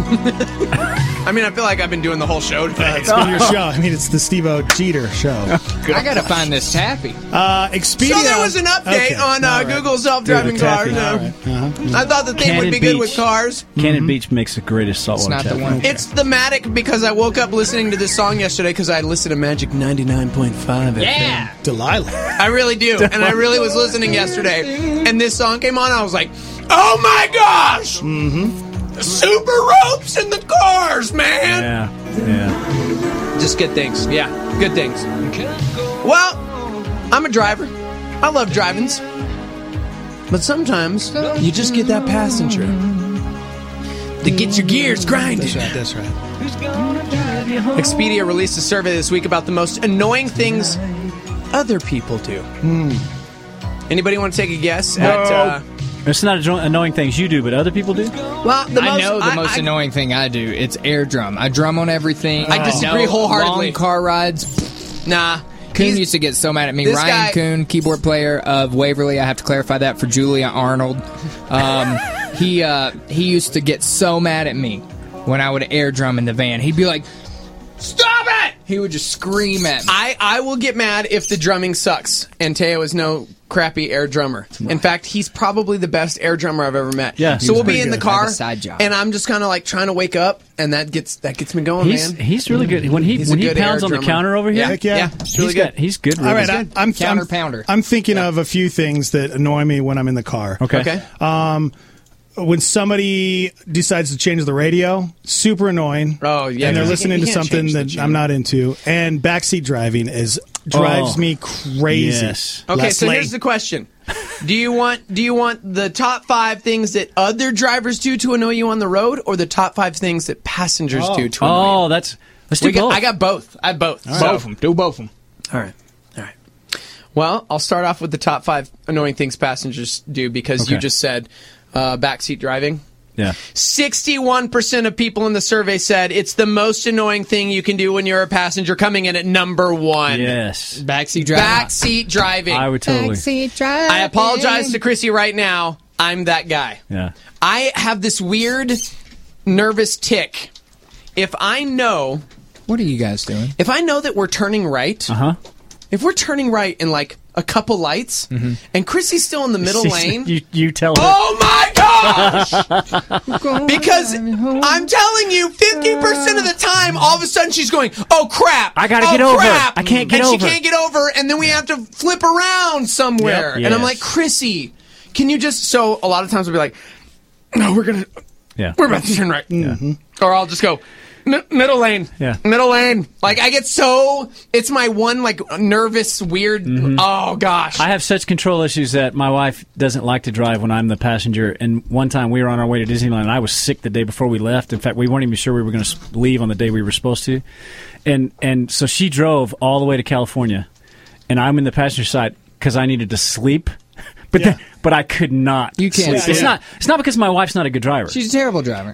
it. I mean, I feel like I've been doing the whole show today. It's been your show. I mean, it's the Steve-O Jeter show. I got to find this taffy. Uh, Expedia. So there was an update Okay, on uh, all right. Google self-driving Dude, the cars. taffy. uh, All right. Uh-huh. I thought the thing Cannon would be good Beach. with cars. Cannon Beach makes the greatest saltwater It's not the taffy. one. It's thematic because I woke up listening to this song yesterday because I listened to Magic ninety-nine point five F M. Yeah. Delilah. I really do. And I really was listening yesterday. And this song came on. I was like, oh my gosh! Mm-hmm. Super ropes in the cars, man! Yeah, yeah. Just good things. Yeah, good things. Well, I'm a driver. I love drivings. But sometimes you just get that passenger that gets your gears grinding. That's right. That's right. Expedia released a survey this week about the most annoying things other people do. Anybody want to take a guess at... Uh, It's not anno- annoying things you do, but other people do. well, the I most, know the I- most I- annoying thing I do. It's air drum. I drum on everything. I disagree know wholeheartedly. Long car rides. Nah. Coon used to get so mad at me. This Ryan guy- Coon, keyboard player of Waverly. I have to clarify that for Julia Arnold. Um, he uh, he used to get so mad at me when I would air drum in the van. He'd be like, "Stop it!" He would just scream at me. I, I will get mad if the drumming sucks, and Teo is no crappy air drummer. In fact, he's probably the best air drummer I've ever met. Yeah, so we'll be pretty in the good. car, I have a side job. and I'm just kind of like trying to wake up, and that gets that gets me going, He's, man. he's really good. When he He's a when he good pounds air on the drummer. counter over here, Yeah, Heck yeah. yeah, it's really he's good. got, he's good. All Really right, good. I, I'm Counter I'm, pounder. I'm thinking of a few things that annoy me when I'm in the car. Okay. Okay. Um, when somebody decides to change the radio, super annoying. Oh, yeah, and they're you listening can't- to you can't something change the that channel. I'm not into. And backseat driving is drives Oh. me crazy. Yes. Okay, so Leslie. here's the question: Do you want do you want the top five things that other drivers do to annoy you on the road, or the top five things that passengers Oh. do to annoy you? Oh, that's let's do We got- both. I got both. I have both. Both of them. Do both of them. All right. All right. Well, I'll start off with the top five annoying things passengers do because you Okay. just said uh, backseat driving. yeah. sixty-one percent of people in the survey said it's the most annoying thing you can do when you're a passenger, coming in at number one. Yes. Backseat driving. Backseat driving. I would totally. Backseat driving. I apologize to Chrissy right now. I'm that guy. Yeah. I have this weird nervous tick. If I know, What are you guys doing? if I know that we're turning right, Uh huh. if we're turning right in like a couple lights, and Chrissy's still in the middle lane, You you tell her. oh my gosh! Because I'm telling you, fifty percent of the time, all of a sudden she's going, "Oh crap! I gotta oh, get over. crap!" I can't get and over. she can't get over, and then we have to flip around somewhere. Yep. And I'm Yes. like, Chrissy, can you just? So a lot of times I'll be like, "No, we're gonna, Yeah. we're about to turn right," or I'll just go. "M- Middle lane, Yeah. middle lane. Like I get so, it's my one like nervous, weird. Oh gosh, I have such control issues that my wife doesn't like to drive when I'm the passenger. And one time we were on our way to Disneyland, and I was sick the day before we left. In fact, we weren't even sure we were going to leave on the day we were supposed to. And and so she drove all the way to California, and I'm in the passenger side because I needed to sleep. But Yeah. then, but I could not. You can't sleep. It's sleep. not. It's not because my wife's not a good driver. She's a terrible driver.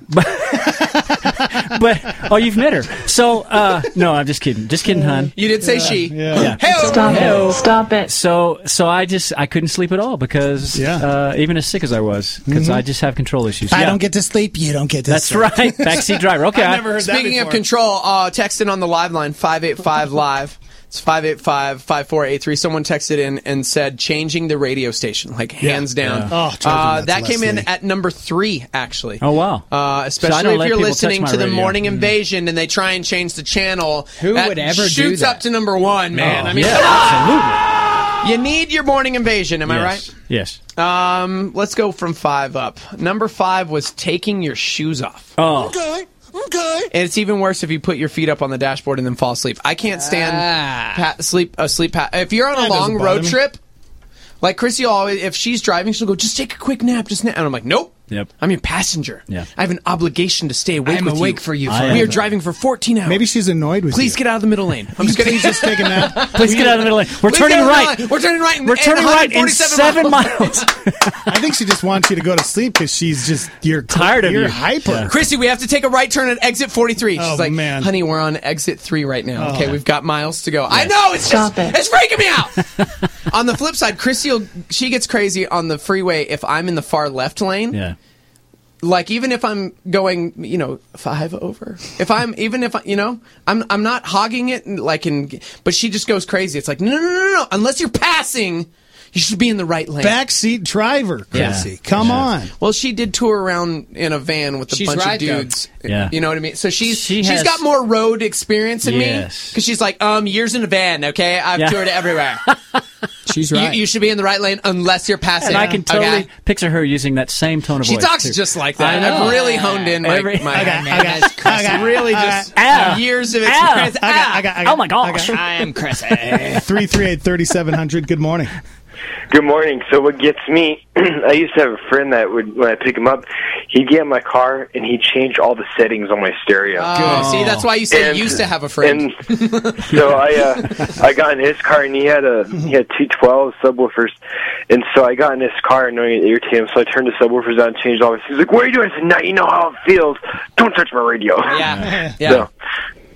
But oh, you've met her. So uh, no, I'm just kidding. Just kidding, hon. you did say she. Yeah. Yeah. Hey, Stop Hey-o. it. Stop it. So, so I just I couldn't sleep at all because Yeah. uh, even as sick as I was, because I just have control issues. If I Yeah. don't get to sleep, you don't get to That's sleep. right, backseat driver. Okay, I've I- never heard that Speaking of before. control, uh, text in on the live line five eight five live. It's five eight five, five four eight three. Someone texted in and said changing the radio station, like hands down. Yeah. Oh, drives me uh, nuts, that came in Leslie. at number three, actually. Oh wow! Uh, So I especially don't if let you're people touch listening my to the radio. Morning Invasion and they try and change the channel. Who that would ever do shoots that? up to number one, man. Oh, I mean, yeah, come on. absolutely. You need your Morning Invasion, am I Yes. right? Yes. Um, let's go from five up. Number five was taking your shoes off. Oh, Okay. Okay. And it's even worse if you put your feet up on the dashboard and then fall asleep. I can't stand Ah. pa- sleep a sleep pa- if you're on a That long doesn't bother road me. trip. Like Chrissy will always, if she's driving, she'll go, just take a quick nap, just nap. And I'm like, nope. Yep. I'm your passenger. Yeah. I have an obligation to stay awake I'm with awake you. for you I forever. We are driving for fourteen hours. Maybe she's annoyed with Please you. get out of the middle lane. I'm just kidding. just take a nap. please get out of the middle lane. We're Please turning get out of the right. middle lane. We're turning right. in- We're in turning right in one seven forty-seven miles. I think she just wants you to go to sleep because she's just you're Tired of you're you. hyper. Yeah. Chrissy, we have to take a right turn at exit forty-three. She's Oh, like, man. honey, we're on exit three right now. Oh. Okay, we've got miles to go. I know, it's Stop just, it. it's freaking me out. On the flip side, Chrissy, will, she gets crazy on the freeway if I'm in the far left lane. Yeah. Like, even if I'm going, you know, five over. If I'm, even if, I, you know, I'm I'm not hogging it, like, in, but she just goes crazy. It's like, no, no, no, no, no. Unless you're passing, you should be in the right lane. Backseat driver, Chrissy. Yeah. Come Yeah. on. Well, she did tour around in a van with a She's bunch right, of though. dudes. Yeah. You know what I mean? So she's She she's has- got more road experience than Yes. me. Because she's like, um, years in a van, okay? I've Yeah. toured everywhere. She's You, right. you should be in the right lane unless you're passing. And I can totally okay? picture her using that same tone of She voice. talks too. just like that. I know. I've really honed in my, Every- my Okay, man, okay, that's Chris. okay, really okay. just Ow. years of Ow. experience. I got- I got- I got- Oh my gosh. I am Chrissy. three three eight, three seven zero zero. Good morning. Good morning. So what gets me, I used to have a friend that would, when I pick him up, he'd get in my car and he'd change all the settings on my stereo. Oh, see, that's why you say And- you used to have a friend. And so I, uh, I got in his car and he had a, he had two twelve subwoofers, and so I got in his car knowing it irritated him. So I turned the subwoofers on and changed all this. He's like, "What are you doing?" I said, "Now you know how it feels. Don't touch my radio." Yeah, yeah. So,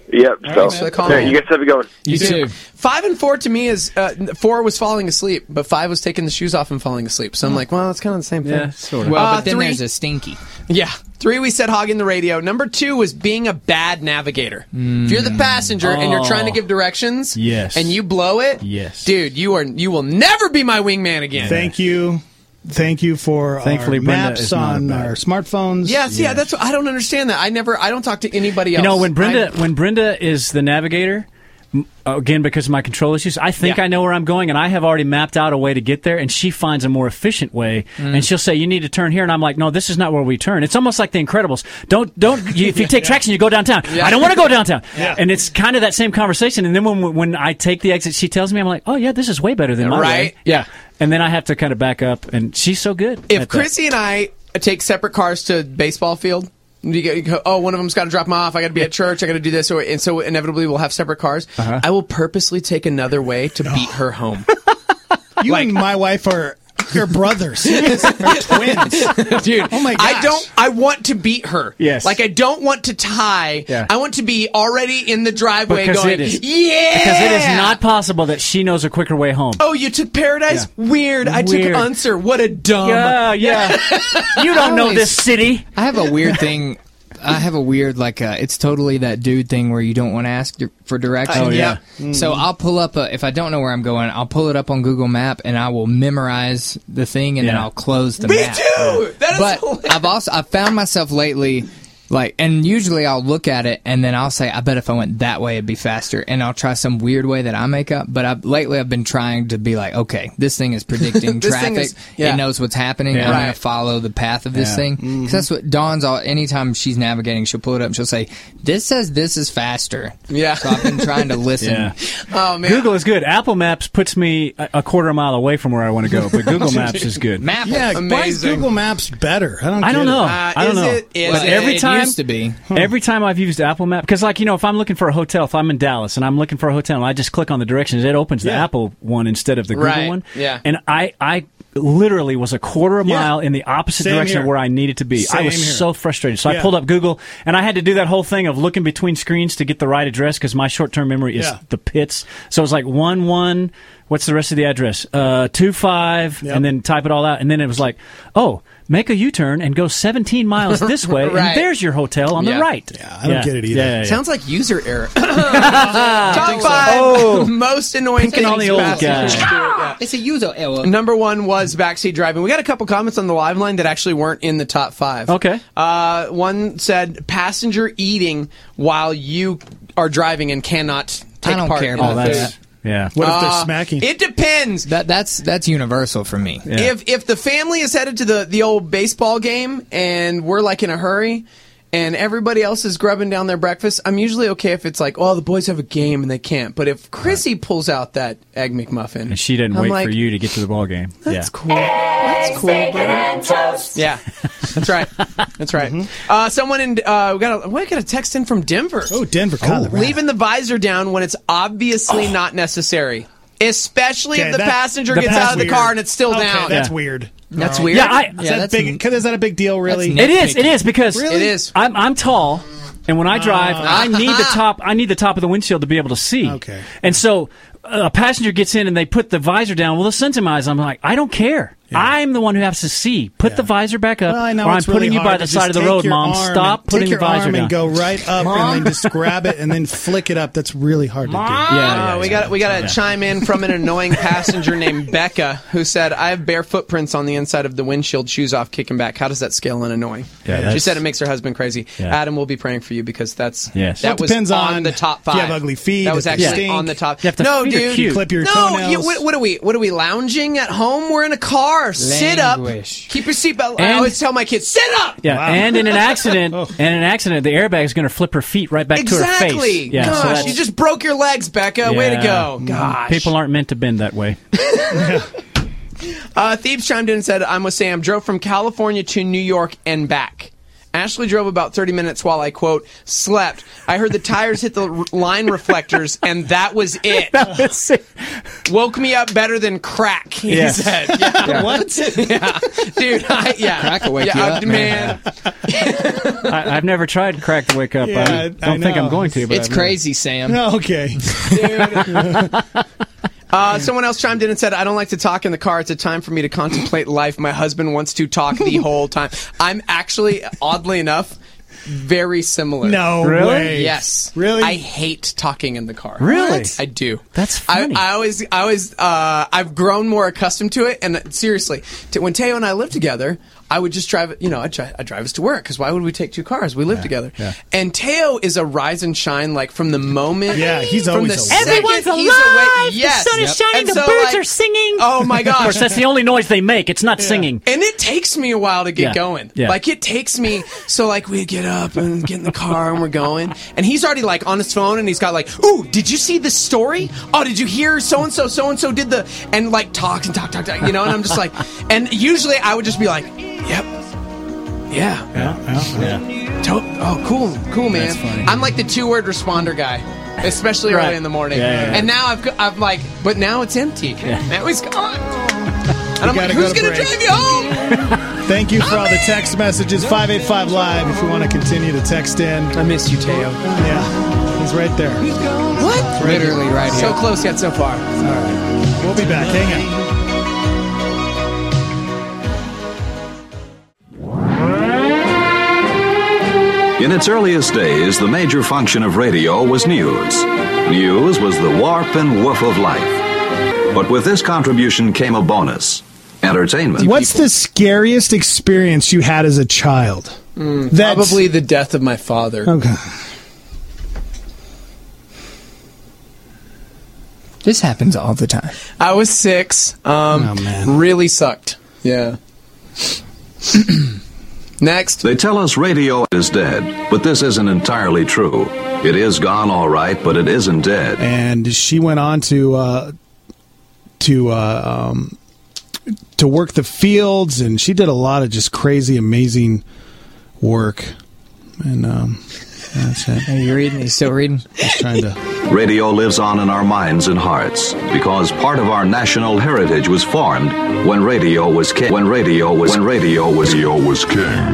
Yep. All So, right, so call yeah, me. you guys have it going. You too. Five and four to me is uh, four was falling asleep, but five was taking the shoes off and falling asleep. So I'm like, well, it's kind of the same thing. Yeah, sort of. Well, Well, uh, but then three, there's a stinky. Yeah, three we said hogging the radio. Number two was being a bad navigator. If you're the passenger and you're trying to give directions, Yes. and you blow it, Yes. dude, you are you will never be my wingman again. Thank you. Thank you for Thankfully, our Brenda maps is not on about our it. smartphones. Yes, yeah, that's what, I don't understand that. I never, I don't talk to anybody else. You know, when Brenda I- when Brenda is the navigator, m- again because of my control issues, I think Yeah. I know where I'm going, and I have already mapped out a way to get there. And she finds a more efficient way, Mm. and she'll say, "You need to turn here," and I'm like, "No, this is not where we turn." It's almost like The Incredibles. Don't don't you, if you take traction, you go downtown. Yeah. I don't want to go downtown. Yeah. And it's kind of that same conversation. And then when when I take the exit, she tells me, I'm like, "Oh yeah, this is way better than my way." Right? Yeah. And then I have to kind of back up, and she's so good. If at that. Chrissy and I take separate cars to baseball field, you go, you go, oh, one of them's got to drop them off. I got to be at church. I got to do this, or, and so inevitably we'll have separate cars. Uh-huh. I will purposely take another way to beat her home. You and my wife are your brothers. You're twins. Dude, Oh my I gosh. don't. I want to beat her. Yes. Like I don't want to tie. Yeah. I want to be already in the driveway because going. it is Yeah. because it is not possible that she knows a quicker way home. Oh, you took Paradise? Weird. I took Weird. Unser. What a dumb. Yeah, yeah. You don't know this city. I have a weird thing. I have a weird, like, uh, it's totally that dude thing where you don't want to ask di- for directions. Oh, yeah. So I'll pull up, a, if I don't know where I'm going, I'll pull it up on Google Map and I will memorize the thing and then Yeah. I'll close the Me map. too. That is But hilarious. I've also, I've found myself lately, like, and usually I'll look at it and then I'll say, I bet if I went that way it'd be faster. And I'll try some weird way that I make up. But I've, lately I've been trying to be like, okay, this thing is predicting This traffic. thing is- yeah. It knows what's happening. Yeah. I'm going Right. to follow the path of this Yeah. thing. Because that's what Dawn's all, anytime she's navigating, she'll pull it up and she'll say, this says this is faster. Yeah. So I've been trying to listen. Yeah. Oh man. Google is good. Apple Maps puts me a, a quarter mile away from where I want to go, but Google Maps is good. Map it. Yeah, why is Amazing. Google Maps better? I don't. I don't get know. it. Uh, I don't is know. it- is but it- every it time, used to be. every time I've used Apple Map, because like you know, if I'm looking for a hotel, if I'm in Dallas and I'm looking for a hotel, and I just click on the directions, it opens the Yeah. Apple one instead of the Google Right. one. Yeah. And I, I literally was a quarter of a Yeah. mile in the opposite Same direction here. of where I needed to be. I Same was here. so frustrated. So I Yeah. pulled up Google, and I had to do that whole thing of looking between screens to get the right address because my short-term memory is Yeah. the pits. So it was like one one. What's the rest of the address? Uh, two five, Yep. and then type it all out, and then it was like, oh, make a U-turn and go seventeen miles this way, Right. and there's your hotel on Yeah. the right. Yeah, I don't get it either. Yeah, yeah, yeah. Sounds like user error. Top five Oh. most annoying Picking things on the old passengers guy. do. Yeah. It's a user error. Number one was backseat driving. We got a couple comments on the live line that actually weren't in the top five. Okay. Uh, one said passenger eating while you are driving and cannot take I don't part care in about the that's- food. Yeah. What if they're Uh, smacking? It depends. That that's that's universal for me. Yeah. If if the family is headed to the, the old baseball game and we're like in a hurry and everybody else is grubbing down their breakfast, I'm usually okay if it's like, oh, the boys have a game and they can't. But if Chrissy pulls out that Egg McMuffin, And she didn't I'm wait like, for you to get to the ball game. That's yeah. cool. That's cool, bro. Yeah, that's right. That's right. Uh, someone in uh, we got a we got a text in from Denver. Oh, Denver, Colorado. Leaving the visor down when it's obviously not necessary, especially Okay, if the that- passenger the gets out of the weird. car and it's still Okay, down. that's Yeah. weird. That's No. weird. Yeah, I, Is Yeah, that that's big? Is that a big deal? Really? That's it is. It is because Really? It is. I'm I'm tall, and when I drive, I need the top. I need the top of the windshield to be able to see. Okay. And so a passenger gets in and they put the visor down. Well, the sun's in my eyes. I'm like, I don't care. I'm the one who has to see. Put the visor back up, Well, I know or I'm it's putting really you by hard the to side just of the take road, your Mom. arm Stop and- putting take the your visor arm down. and go right up and then just grab it and then flick it up. That's really hard to do. Yeah, yeah, Uh, we yeah. got we got to chime in from an annoying passenger named Becca who said, "I have bare footprints on the inside of the windshield, shoes off, kicking back. How does that scale in annoying?" Yeah, she that's- said it makes her husband crazy. Yeah. Adam will be praying for you because that's Yes. that Well, it was depends on, on the top if five. you have ugly feet, That was if they actually stink. on the top. You have to- no, feet are dude, cute. Clip your no. toenails. You, what, what are we? What are we lounging at home? We're in a car. Sit up. Languish. Keep your seatbelt. I And- always tell my kids, sit up. Yeah, Wow. and in an accident, Oh. and in an accident, the airbag is going to flip her feet right back to her face. Exactly. Yeah, so Gosh, that's- you just broke your legs, Becca. Way to Yeah. go. Mm, Gosh. People aren't meant to bend that way. Uh, Thieves chimed in and said, I'm with Sam. Drove from California to New York and back. Ashley drove about thirty minutes while I, quote, slept. I heard the tires hit the r- line reflectors, and that was it. That was it. Woke me up better than crack, he Yes. said. Yeah. Yeah. What? Yeah. Dude, I, yeah. Crack will wake yeah, you I- up, man. I, I've never tried crack to wake up. Yeah, I I don't think know. I'm going to. But It's I've never- crazy, Sam. Okay. Uh, someone else chimed in and said, I don't like to talk in the car. It's a time for me to contemplate life. My husband wants to talk the whole time. I'm actually, oddly enough, very similar. No Really? way. Yes. Really? I hate talking in the car. Really? I do. That's funny. I, I always, I always, uh, I've grown more accustomed to it. And seriously, t- when Teo and I lived together, I would just drive, you know, I drive, I drive us to work because why would we take two cars? We live together. yeah. And Teo is a rise and shine, like from the moment. Yeah, he's from always the awake. second Everyone's he's alive. awake. Yes. The sun is shining. And The so, birds like, are singing. Oh my gosh. Of course, that's the only noise they make. It's not singing. And it takes me a while to get Yeah. going. Yeah. Like, it takes me, so, like, we get up and get in the car and we're going. And he's already, like, on his phone and he's got, like, ooh, did you see this story? Oh, did you hear so-and-so, so-and-so did the, and, like, talk and talk, talk, talk, you know? And I'm just like, and usually I would just be like, yep. Yeah. Yeah, yeah, yeah. To- oh, cool. Cool, man. That's funny. I'm like the two-word responder guy. Especially Right. early in the morning. Yeah, yeah, yeah. And now I've, go- I'm like, but now it's empty. Now he's gone. And I'm like, gotta go who's to going to break. drive you home? Thank you for all the text messages. five eight five Live if you want to continue to text in. I miss you, Teo. Yeah, he's right there. What? Literally right here. So close yet so far. All right. We'll be back. Hang on. In its earliest days, the major function of radio was news. News was the warp and woof of life. But with this contribution came a bonus: entertainment. What's the scariest experience you had as a child? Mm, That's- probably the death of my father. Okay. This happens all the time. I was six. Um, Oh, man. Really sucked. Yeah. Next. They tell us radio is dead, but this isn't entirely true. It is gone, all right, but it isn't dead. And she went on to uh, to uh, um, to work the fields, and she did a lot of just crazy, amazing work. And um, that's it. Are you reading? Are you still reading? Just trying to. Radio lives on in our minds and hearts because part of our national heritage was formed when radio was king. When radio was when radio was radio was king.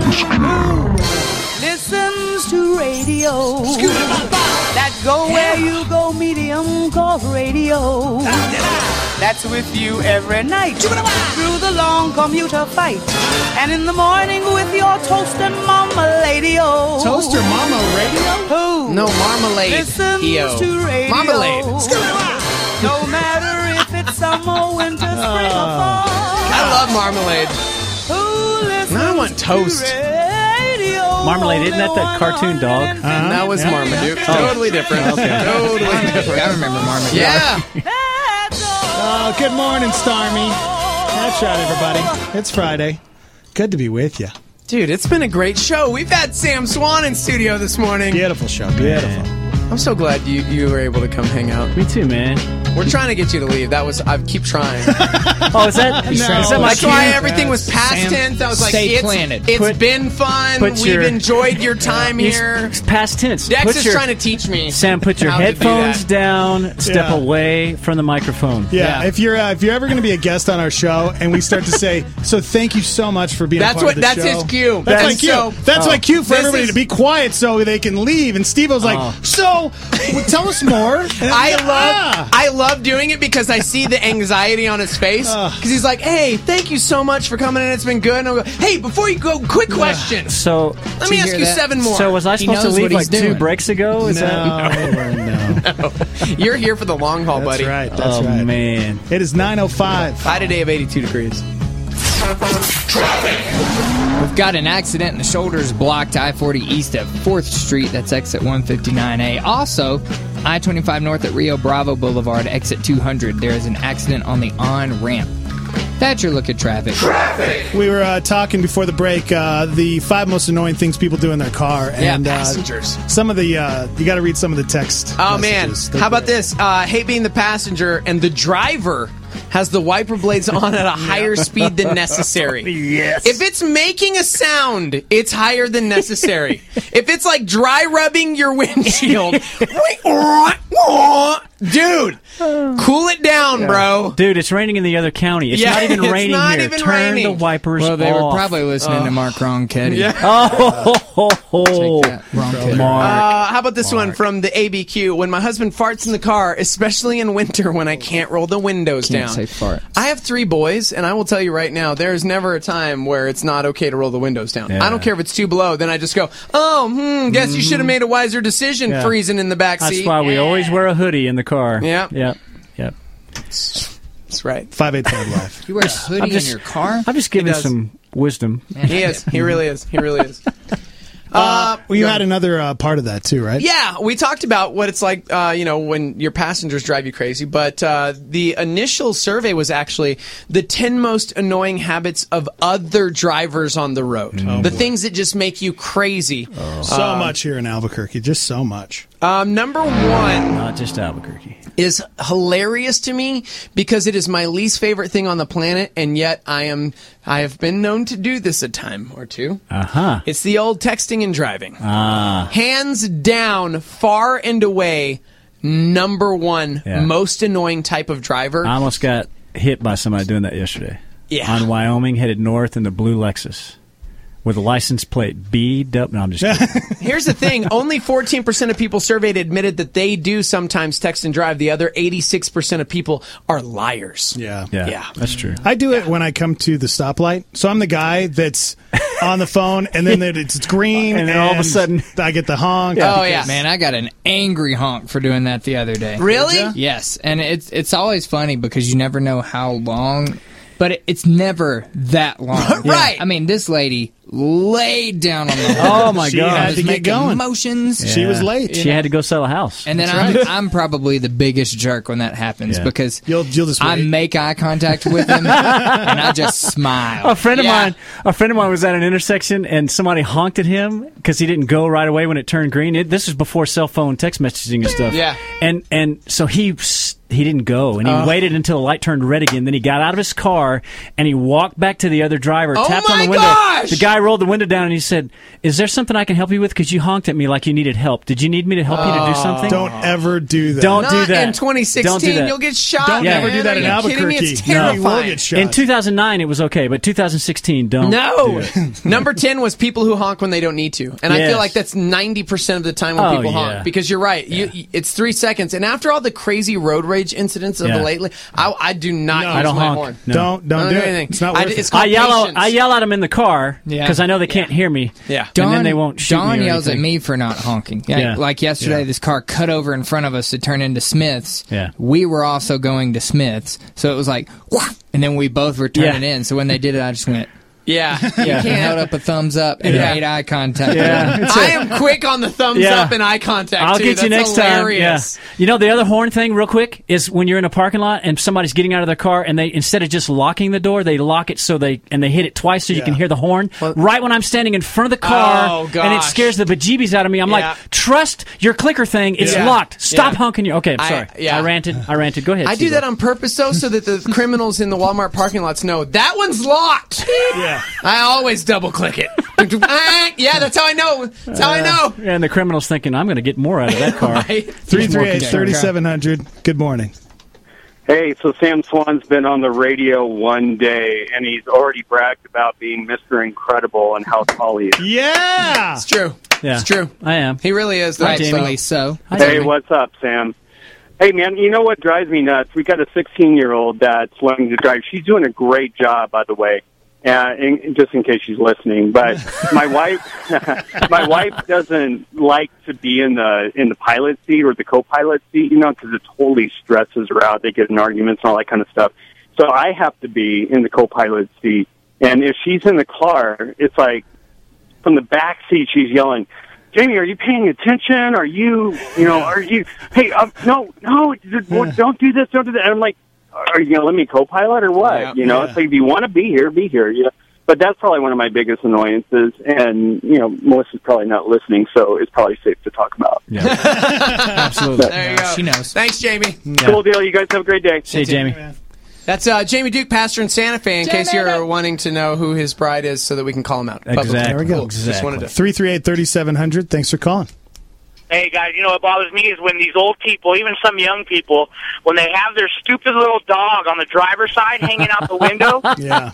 Listens to radio. That go where you go, medium called radio. That's with you every night through the long commuter fight, and in the morning with your toaster mama lady-o. Toaster mama radio? Who? No, marmalade. Listens E O. to radio. Marmalade. No matter if it's summer, winter, spring, or fall. I love marmalade. Who listens Now I want toast. to radio? Marmalade, isn't that that cartoon dog? Uh-huh. That was Yeah. Marmaduke. Oh. Totally different. Okay. Totally different. I remember Marmaduke. Yeah. Oh, good morning, Starmy. That's right, everybody. It's Friday. Good to be with you. Dude, it's been a great show. We've had Sam Swan in studio this morning. Beautiful show. Beautiful. I'm so glad you, you were able to come hang out. Me too, man. We're trying to get you to leave. That was I keep trying. Oh, is that, is that my That's why cue? everything was past Sam, tense. I was like, stay it's, planted. it's Put- been fun. put We've your- enjoyed your time You- here. it's past tense. Dex Put is your- trying to teach me. Sam, put your how to do headphones that. down. Step Yeah. away from the microphone. Yeah, Yeah. if you're uh, if you're ever going to be a guest on our show, and we start to say, "So thank you so much for being That's a part what- of the that's show." his cue. That's my That's cue. so- that's oh. my cue for This everybody is- to be quiet so they can leave. And Steve was like, Oh. "So, well, tell us more." And I I'm like, love "Ah." I love doing it because I see the anxiety on his face because he's like, "Hey, thank you so much for coming in. It's been good." And I'll go, "Hey, before you go, quick question. So, Let me you ask hear you that? seven more." so was I He supposed to knows leave what like he's two doing. breaks ago? Is no, that? no, You're here for the long haul, that's buddy. right. That's Oh right. man. It is nine oh five. High today of eighty-two degrees. We've got an accident and the shoulders blocked I forty east at fourth Street. That's exit one fifty-nine A. Also, I twenty-five north at Rio Bravo Boulevard, exit two hundred. There is an accident on the on-ramp. That's your look at traffic. We were uh, talking before the break. Uh, the five most annoying things people do in their car. Yeah, and, passengers. Uh, some of the uh, you got to read some of the text. Oh man, messages. They're how about great. this? Uh, hate being the passenger and the driver has the wiper blades on at a higher speed than necessary. Yes. If it's making a sound, it's higher than necessary. If it's like dry rubbing your windshield, dude, cool it down, Yeah. bro. Dude, it's raining in the other county. It's Yeah, not even it's raining not here. even Turn raining. the wipers Well, they were off. probably listening to Mark Ronchetti. Yeah. Oh, ho, ho, ho. Ronchetti. Mark. Uh, how about this one from the A B Q? When my husband farts in the car, especially in winter when I can't roll the windows Can't down. say fart. I have three boys, and I will tell you right now, there is never a time where it's not okay to roll the windows down. Yeah. I don't care if it's two below. Then I just go, oh, hmm, guess you should have made a wiser decision Yeah. freezing in the back seat. That's why we always wear a hoodie in the car. Yep. Yep. Yep. That's right. five eight five live. You wear a hoodie I'm just- in your car? I'm just giving does. some wisdom. He is. He really is. He really is. Uh, Well, you go had another uh, part of that too, right? Yeah, we talked about what it's like, uh, you know, when your passengers drive you crazy. But uh, the initial survey was actually the ten most annoying habits of other drivers on the road. Oh, the boy. things that just make you crazy. So Um, much here in Albuquerque, just so much. Um, number one Not just Albuquerque. is hilarious to me because it is my least favorite thing on the planet, and yet I am I have been known to do this a time or two. Uh huh. It's the old texting and driving. Ah. Hands down, far and away, number one Yeah. most annoying type of driver. I almost got hit by somebody doing that yesterday. Yeah. On Wyoming, headed north in the blue Lexus with a license plate B W. No, I'm just kidding. Here's the thing. Only fourteen percent of people surveyed admitted that they do sometimes text and drive. The other eighty-six percent of people are liars. Yeah. Yeah, Yeah. that's true. I do it when I come to the stoplight. So I'm the guy that's on the phone, and then it's green, And then all of a sudden- I get the honk. Oh, yeah. Man, I got an angry honk for doing that the other day. Really? Did ya? Yes, and it's it's always funny because you never know how long, but it, it's never that long. Right. I mean, this lady laid down on the Oh, my She God. had was to get making going. motions. She was late. She had to go sell a house. And then I'm, I'm probably the biggest jerk when that happens Yeah. because You'll, you'll just I wait. make eye contact with him and I just smile. A friend of Yeah. mine, a friend of mine was at an intersection and somebody honked at him because he didn't go right away when it turned green. It, this was before cell phone text messaging and stuff. Yeah. and and so he s- he didn't go and he Oh. waited until the light turned red again. Then he got out of his car and he walked back to the other driver, Oh tapped on my the window. gosh! The guy rolled the window down and he said, "Is there something I can help you with? Because you honked at me like you needed help. Did you need me to help you to do something?" Don't ever do that. Don't Not do that. in twenty Don't do sixteen. that. You'll get shot. Don't Yeah. ever do that man. in Are you kidding me? Albuquerque. It's No, you will terrifying. get shot. In two thousand nine, it was okay, but two thousand sixteen, don't. No. do it. Number ten was people who honk when they don't need to. And I Yes. feel like that's ninety percent of the time when Oh, people yeah. honk. Because you're right. You, you- it's three seconds. And after all the crazy road rage incidents of Yeah. the lately, I, I do not No. use I don't my honk. horn. No. Don't don't I don't do do it. anything. It's not I- worth it's it. called I yell, out, patience. I yell at them in the car Yeah. because I know they can't hear me. Yeah. and then they won't shoot Dawn me or yells at anything. me for not honking. Yeah, Yeah. Like yesterday, Yeah. this car cut over in front of us to turn into Smith's. Yeah. We were also going to Smith's, so it was like, "Wah!" and then we both were turning Yeah. in. So when they did it, I just went, Yeah. You yeah, can't. held up a thumbs up and Yeah. made eye contact. Yeah. with I am quick on the thumbs Yeah. up and eye contact, I'll too. get you That's next hilarious. time. Yeah. You know, the other horn thing, real quick, is when you're in a parking lot and somebody's getting out of their car and they, instead of just locking the door, they lock it so they, and they hit it twice so you Yeah. can hear the horn. Right when I'm standing in front of the car Oh, and it gosh. scares the bejeebies out of me, I'm Yeah. like, trust your clicker thing. It's Yeah. locked. Stop Yeah. honking your. Okay, I'm I- sorry. yeah. I ranted. I ranted. Go ahead. I do Steve-O. that on purpose, though, so that the criminals in the Walmart parking lots know that one's locked. Yeah. I always double click it. Yeah, that's how I know. That's how I know. And the criminal's thinking, I'm going to get more out of that car. Right? three three eight, three seven hundred. Good morning. Hey, so Sam Swan's been on the radio one day, and he's already bragged about being Mister Incredible and how tall he is. Yeah. It's true. Yeah. It's true. I am. He really is. though. Rightfully so. Hey, what's up, Sam? Hey, man, you know what drives me nuts? We got a sixteen-year-old that's learning to drive. She's doing a great job, by the way, uh, in, just in case she's listening. But my wife, my wife doesn't like to be in the in the pilot seat or the co-pilot seat, you know, because it totally stresses her out. They get in arguments and all that kind of stuff. So I have to be in the co-pilot seat. And if she's in the car, it's like from the back seat, she's yelling, Jamie, are you paying attention? Are you, you know, are you, hey, uh, no, no, don't do this, don't do that. And I'm like, are you going to let me co-pilot or what? Yeah, you know, yeah. it's like, if you want to be here, be here. You know? But that's probably one of my biggest annoyances. And, you know, Melissa's probably not listening, so it's probably safe to talk about. Yeah. Absolutely. There you go. She knows. Thanks, Jamie. Cool deal. You guys have a great day. Say, Jamie. That's uh, Jamie Duke, pastor in Santa Fe, in case Jamie! you're wanting to know who his bride is so that we can call him out. publicly. Exactly. There we go. Cool. Just wanted to. three three eight, three seven zero zero. Thanks for calling. Hey, guys, you know what bothers me is when these old people, even some young people, when they have their stupid little dog on the driver's side hanging out the window. Yeah.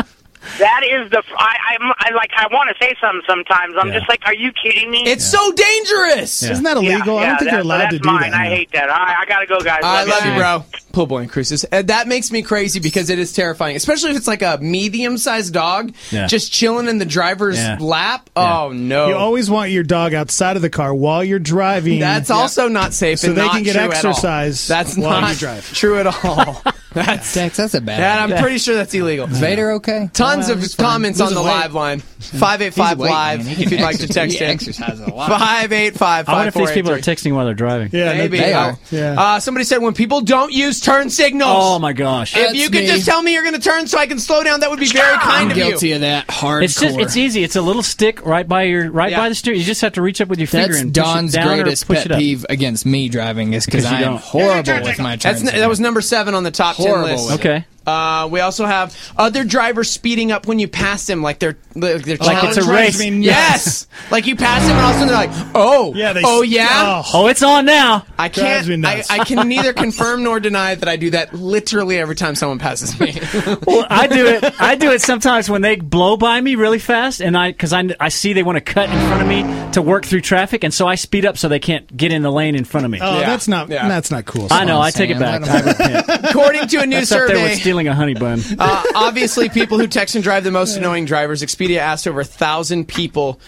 That is the. I, I'm I, like. I want to say something sometimes. I'm Yeah. just like, are you kidding me? It's so dangerous. Isn't that illegal? Yeah, I don't think that- you're allowed that's to do mine. that. I hate that. All right, I gotta go, guys. I love you, guys. bro. Pull boy and cruises. And that makes me crazy because it is terrifying, especially if it's like a medium-sized dog Yeah. just chilling in the driver's Yeah. lap. Oh no! You always want your dog outside of the car while you're driving. That's also not safe, So and they not can get true at all. exercise That's while not you drive. true at all. That's Dex, that's a bad that. idea. I'm pretty sure that's illegal. Is Vader okay? Tons Well, of he's fine. comments Lose on the weight. live line. five eight five He's a weight live man. He if can you'd like to exercise- text he in. exercises a lot. five eight five I wonder five if four these eight people are three. texting while they're driving. Yeah, Maybe. They Oh. are. Yeah. Uh, somebody said when people don't use turn signals. Oh my gosh! If That's you could me. just tell me you're going to turn so I can slow down, that would be very kind I'm of you. guilty of that. Hardcore. It's just it's easy. It's a little stick right by your right Yeah. by the steering. You just have to reach up with your finger That's and push Don's it down greatest or push pet it up. peeve against me driving is because Because you I am don't- horrible with my turns. That's, that was number seven on the top ten Horrible list. with Okay. Uh, we also have other drivers speeding up when you pass them, like they're like they're Like it's a challenge race. drivers. Yes, like you pass them, and all of a sudden they're like, "Oh, Yeah, they- oh yeah." oh. Oh, it's on now. I Drives can't. me I, nuts. I can neither confirm nor deny that I do that literally every time someone passes me. Well, I do it. I do it sometimes when they blow by me really fast, and I because I, I see they want to cut in front of me to work through traffic, and so I speed up so they can't get in the lane in front of me. Oh, Yeah. that's not Yeah. that's not cool. I know. on, I take it Sam. back. Let 'em I repent. According to a new It's up there with survey, stealing a honey bun. uh, obviously people who text and drive the most annoying drivers. Expedia asked over a thousand people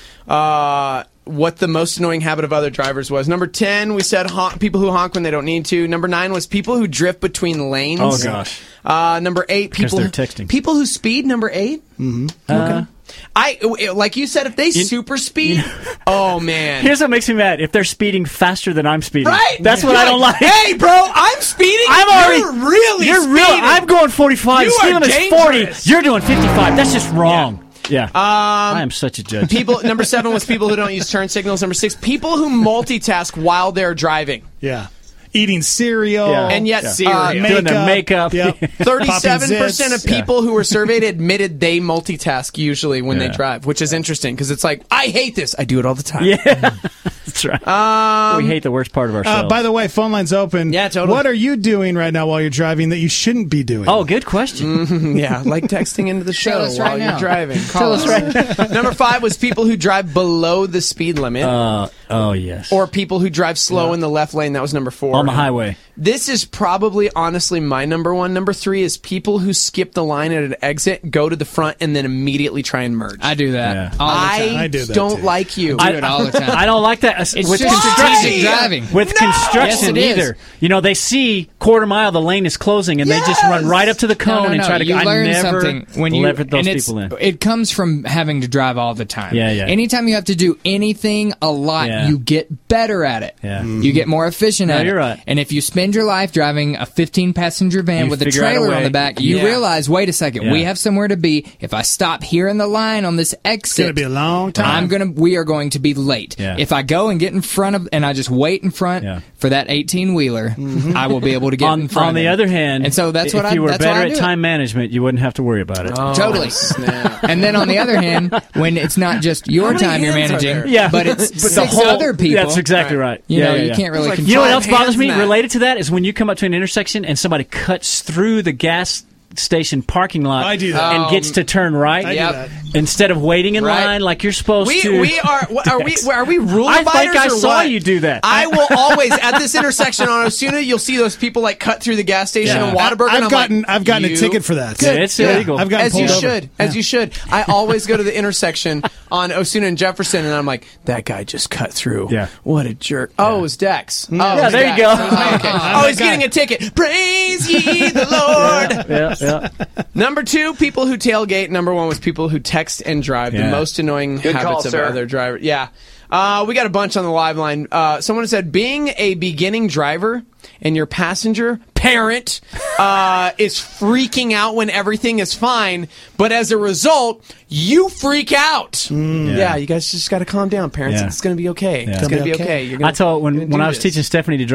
uh, what the most annoying habit of other drivers was. Number ten, we said honk, people who honk when they don't need to. Number nine was people who drift between lanes. Oh, gosh. Uh, number eight, 'Cause people they're who- texting. People who speed. Number eight. Uh, Okay. I like you said, if they super speed, oh man. Here's what makes me mad: if they're speeding faster than I'm speeding. Right? That's what You're I don't like. Hey, bro, I'm speeding. I'm already. You're really. You're speeding. real. I'm going forty-five. You Speed are limit's forty. dangerous. You're doing fifty-five. That's just wrong. Yeah. Um, I am such a judge. People. Number seven was people who don't use turn signals. Number six, people who multitask while they're driving. Yeah. Eating cereal. Yeah. And yet, Yeah. cereal. Uh, Doing their makeup. Yep. Thirty-seven percent of Popping zits. people who were surveyed admitted they multitask usually when they Yeah. drive, which is interesting because it's like I hate this. I do it all the time. Yeah. That's right. Um, we hate the worst part of Uh, ourselves. by the way, phone line's open. Yeah, totally. What are you doing right now while you're driving that you shouldn't be doing? oh, good question. yeah, like texting into the show Tell us while right you're now. driving. Tell Call us right. Number five was people who drive below the speed limit, Uh, oh, yes. or people who drive slow in the left lane. That was number four. On the highway. This is probably, honestly, my number one. Number three is people who skip the line at an exit, go to the front, and then immediately try and merge. I do that Yeah. all the I, time. I do that don't too. like you. I do it all the time. I don't like that. It's with just construction, strategic driving. with No! construction Yes, it is. either. You know, they see quarter mile the lane is closing, and they just run Yes! right up to the cone No, no, and no. try to. You I learn never something when you let those and it's- people in. It comes from having to drive all the time. Yeah, yeah. Anytime you have to do anything a lot, Yeah. you get better at it. Yeah. You get more efficient No, at it. you're right. And if you spend your life driving a fifteen passenger van You with a figure out a trailer on way. the back, you Yeah. realize, wait a second, Yeah. we have somewhere to be. If I stop here in the line on this exit, It's going to be a long time. I'm gonna. We are going to be late. Yeah. If I go and get in front of, and I just wait in front Yeah. for that eighteen wheeler, I will be able to get on, in front. on of the him. other hand, and so that's if what I. you were that's better why I at do it. time management, you wouldn't have to worry about it. Oh, Totally. snap. And then on the other hand, when it's not just your How many time you're hands are managing, there? Yeah, but it's but the six whole- other people. That's exactly right. You Yeah, know, yeah, you yeah. can't really It's like control. You know what Five else bothers hands, me Matt. related to that is when you come up to an intersection and somebody cuts through the gas station parking lot I do that. and Um, gets to turn right I do Yep. that. instead of waiting in Right. line like you're supposed We to. we are what- are we are we rule I abiders think I or saw what? you do that. I will always at this intersection on Osuna. You'll see those people like cut through the gas station Yeah. in Wataburg. and I've I'm gotten like, I've gotten you? a ticket for that. Yeah, it's illegal. I've gotten as you pulled over. should, as you should. I always go to the intersection on Osuna and Jefferson, and I'm like, that guy just cut through. Yeah. What a jerk. Oh, it was Dex. Oh, Yeah, it was there you Dex. go. Oh, okay. I'm Oh, that he's guy. getting a ticket. Praise ye the Lord. yeah, yeah. Number two, people who tailgate. Number one was people who text and drive. The Yeah. most annoying Good habits call, of sir. other drivers. Yeah. Uh, we got a bunch on the live line. Uh, someone said, being a beginning driver and your passenger parent uh, is freaking out when everything is fine, but as a result, you freak out. Mm, yeah. Yeah. you guys just got to calm down, parents. Yeah. It's going to be okay. Yeah. It's going to be okay. You're gonna, I told when gonna when do I was this. teaching Stephanie to drive,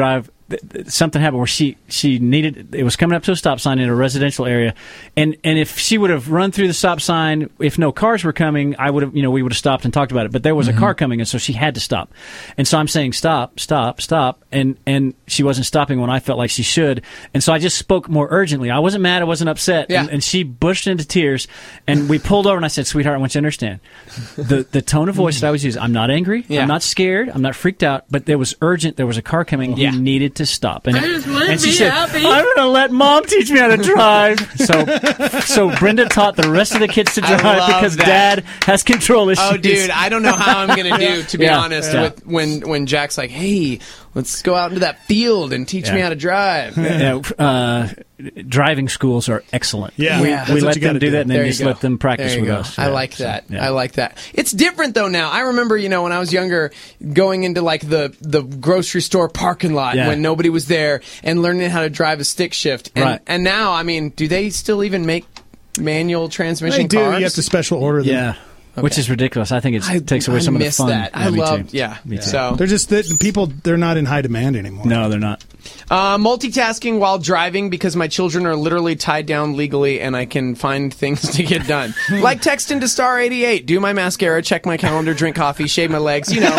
th- th- something happened where she she needed. It was coming up to a stop sign in a residential area, and and if she would have run through the stop sign, if no cars were coming, I would have you know we would have stopped and talked about it. But there was Mm-hmm. a car coming, and so she had to stop. And so I'm saying stop, stop, stop, and and she wasn't stopping when I felt like she should. And so I just spoke more urgently. I wasn't mad. I wasn't upset. Yeah. And, and she bushed into tears, and we pulled over, and I said, "Sweetheart, I want you to understand the the tone of voice that I was using. I'm not angry. Yeah. I'm not scared. I'm not freaked out. But there was urgent. There was a car coming. Yeah. You needed to stop." And, I just wanna and she be said, happy. "I'm going to let Mom teach me how to drive." so, so Brenda taught the rest of the kids to I drive love because that. Dad has control issues. Oh, dude, I don't know how I'm gonna do. To be Yeah. honest, Yeah. with when when Jack's like, "Hey, let's go out into that field and teach me Yeah. how to drive." Yeah, uh, driving schools are excellent. Yeah. we, Yeah, that's we what let you them gotta do do. that, and then There you just go. let them practice There you with go. us. I Yeah. like So, that. yeah. I like that. It's different though now. I remember, you know, when I was younger, going into like the the grocery store parking lot Yeah. when nobody was there and learning how to drive a stick shift. And, Right. and now, I mean, do they still even make manual transmission They do. cars? You have to special order them. Yeah. Which is ridiculous. I think it's, I- it takes away I some of the miss fun. that. I me love- too. yeah. Me too. So- They're just the people. They're not in high demand anymore. No, they're not. Uh, multitasking while driving because my children are literally tied down legally and I can find things to get done. Like texting to star eighty-eight, do my mascara, check my calendar, drink coffee, shave my legs, you know.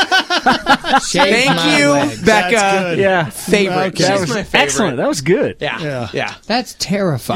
Thank my you, legs. Becca. That's good. Yeah. Favorite. Okay. She's That was my favorite. excellent. That was good. Yeah. Yeah. Yeah. That's terrifying.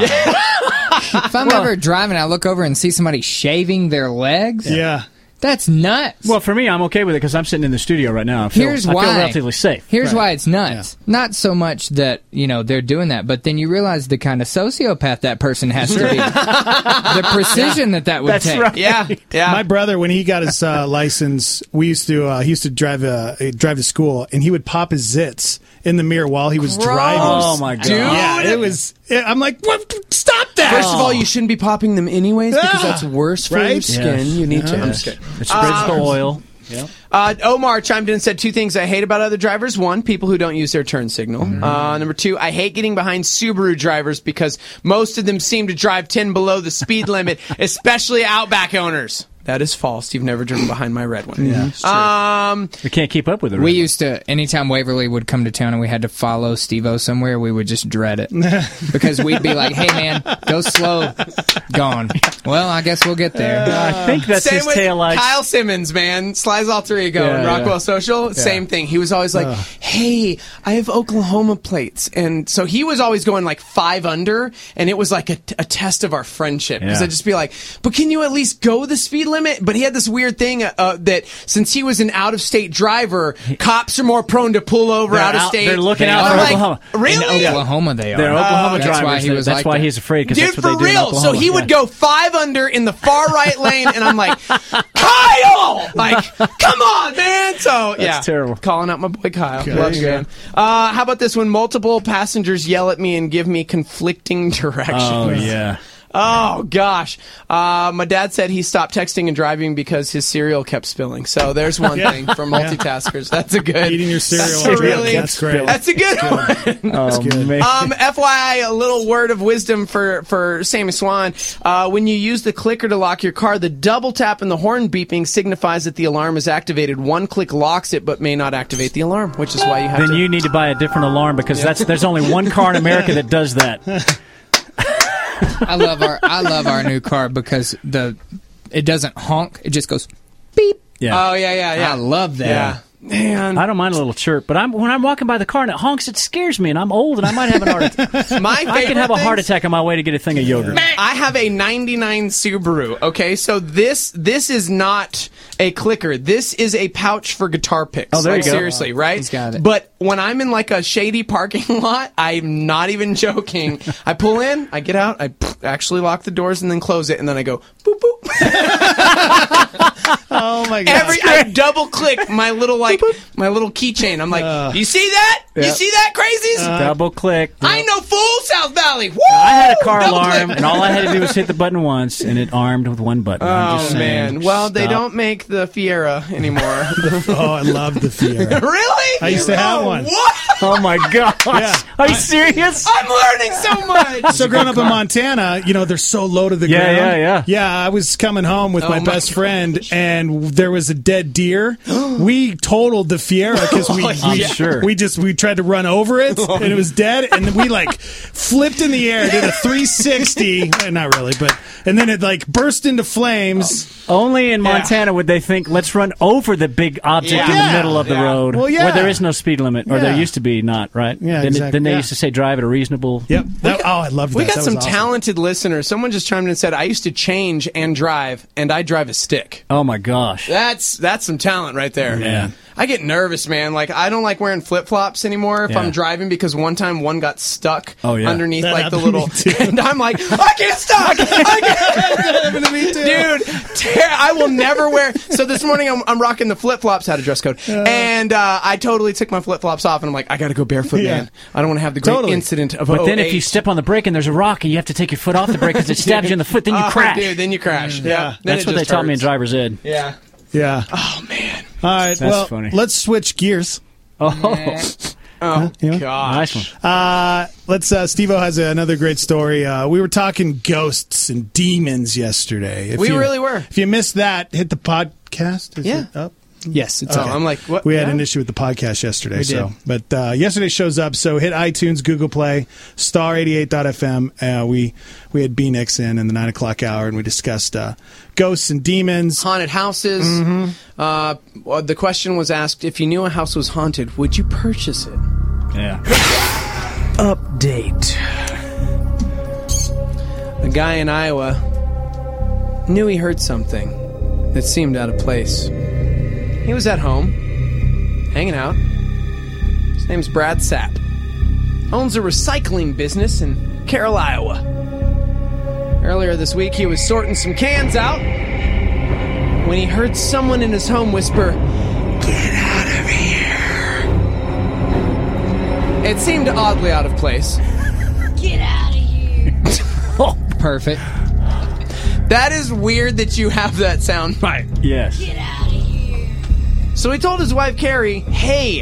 If I'm ever driving, I look over and see somebody shaving their legs. Yeah. That's nuts. Well, for me, I'm okay with it because I'm sitting in the studio right now. I feel, Here's I why. feel relatively safe. Here's Right. why it's nuts. Not so much that, you know, they're doing that, but then you realize the kind of sociopath that person has to be. The precision that that would That's take. right. Yeah. Yeah. My brother, when he got his uh, license, we used to uh, he used to drive uh, drive to school, and he would pop his zits in the mirror while he was Gross. driving. Oh, my God. Dude. Yeah, it was. It, I'm like, what? Stop that! First of all, you shouldn't be popping them anyways because Ah, that's worse for your right? skin. Yes. You need to. I'm Yes. just kidding. It spreads Uh, the oil. Yeah. Uh, Omar chimed in and said two things I hate about other drivers. One, people who don't use their turn signal. Uh, number two, I hate getting behind Subaru drivers because most of them seem to drive ten below the speed limit, especially Outback owners. That is false. You've never driven behind my red one. Yeah. Um, We can't keep up with it. We used to, anytime Waverly would come to town and we had to follow Steve-O somewhere, we would just dread it. Because we'd be like, hey, man, go slow. Gone. Well, I guess we'll get there. I think that's Same his with tail lights. Kyle Simmons, man. Slides Alter Ego Yeah, and Rockwell yeah. Social. Same thing. He was always like, hey, I have Oklahoma plates. And so he was always going like five under, and it was like a, a test of our friendship. Because Yeah. I'd just be like, but can you at least go the speed limit? But he had this weird thing uh, that since he was an out-of-state driver, cops are more prone to pull over They're out of out- state. they're looking out I'm for like, Oklahoma. Really? In Oklahoma, they are. They're Oklahoma That's drivers. why he was that's like why that. he's afraid because Dude, that's what for they do in real. Oklahoma. So he would Yeah. go five under in the far right lane, and I'm like, Kyle! Like, come on, man! So, yeah. That's terrible. Calling out my boy Kyle. Okay. Love you, man. Uh, how about this when multiple passengers yell at me and give me conflicting directions? Oh, yeah. Oh, gosh. Uh, my dad said he stopped texting and driving because his cereal kept spilling. So there's one Yeah. thing for multitaskers. That's a good. Eating your cereal. That's, That's a really, That's great. That's a good one. Oh, man. Um, F Y I, a little word of wisdom for, for Sammy Swan. Uh, when you use the clicker to lock your car, the double tap and the horn beeping signifies that the alarm is activated. One click locks it, but may not activate the alarm, which is why you have Then to... you need to buy a different alarm because that's there's only one car in America that does that. I love our I love our new car because the it doesn't honk. It just goes beep. Yeah. Oh, yeah, yeah, yeah. I love that. Yeah. Man. I don't mind a little chirp, but I'm when I'm walking by the car and it honks, it scares me, and I'm old and I might have an heart attack. My I favorite can have a heart things- attack on my way to get a thing of yogurt. I have a ninety-nine Subaru. Okay, so this this is not a clicker. This is a pouch for guitar picks. Oh, there like, you go. seriously, right? He's got it. But when I'm in like a shady parking lot, I'm not even joking. I pull in, I get out, I pff, actually lock the doors and then close it, and then I go boop boop. Oh my god! Every I double click my little like my little keychain. I'm like, Uh, you see that? You yeah. see that, crazies? Double click. I know full South Valley. Woo! I had a car Double alarm, click. and all I had to do was hit the button once, and it armed with one button. I'm Oh just saying, man! Well, they stop. don't make the Fiera anymore. Oh, I love the Fiera. Really? I used to have one. What? Oh my gosh! Yeah. Are you serious? I'm learning so much. So growing up in Montana, you know, they're so low to the Yeah, ground. yeah, yeah. Yeah, I was coming home with Oh my my best friend, and there was a dead deer. We told totaled the Fiera because we, Oh, we, yeah. Sure. we just we tried to run over it and it was dead, and then we like flipped in the air, did a three sixty, eh, not really, but and then it like burst into flames. Only in Montana would they think, let's run over the big object Yeah. in the Yeah. middle of the Yeah. road, Well, yeah. where there is no speed limit, or Yeah. there used to be not, right? Yeah, Then, exactly. then they Yeah. used to say drive at a reasonable. Yep. That, oh, I loved that. We got That some was awesome. talented listeners. Someone just chimed in and said, I used to change and drive, and I drive a stick. Oh, my gosh. That's that's some talent right there. Yeah. I get nervous, man. Like, I don't like wearing flip-flops anymore if Yeah. I'm driving because one time one got stuck Oh, yeah. underneath, That like, the happened to little... me, too. And I'm like, I can't stop! I can't! That happened to me, too. Dude, ter- I will never wear... So this morning I'm, I'm rocking the flip-flops, had a dress code, and uh, I totally took my flip-flops off, and I'm like, I gotta go barefoot, Yeah. man. I don't want to have the great Totally. incident of But then oh if you eight. step on the brake and there's a rock and you have to take your foot off the brake because it stabs you in the foot, then you Oh, crash. dude, then you crash. Yeah. Then That's it what they just taught me in hurts. driver's ed. Yeah. Yeah. Oh, man. All right. That's well, funny. let's switch gears. Oh, Oh, Yeah. gosh. nice one. Uh, let's. Uh, Steve-O has another great story. Uh, we were talking ghosts and demons yesterday. If We you- really were. If you missed that, hit the podcast. Is Yeah. it up? Yes, it's Okay. I'm like, what? We had Yeah. an issue with the podcast yesterday, We so did. but uh, yesterday shows up. So hit iTunes, Google Play, Star eighty-eight dot f m. Uh, we we had B Nix in in the nine o'clock hour, and we discussed uh, ghosts and demons, Haunted houses. Mm-hmm. Uh, well, the question was asked: if you knew a house was haunted, would you purchase it? Yeah. Update. A guy in Iowa knew he heard something that seemed out of place. He was at home, hanging out. His name's Brad Sapp. Owns a recycling business in Carroll, Iowa. Earlier this week, he was sorting some cans out when he heard someone in his home whisper, "Get out of here." It seemed oddly out of place. Get out of here. Oh, Perfect. That is weird that you have that sound bite. yes. Get out of here. So he told his wife Carrie, "Hey,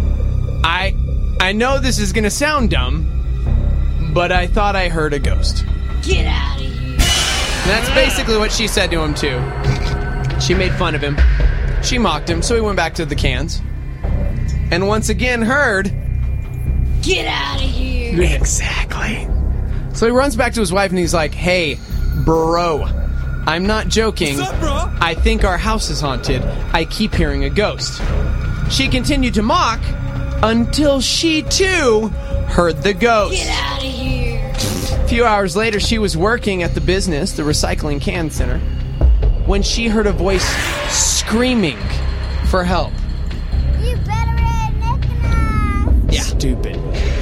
I I know this is gonna sound dumb, but I thought I heard a ghost." Get out of here. And that's basically what she said to him too. She made fun of him. She mocked him, so he went back to the cans. And once again heard, Get out of here. exactly. So he runs back to his wife and he's like, "Hey, bro, I'm not joking. What's up, bro? I think our house is haunted. I keep hearing a ghost." She continued to mock until she too heard the ghost. Get out of here. A few hours later, she was working at the business, the recycling can center, when she heard a voice screaming for help. You better recognize. Yeah. Stupid.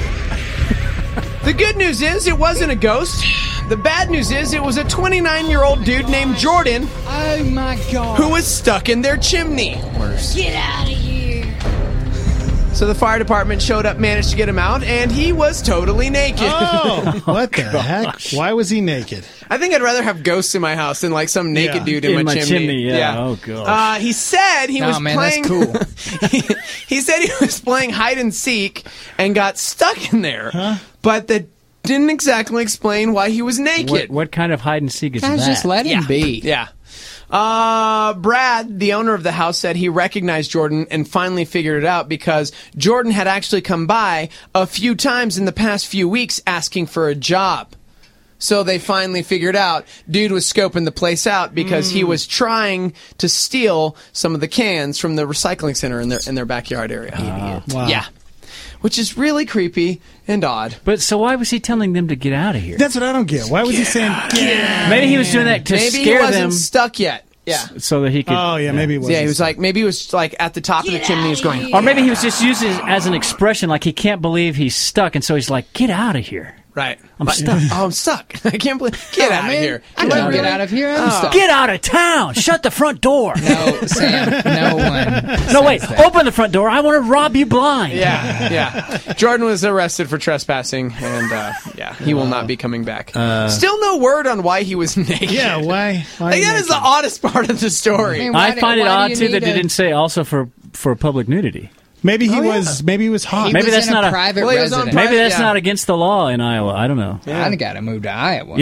The good news is it wasn't a ghost. The bad news is it was a twenty-nine-year-old dude named Jordan Oh my god. who was stuck in their chimney. Get out of here. So the fire department showed up, managed to get him out, and he was totally naked. Oh, what the heck? Why was he naked? I think I'd rather have ghosts in my house than like some naked Yeah. dude in, In my, my chimney. chimney, yeah. Oh, gosh. Uh, he said he Nah, was man, playing. that's cool. he, he said he was playing hide and seek and got stuck in there, but that didn't exactly explain why he was naked. What, what kind of hide and seek is Guys, that? just let him Yeah. be. Yeah. Uh, Brad, the owner of the house, said he recognized Jordan and finally figured it out because Jordan had actually come by a few times in the past few weeks asking for a job. So they finally figured out dude was scoping the place out because he was trying to steal some of the cans from the recycling center in their in their backyard area. Wow. Yeah. Which is really creepy and odd. But so why was he telling them to get out of here? That's what I don't get. Why was he saying? Get Maybe he was doing that to Maybe he scare wasn't them stuck yet. Yeah. so that he could. Oh yeah, maybe it was. Yeah, he was like, maybe he was like at the top of the chimney. He was going, Or maybe he was just using it as an expression, like he can't believe he's stuck, and so he's like, "Get out of here! right. I'm But- stuck. Oh, I'm stuck. I can't believe. Get Oh, out man. of here. I What, can't really? get out of here. I'm Oh. stuck. Get out of town! Shut the front door!" No, Sam. No one. No, says wait. that. Open the front door. I want to rob you blind. Yeah, yeah. Jordan was arrested for trespassing, and uh, yeah, he will not be coming back. Still no word on why he was naked. Yeah, why? why Like, that is the naked? oddest part of the story. Man, why I do- find it why do odd you too need that they a- didn't say also for for public nudity. Maybe he Oh, yeah. was. Maybe he was hot. He Maybe was that's in not a a- private Well, he was on residence. pri- Maybe that's yeah. not against the law in Iowa. I don't know. I got to move to Iowa.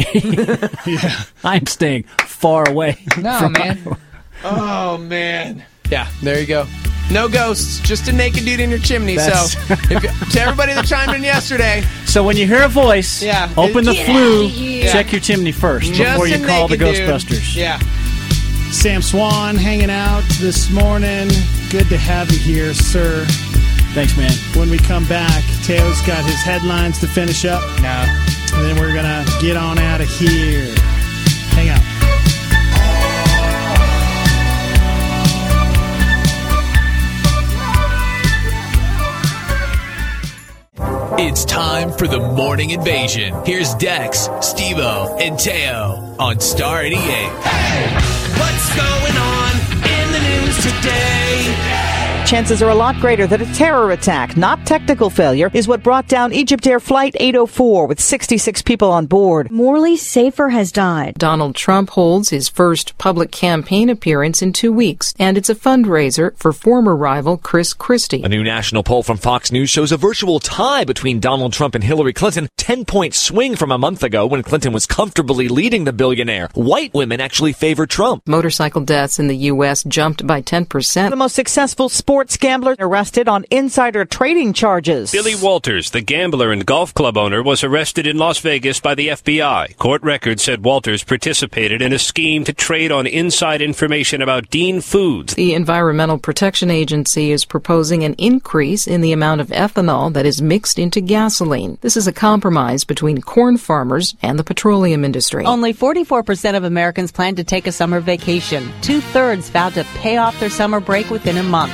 I'm staying far away. No, from man. Iowa. Oh man. Yeah, there you go. No ghosts, just a naked dude in your chimney. That's- So, if, to everybody that chimed in yesterday, So when you hear a voice, Yeah. open the Get flue, outta here. check your chimney first Just before you a call the naked dude. Ghostbusters. Yeah. Sam Swan hanging out this morning. Good to have you here, sir. Thanks, man. When we come back, Teo's got his headlines to finish up. No. And then we're going to get on out of here. Hang out. It's time for the morning invasion. Here's Dex, Steve-O, and Teo on Star eighty-eight. What's going on in the news today? Chances are a lot greater that a terror attack, not technical failure, is what brought down Egypt Air Flight eight oh four with sixty-six people on board. Morley Safer has died. Donald Trump holds his first public campaign appearance in two weeks, and it's a fundraiser for former rival Chris Christie. A new national poll from Fox News shows a virtual tie between Donald Trump and Hillary Clinton. ten-point swing from a month ago when Clinton was comfortably leading the billionaire. White women actually favor Trump. Motorcycle deaths in the U S jumped by ten percent. The most successful sports gambler arrested on insider trading charges. Billy Walters, the gambler and golf club owner, was arrested in Las Vegas by the F B I. Court records said Walters participated in a scheme to trade on inside information about Dean Foods. The Environmental Protection Agency is proposing an increase in the amount of ethanol that is mixed into gasoline. This is a compromise between corn farmers and the petroleum industry. Only forty-four percent of Americans plan to take a summer vacation. Two-thirds vowed to pay off their summer break within a month.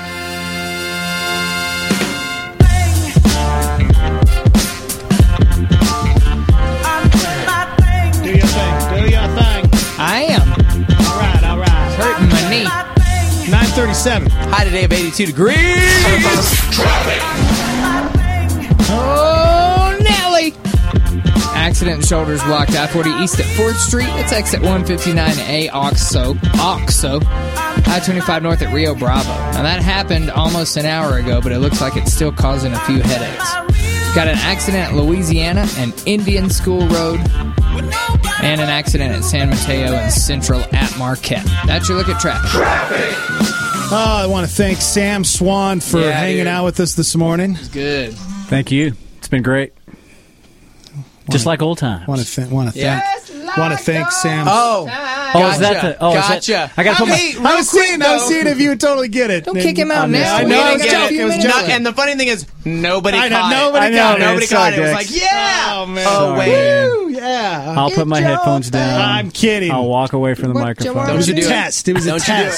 Do your thing. Do your thing. I am. All right, all right. Hurting my knee. nine thirty-seven. High today of eighty-two degrees. Oh, Nelly! Accident, shoulders blocked. I forty east at fourth Street. It's exit one fifty-nine A, Oxo. Oxo. I twenty-five north at Rio Bravo. Now, that happened almost an hour ago, but it looks like it's still causing a few headaches. Got an accident at Louisiana and Indian School Road. And an accident at San Mateo and Central at Marquette. That's your look at traffic. Oh, I want to thank Sam Swan for Yeah, hanging dude. out with us this morning. Good. Thank you. It's been great. Just like old times. Want to th- want to thank Yes, want to thank Sam. Oh, Oh, is that the? Oh, is that- gotcha. I gotta put my. Hey, I real was quick, seeing, I was though. seeing if you would totally get it. Don't kick him out I now. I We know. I didn't was get joking. it. It was No, joking. and the funny thing is, nobody I know, caught nobody it. I know, got it. man. Nobody Sorry, caught it. It was Dex. like, yeah. Oh, man. Oh, Sorry, wait. man. Woo, yeah. I'll put my headphones down. I'm kidding. I'll walk away from the What you microphone. want It was a Don't you do it. test. It was a Don't you do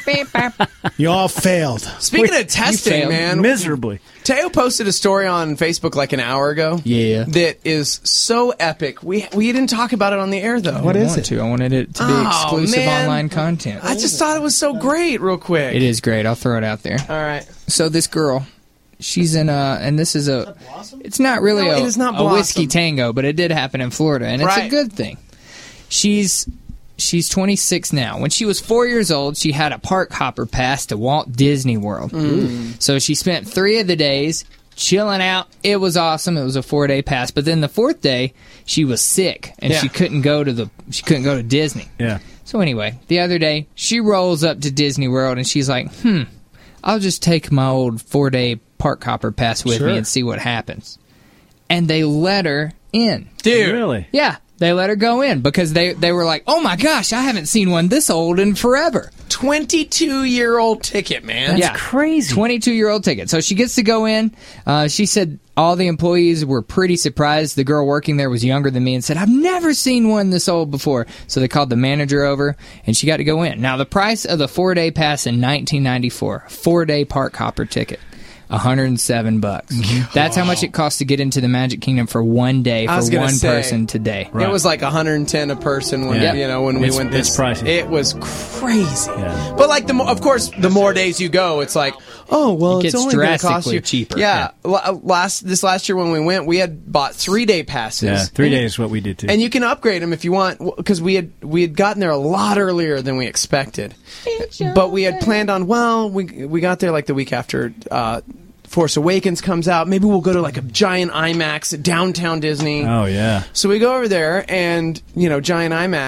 test. You all failed. Speaking of testing, failed man, Miserably. Teo posted a story on Facebook like an hour ago. Yeah. That is so epic. We we didn't talk about it on the air though. What is it? To. I wanted it to be Oh, exclusive man. online content. I just thought it was so great. Real quick. It is great. I'll throw it out there. All right. So this girl, she's in a, and this is a, it's not really No, a, it is not a whiskey Blossom. tango, but it did happen in Florida, and it's a Right. good thing. She's she's twenty-six now. When she was four years old, she had a park hopper pass to Walt Disney World. Mm. So she spent three of the days chilling out. It was awesome. It was a four day pass. But then the fourth day, she was sick and Yeah. she couldn't go to the she couldn't go to Disney. Yeah. So anyway, the other day, she rolls up to Disney World and she's like, hmm, I'll just take my old four day park hopper pass with Sure. me and see what happens. And they let her in. Dude. Really? Yeah, they let her go in because they, they were like, oh my gosh, I haven't seen one this old in forever. twenty-two year old ticket, man. That's Yeah. crazy. twenty-two year old ticket. So she gets to go in. Uh, she said all the employees were pretty surprised. The girl working there was younger than me and said, I've never seen one this old before. So they called the manager over and she got to go in. Now, the price of the four day pass in nineteen ninety-four, four day park hopper ticket. one hundred seven bucks. That's how much it costs to get into the Magic Kingdom for one day I was for gonna one say, person today. It was like one hundred ten a person when Yeah. you know when we It's- went this. it's pricey. It was crazy. Yeah. But like the mo- of course the more days you go, it's like oh well It it's gets only going to cost drastically you cheaper. Yeah. La- Last this last year when we went, we had bought three day passes. Yeah. Three And- days is what we did too. And you can upgrade them if you want, because we had we had gotten there a lot earlier than we expected. But we had planned on well, we we got there like the week after uh, Force Awakens comes out. Maybe we'll go to like a giant IMAX at downtown Disney. Oh yeah. So we go over there, and you know, giant IMAX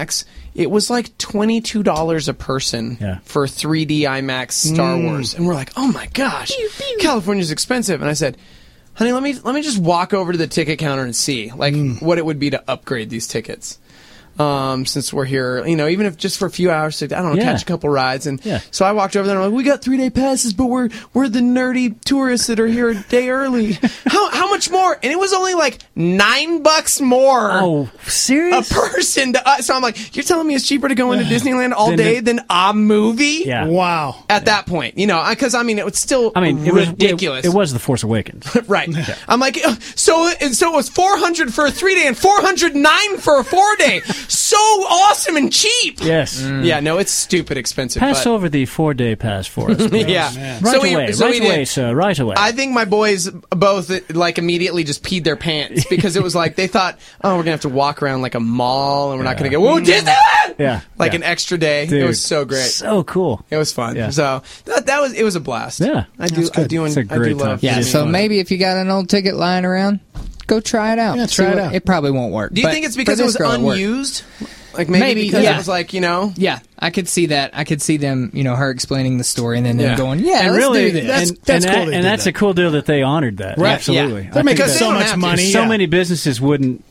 it was like twenty-two dollars a person Yeah. for three D IMAX Star Mm. Wars. And we're like, oh my gosh, California's expensive. And I said, honey, let me let me just walk over to the ticket counter and see like what it would be to upgrade these tickets. Um, since we're here, you know, even if just for a few hours to, I don't know, Yeah. catch a couple rides. And Yeah. so I walked over there and I'm like, we got three day passes, but we're we're the nerdy tourists that are here a day early. how how much more? And it was only like nine bucks more. Oh, serious? A person to us. So I'm like, you're telling me it's cheaper to go into Disneyland all Than day the- than a movie? Yeah. Wow. At that point, you know, because I mean, it was still I mean, it was ridiculous. It, it was The Force Awakens. Right. I'm like, uh, so so it was four hundred for a three day and four hundred nine for a four day. So awesome and cheap. Yes. Yeah. No, it's stupid expensive. Pass but, over the four-day pass for us. please. Yeah. Right So we- away. so right we did- away, sir. Right away. I think my boys both like immediately just peed their pants because it was like they thought, oh, we're gonna have to walk around like a mall and we're not gonna go, whoa, Disneyland! Yeah. Like yeah. an extra day. Dude, it was so great. So cool. It was fun. Yeah. So that that was it was a blast. Yeah. I do That's I good. do It's a I do great love. time. Yeah, It is so fun. maybe if you got an old ticket lying around, go try it out. Yeah, try See it what- out. It probably won't work. Do you but think it's for because it this was girl, worked. unused? Like maybe, Maybe, because yeah. it was like, you know, Yeah, I could see that. I could see them, you know, her explaining the story and then them Yeah. going, yeah, and let's really, do this. That's- and, that's and cool that- they and did that's that. a cool deal that they honored that. Right. Absolutely. Yeah. I They're making think so that- don't much have to. money. So yeah. many businesses wouldn't.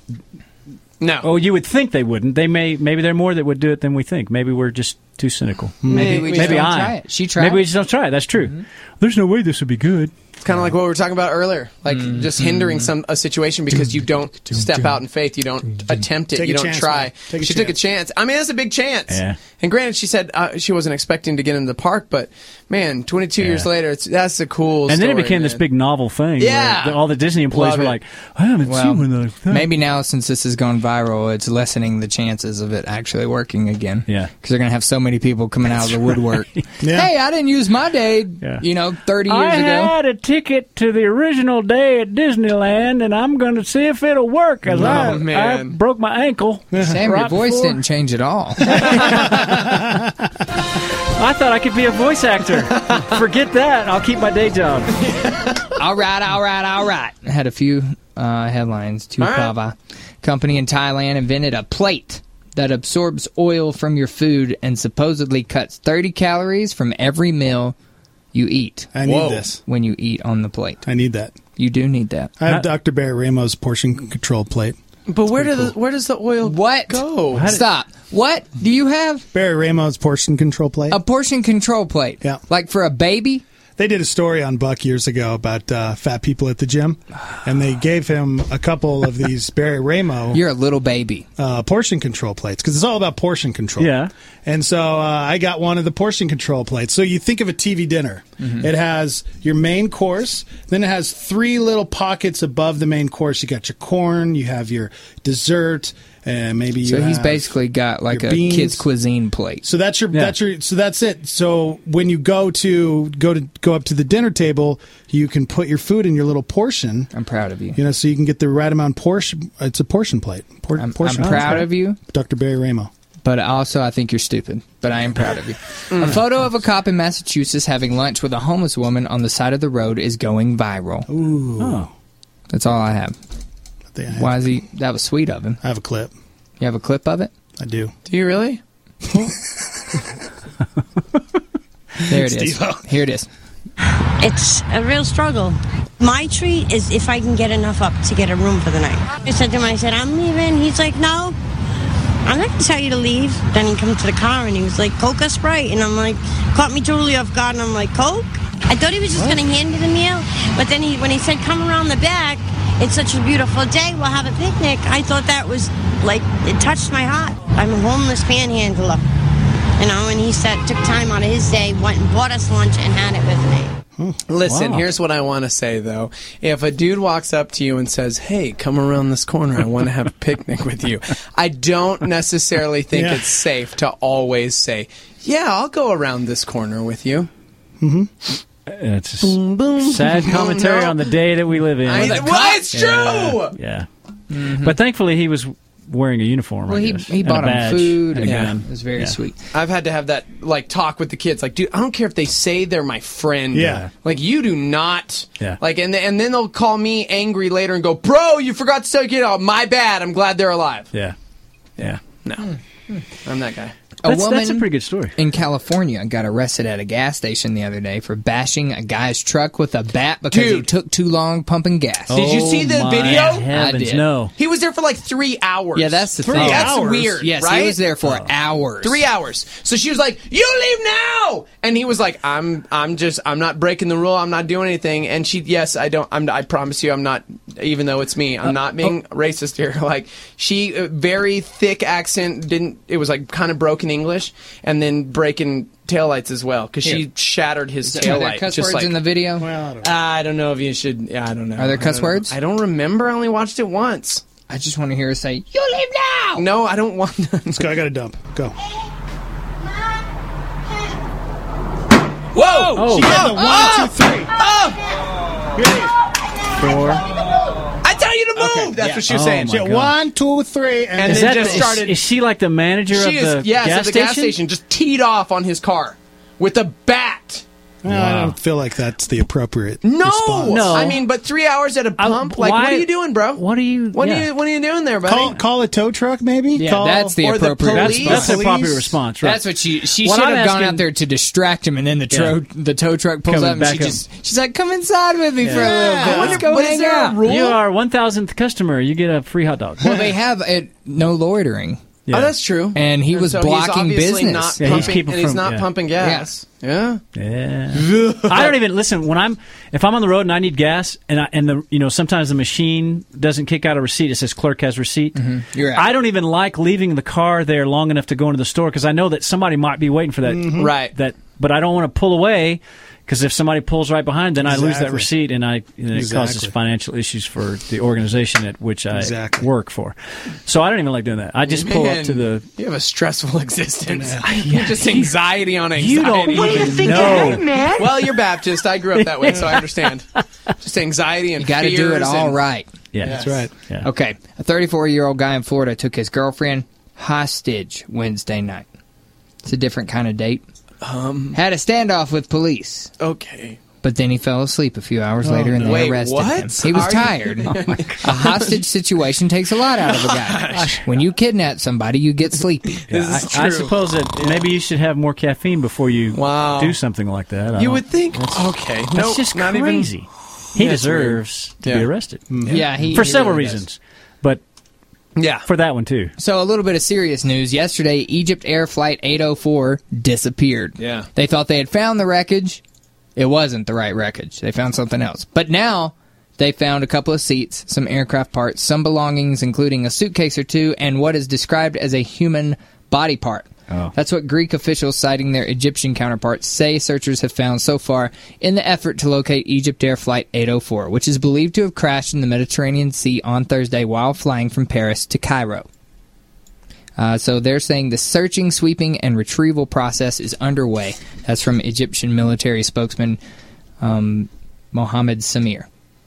no. Oh, you would think they wouldn't. They may. Maybe there are more that would do it than we think. Maybe we're just too cynical. Maybe we just maybe don't I. try it. She tried. Maybe we just don't try it. That's true. There's no way this would be good. It's kind of like what we were talking about earlier, like just hindering some a situation because you don't step out in faith, you don't attempt it, Take you a don't chance, try. man. Take a she took a chance. chance. I mean, that's a big chance. Yeah. And granted, she said uh, she wasn't expecting to get into the park, but man, twenty-two years Yeah. later, it's that's a cool. And then it story, became this man. big novel thing. Yeah. where the- all the Disney employees Love were it. like, I haven't Well, seen one of those. maybe now since this has gone viral, it's lessening the chances of it actually working again. Yeah. Because they're going to have so many people coming out of the woodwork. Yeah. Hey, I didn't use my day, Yeah. you know, thirty years I ago. had a ticket to the original day at Disneyland, and I'm going to see if it'll work. Cause Oh, I, I man. broke my ankle. Sam, right your voice before. didn't change at all. I thought I could be a voice actor. Forget that. I'll keep my day job. all right, all right, all right. I had a few uh, headlines. Tukava company in Thailand invented a plate that absorbs oil from your food and supposedly cuts thirty calories from every meal you eat. I need this. When you eat on the plate. I need that. You do need that. I have Doctor Barry Ramos portion control plate. But where do the where does the oil What? go? Stop. What do you have? Barry Ramos portion control plate. A portion control plate. Yeah. Like for a baby? They did a story on Buck years ago about uh, fat people at the gym, and they gave him a couple of these Barry Ramo You're a little baby. uh, portion control plates because it's all about portion control. Yeah. And so uh, I got one of the portion control plates. So you think of a T V dinner. Mm-hmm. It has your main course, then it has three little pockets above the main course. You got your corn, you have your dessert, and maybe you So he's have basically got like your a beans. kid's cuisine plate. So that's your Yeah. that's your so that's it. So when you go to go to go up to the dinner table, you can put your food in your little portion. I'm proud of you. You know, so you can get the right amount portion. It's a portion plate. Por- I'm, I'm portion proud of you, Doctor Barry Ramo. but also I think you're stupid. But I am proud of you. A photo of a cop in Massachusetts having lunch with a homeless woman on the side of the road is going viral. Ooh, Oh. That's all I have. I think I have, Why is he? That was sweet of him. I have a clip. You have a clip of it? I do. Do you really? There it is. Steve-O. Here it is. It's a real struggle. My treat is if I can get enough up to get a room for the night. I said to him, I said, I'm leaving. He's like, no, I'm not going to tell you to leave. Then he comes to the car and he was like, Coke or Sprite? And I'm like, caught me totally off guard. And I'm like, Coke? I thought he was just going to hand me the meal. But then he, when he said, come around the back, it's such a beautiful day, we'll have a picnic. I thought that was like, it touched my heart. I'm a homeless panhandler. You know, and he said, took time out of his day, went and bought us lunch and had it with me. Listen, Wow. here's what I want to say, though. If a dude walks up to you and says, hey, come around this corner, I want to have a picnic with you, I don't necessarily think Yeah. it's safe to always say, yeah, I'll go around this corner with you. It's a sad commentary No. on the day that we live in. I, well, it's true! Yeah. But thankfully, he was wearing a uniform. Well, I he, guess, he and bought a him badge food. and a And gun. It was very Yeah. sweet. I've had to have that, like, talk with the kids. Like, dude, I don't care if they say they're my friend. Yeah. Like, you do not. Yeah. Like, and, and then they'll call me angry later and go, bro, you forgot to tell your kid, oh, my bad, I'm glad they're alive. Yeah. Yeah. No. I'm that guy. A That's, woman that's a pretty good story. in California got arrested at a gas station the other day for bashing a guy's truck with a bat because he Dude. took too long pumping gas. Did you see the Oh, my video? heavens, I did. no. He was there for like three hours. Yeah, that's the three thing. That's Hours? weird. Yes, right? he was there for hours. Three hours. So she was like, "You leave now," and he was like, "I'm, I'm just, I'm not breaking the rule. I'm not doing anything." And she, yes, I don't. I'm, I promise you, I'm not. Even though it's me, I'm not being racist here. Like she, uh, very thick accent. Didn't. It was like kind of broken English, and then breaking taillights as well because she Here. shattered his Are there taillight. cuss just words like, in the video? Well, I don't know. I don't know if you should. Yeah, I don't know. Are there I cuss don't know. words? I don't remember. I only watched it once. I just want to hear her say, "You leave now." No, I don't want. Let's go. I got to dump. Go. Whoa! Oh. She got the one, Oh! two, three. Oh! Here it is. Four. I tell you to move. Okay, That's yeah. what she was Oh saying. my She got God. one, two, three, and, And Is then that just is- started- Is she like the manager She of is the yes gas at the station? gas station. Just teed off on his car with a bat. Well, I don't feel like that's the appropriate No, response. No. I mean, but three hours at a I- pump. like, why- what are you doing, bro? What are you? What yeah. are you? What are you doing there, buddy? Call, call a tow truck, maybe? Yeah, call, that's the or the appropriate That's, police? that's the Police? appropriate response, right? That's what she she What should I'm have gone asking- out there to distract him, and then the tro- the tow truck pulls Coming up, and back she up. just she's like, "Come inside with me for a little Yeah. bit. I Let's wonder- go what is hang there a out." rule? You are one thousandth customer. You get a free hot dog. Well, they have it no loitering, Yeah. Oh, that's true. and he was so blocking he's obviously business. Not Yeah, he's pumping, keeping and he's from- not yeah. pumping gas. Yeah. Yeah. I don't even listen when I'm if I'm on the road and I need gas and I, and the you know sometimes the machine doesn't kick out a receipt. It says clerk has receipt. You're out. I don't even like leaving the car there long enough to go into the store because I know that somebody might be waiting for that. Right. That, but I don't want to pull away. Because if somebody pulls right behind, then I lose that Exactly. receipt, and I and it causes Exactly. financial issues for the organization at which I Exactly. work for. So I don't even like doing that. I just pull Man, up to the. You have a stressful existence. Yeah. Just anxiety on anxiety. You don't What do you even think know. you're doing, man? Well, you're Baptist. I grew up that way, so I understand. Just anxiety and You got to do it fears all and- right. Yeah, That's right. Yeah. Okay, a thirty-four-year-old guy in Florida took his girlfriend hostage Wednesday night. It's a different kind of date. Um. Had a standoff with police. Okay. But then he fell asleep a few hours later and they Wait, arrested what? him. He was Are you- tired. A hostage situation takes a lot out of a guy. When you kidnap somebody, you get sleepy. Yeah, I, I suppose that maybe you should have more caffeine before you Wow. do something like that. I You don't- would think. That's, Okay. that's Nope, just not even- crazy. He That's deserves to weird. be Yeah. arrested. Yeah, he- for he several really does. reasons, but Yeah. for that one too. So a little bit of serious news. Yesterday, Egypt Air Flight eight oh four disappeared. Yeah. They thought they had found the wreckage. It wasn't the right wreckage. They found something else. But now they found a couple of seats, some aircraft parts, some belongings, including a suitcase or two, and what is described as a human body part. Oh. That's what Greek officials citing their Egyptian counterparts say searchers have found so far in the effort to locate Egypt Air Flight eight oh four, which is believed to have crashed in the Mediterranean Sea on Thursday while flying from Paris to Cairo. Uh, so they're saying the searching, sweeping, and retrieval process is underway. That's from Egyptian military spokesman um, Mohammed Samir.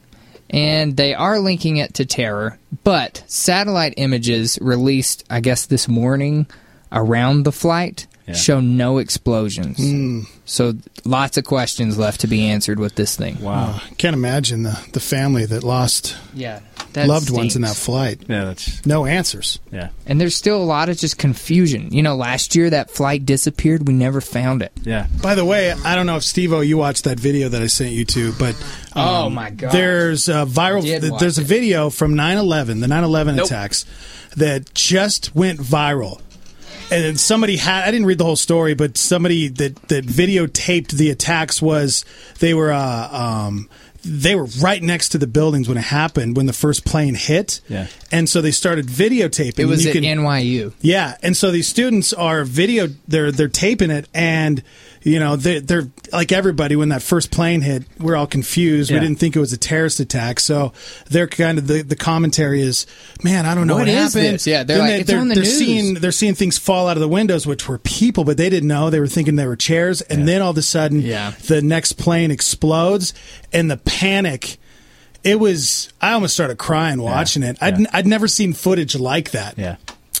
And they are linking it to terror, but satellite images released, I guess, this morning around the flight Yeah. show no explosions. Mm. So lots of questions left to be answered with this thing. Wow. Oh, can't imagine the, the family that lost Yeah, that loved ones in that stinks. flight. Yeah, that's No answers. yeah, And there's still a lot of just confusion. You know, last year that flight disappeared. We never found it. yeah. By the way, I don't know if Steve-O, you watched that video that I sent you to, but um, Oh, my God. there's a viral. I did th- watch there's a it. video from nine eleven, the nine eleven Nope. attacks, that just went viral. And then somebody had, I didn't read the whole story, but somebody that, that videotaped the attacks was, they were, uh, um, they were right next to the buildings when it happened, when the first plane hit. Yeah. And so they started videotaping. It was You at can- N Y U. yeah, and so these students are video. They're they're taping it, and you know they're, they're like everybody. When that first plane hit, we're all confused. Yeah. We didn't think it was a terrorist attack. So they're kind of the, the commentary is, man, I don't know What what, is happened. this? Yeah, they're Then like, they, it's they're, on the they're news. seeing they're seeing things fall out of the windows, which were people, but they didn't know. They were thinking they were chairs, and then all of a sudden, Yeah. the next plane explodes, and the panic. It was. I almost started crying watching it. I'd Yeah. I'd never seen footage like that. Yeah.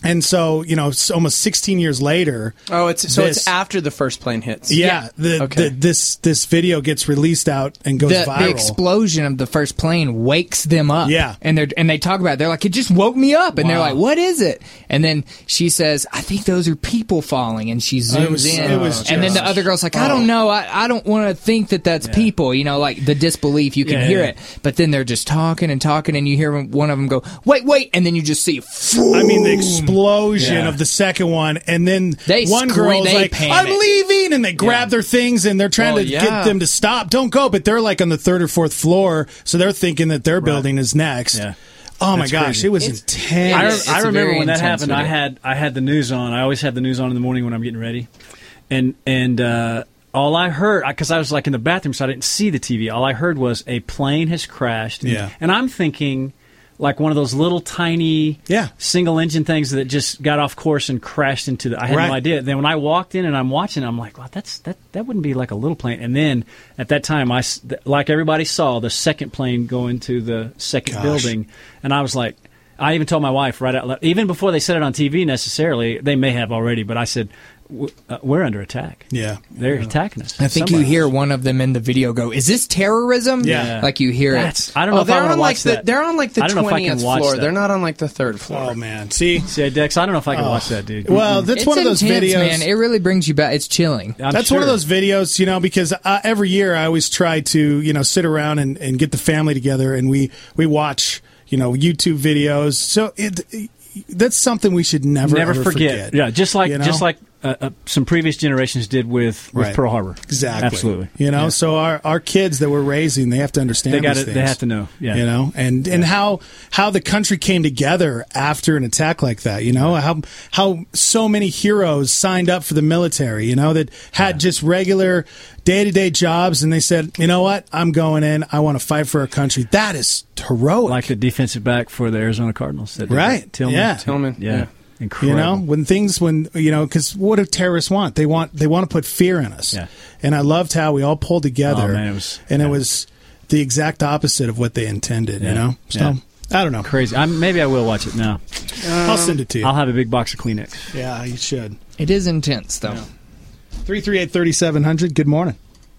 And so, you know, it's almost sixteen years later. Oh, it's so this, it's after the first plane hits. Yeah, the, okay. the, this this video gets released out and goes the, viral. the explosion of the first plane wakes them up. Yeah, and they and they talk about it. They're like, it just woke me up, and Wow. they're like, what is it? And then she says, I think those are people falling, and she zooms It was- in, it was and then the just- other girl's like, I oh. don't know, I, I don't want to think that that's Yeah. people. You know, like the disbelief, you can Yeah, hear yeah. it, but then they're just talking and talking, and you hear one of them go, wait, wait, and then you just see, I mean, the explosion Yeah. of the second one, and then They one scream- girl's they like, panic. I'm leaving, and they grab their things, and they're trying Oh, to yeah. get them to stop. Don't go, but they're like on the third or fourth floor, so they're thinking that their building is next. Yeah. Oh, my That's gosh, crazy. it was It's- intense. I, It's I a remember very when that intense happened. I video. had I had the news on. I always have the news on in the morning when I'm getting ready, and and uh, all I heard, because I was like in the bathroom, so I didn't see the T V. All I heard was a plane has crashed. And, Yeah. and I'm thinking like one of those little tiny yeah. single engine things that just got off course and crashed into the. I had Right. no idea. Then when I walked in and I'm watching, I'm like, well, that's that that wouldn't be like a little plane. And then at that time, I s- like everybody saw the second plane go into the second Gosh. building, and I was like. I even told my wife right out loud, even before they said it on T V necessarily, they may have already, but I said, w- uh, we're under attack. Yeah. They're attacking us. I think Somebody. you hear one of them in the video go, is this terrorism? Yeah. Like you hear That's, it. I don't know Oh, if I they're want to on like watch the that. they're on like the I don't know if I can twentieth watch floor. that. They're not on like the third floor. Oh, man. See? See, Dex, I don't know if I can watch that, dude. Well, that's It's one of those intense, videos. man. It really brings you back. It's chilling. I'm That's sure. one of those videos, you know, because uh, every year I always try to, you know, sit around and, and get the family together, and we, we watch, you know, YouTube videos. So it, it that's something we should never Never ever forget. Yeah, just like you know? just like uh, uh, some previous generations did with, with Right. Pearl Harbor. Exactly. Absolutely. You know, Yeah. so our, our kids that we're raising, they have to understand They got these it. They things. have to know. Yeah. You know, and, and how how the country came together after an attack like that. You know, how how so many heroes signed up for the military. You know, that had just regular day to day jobs, and they said, you know what, I'm going in. I want to fight for our country. That is heroic. Like the defensive back for the Arizona Cardinals. That did Right. that. Tillman. Yeah. Tillman. Yeah. Yeah. Incredible. You know, when things, when you know, because what do terrorists want? They want they want to put fear in us. Yeah. And I loved how we all pulled together. Oh, man, it was- and yeah. it was the exact opposite of what they intended. You Yeah. know, so Yeah. I don't know. Crazy. I'm, maybe I will watch it now. I'll send it to you. I'll have a big box of Kleenex. Yeah, you should. It is intense, though. Three three eight thirty seven hundred. Good morning.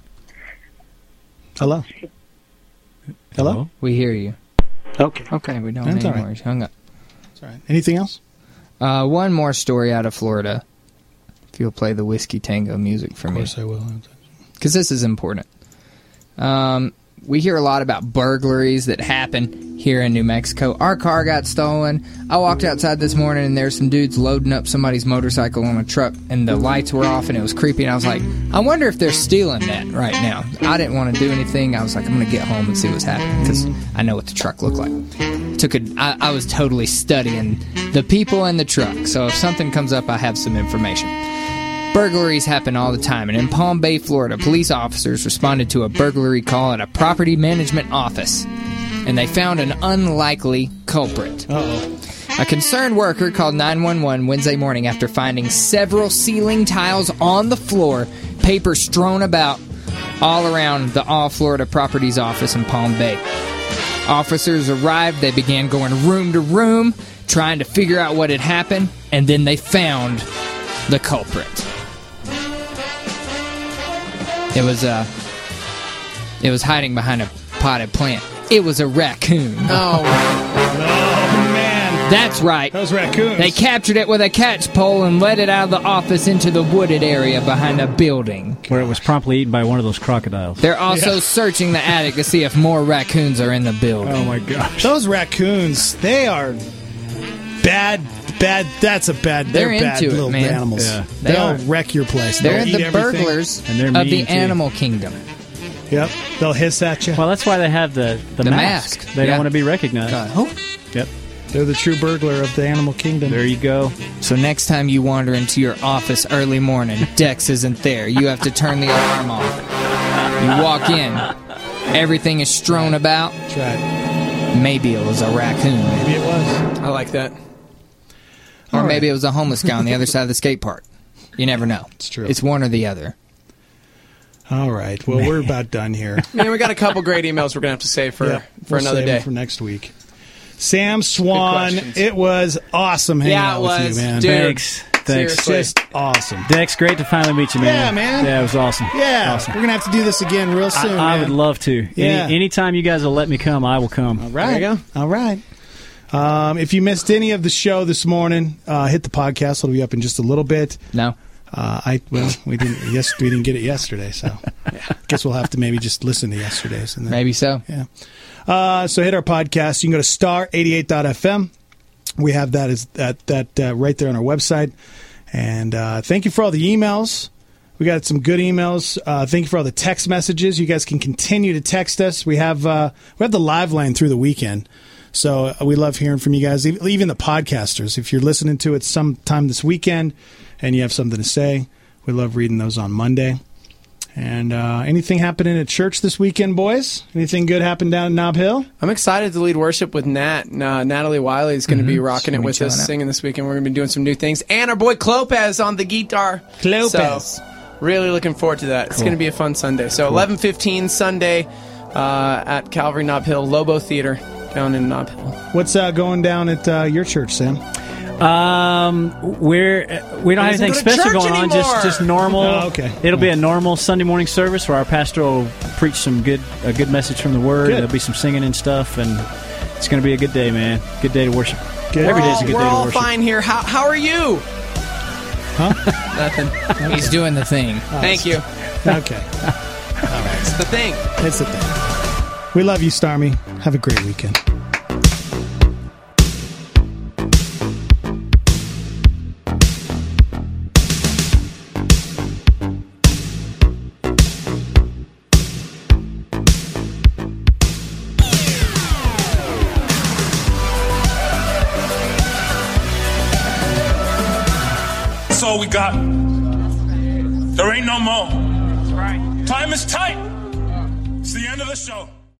Hello. Hello. We hear you. Okay. Okay, we don't That's all anymore. right. He's hung up. That's all right. Anything else? Uh, one more story out of Florida. If you'll play the Whiskey Tango music for me. Of course I will. Because this is important. Um, we hear a lot about burglaries that happen here in New Mexico. Our car got stolen. I walked outside this morning and there's some dudes loading up somebody's motorcycle on a truck and the lights were off and it was creepy. And I was like, I wonder if they're stealing that right now. I didn't want to do anything. I was like, I'm going to get home and see what's happening because I know what the truck looked like. Took a, I, I was totally studying the people in the truck. So if something comes up, I have some information. Burglaries happen all the time, and in Palm Bay, Florida, police officers responded to a burglary call at a property management office, and they found an unlikely culprit. Uh-oh. A concerned worker called nine one one Wednesday morning after finding several ceiling tiles on the floor, paper strewn about all around the All Florida Properties office in Palm Bay. Officers arrived, they began going room to room, trying to figure out what had happened, and then they found the culprit. It was uh it was hiding behind a potted plant. It was a raccoon. Oh, Oh man, That's right. those raccoons. They captured it with a catch pole and led it out of the office into the wooded area behind a building. Where it was promptly eaten by one of those crocodiles. They're also Yeah. searching the attic to see if more raccoons are in the building. Oh my gosh. Those raccoons, they are bad. Bad. That's a bad. They're, They're bad into it, little man. animals. Yeah. They They'll are. wreck your place. They're They'll eat the everything. burglars And they're of the mean, too. animal kingdom. Yep. They'll hiss at you. Well, that's why they have the, the, The mask. mask. They Yeah. don't want to be recognized. Oh. Yep. They're the true burglar of the animal kingdom. There you go. So next time you wander into your office early morning, Dex isn't there. You have to turn the alarm off. You walk in. Everything is strewn about. That's right. Maybe it was a raccoon. Maybe it was. I like that. Or All maybe right. it was a homeless guy on the other side of the skate park. You never know. It's true. It's one or the other. All right. Well, we're about done here. Man, we got a couple great emails we're gonna have to save for Yeah, for we'll another save 'em day. for next week. Sam Swan, it was awesome hanging Yeah, it out with was. you, man. Dude. Thanks. Thanks. It's just awesome. Dex, great to finally meet you, man. Yeah, man. Yeah, it was awesome. Yeah, Awesome. we're going to have to do this again real soon, I, I man. would love to. Yeah. Any, anytime you guys will let me come, I will come. All right. There you go. All right. Um, if you missed any of the show this morning, uh, hit the podcast. It'll be up in just a little bit. No. Uh, I well, we didn't. Yes, we didn't get it yesterday, so yeah. Guess we'll have to maybe just listen to yesterday's. And then, Maybe so. Yeah. Uh, so hit our podcast. You can go to star eighty-eight dot f m. We have that as that that uh, right there on our website. And uh, thank you for all the emails. We got some good emails. Uh, thank you for all the text messages. You guys can continue to text us. We have uh, we have the live line through the weekend. So uh, we love hearing from you guys, even the podcasters. If you're listening to it sometime this weekend and you have something to say, we love reading those on Monday. And uh, anything happening at church this weekend, boys? Anything good happen down in Nob Hill? I'm excited to lead worship with Nat. Uh, Natalie Wiley is going to Mm-hmm. be rocking it with us, singing this weekend. We're going to be doing some new things. And our boy Clopez on the guitar. Clopez. So, really looking forward to that. It's Cool. going to be a fun Sunday. So Cool. eleven fifteen Sunday uh, at Calvary Nob Hill, Lobo Theater down in Nob Hill. What's uh, going down at uh, your church, Sam? Um, we're we don't have Doesn't anything go to special church going on. anymore. Just just normal. Oh, okay. It'll be a normal Sunday morning service where our pastor will preach some good a good message from the Word. Good. There'll be some singing and stuff, and it's going to be a good day, man. Good day to worship. Good. Every We're day's a all, good we're day to all worship. fine here. How, how are you? Huh? Nothing. He's doing the thing. Thank you. Okay. It's the thing. It's the thing. We love you, Starmy. Have a great weekend. That's all we got. There ain't no more. Time is tight. It's the end of the show.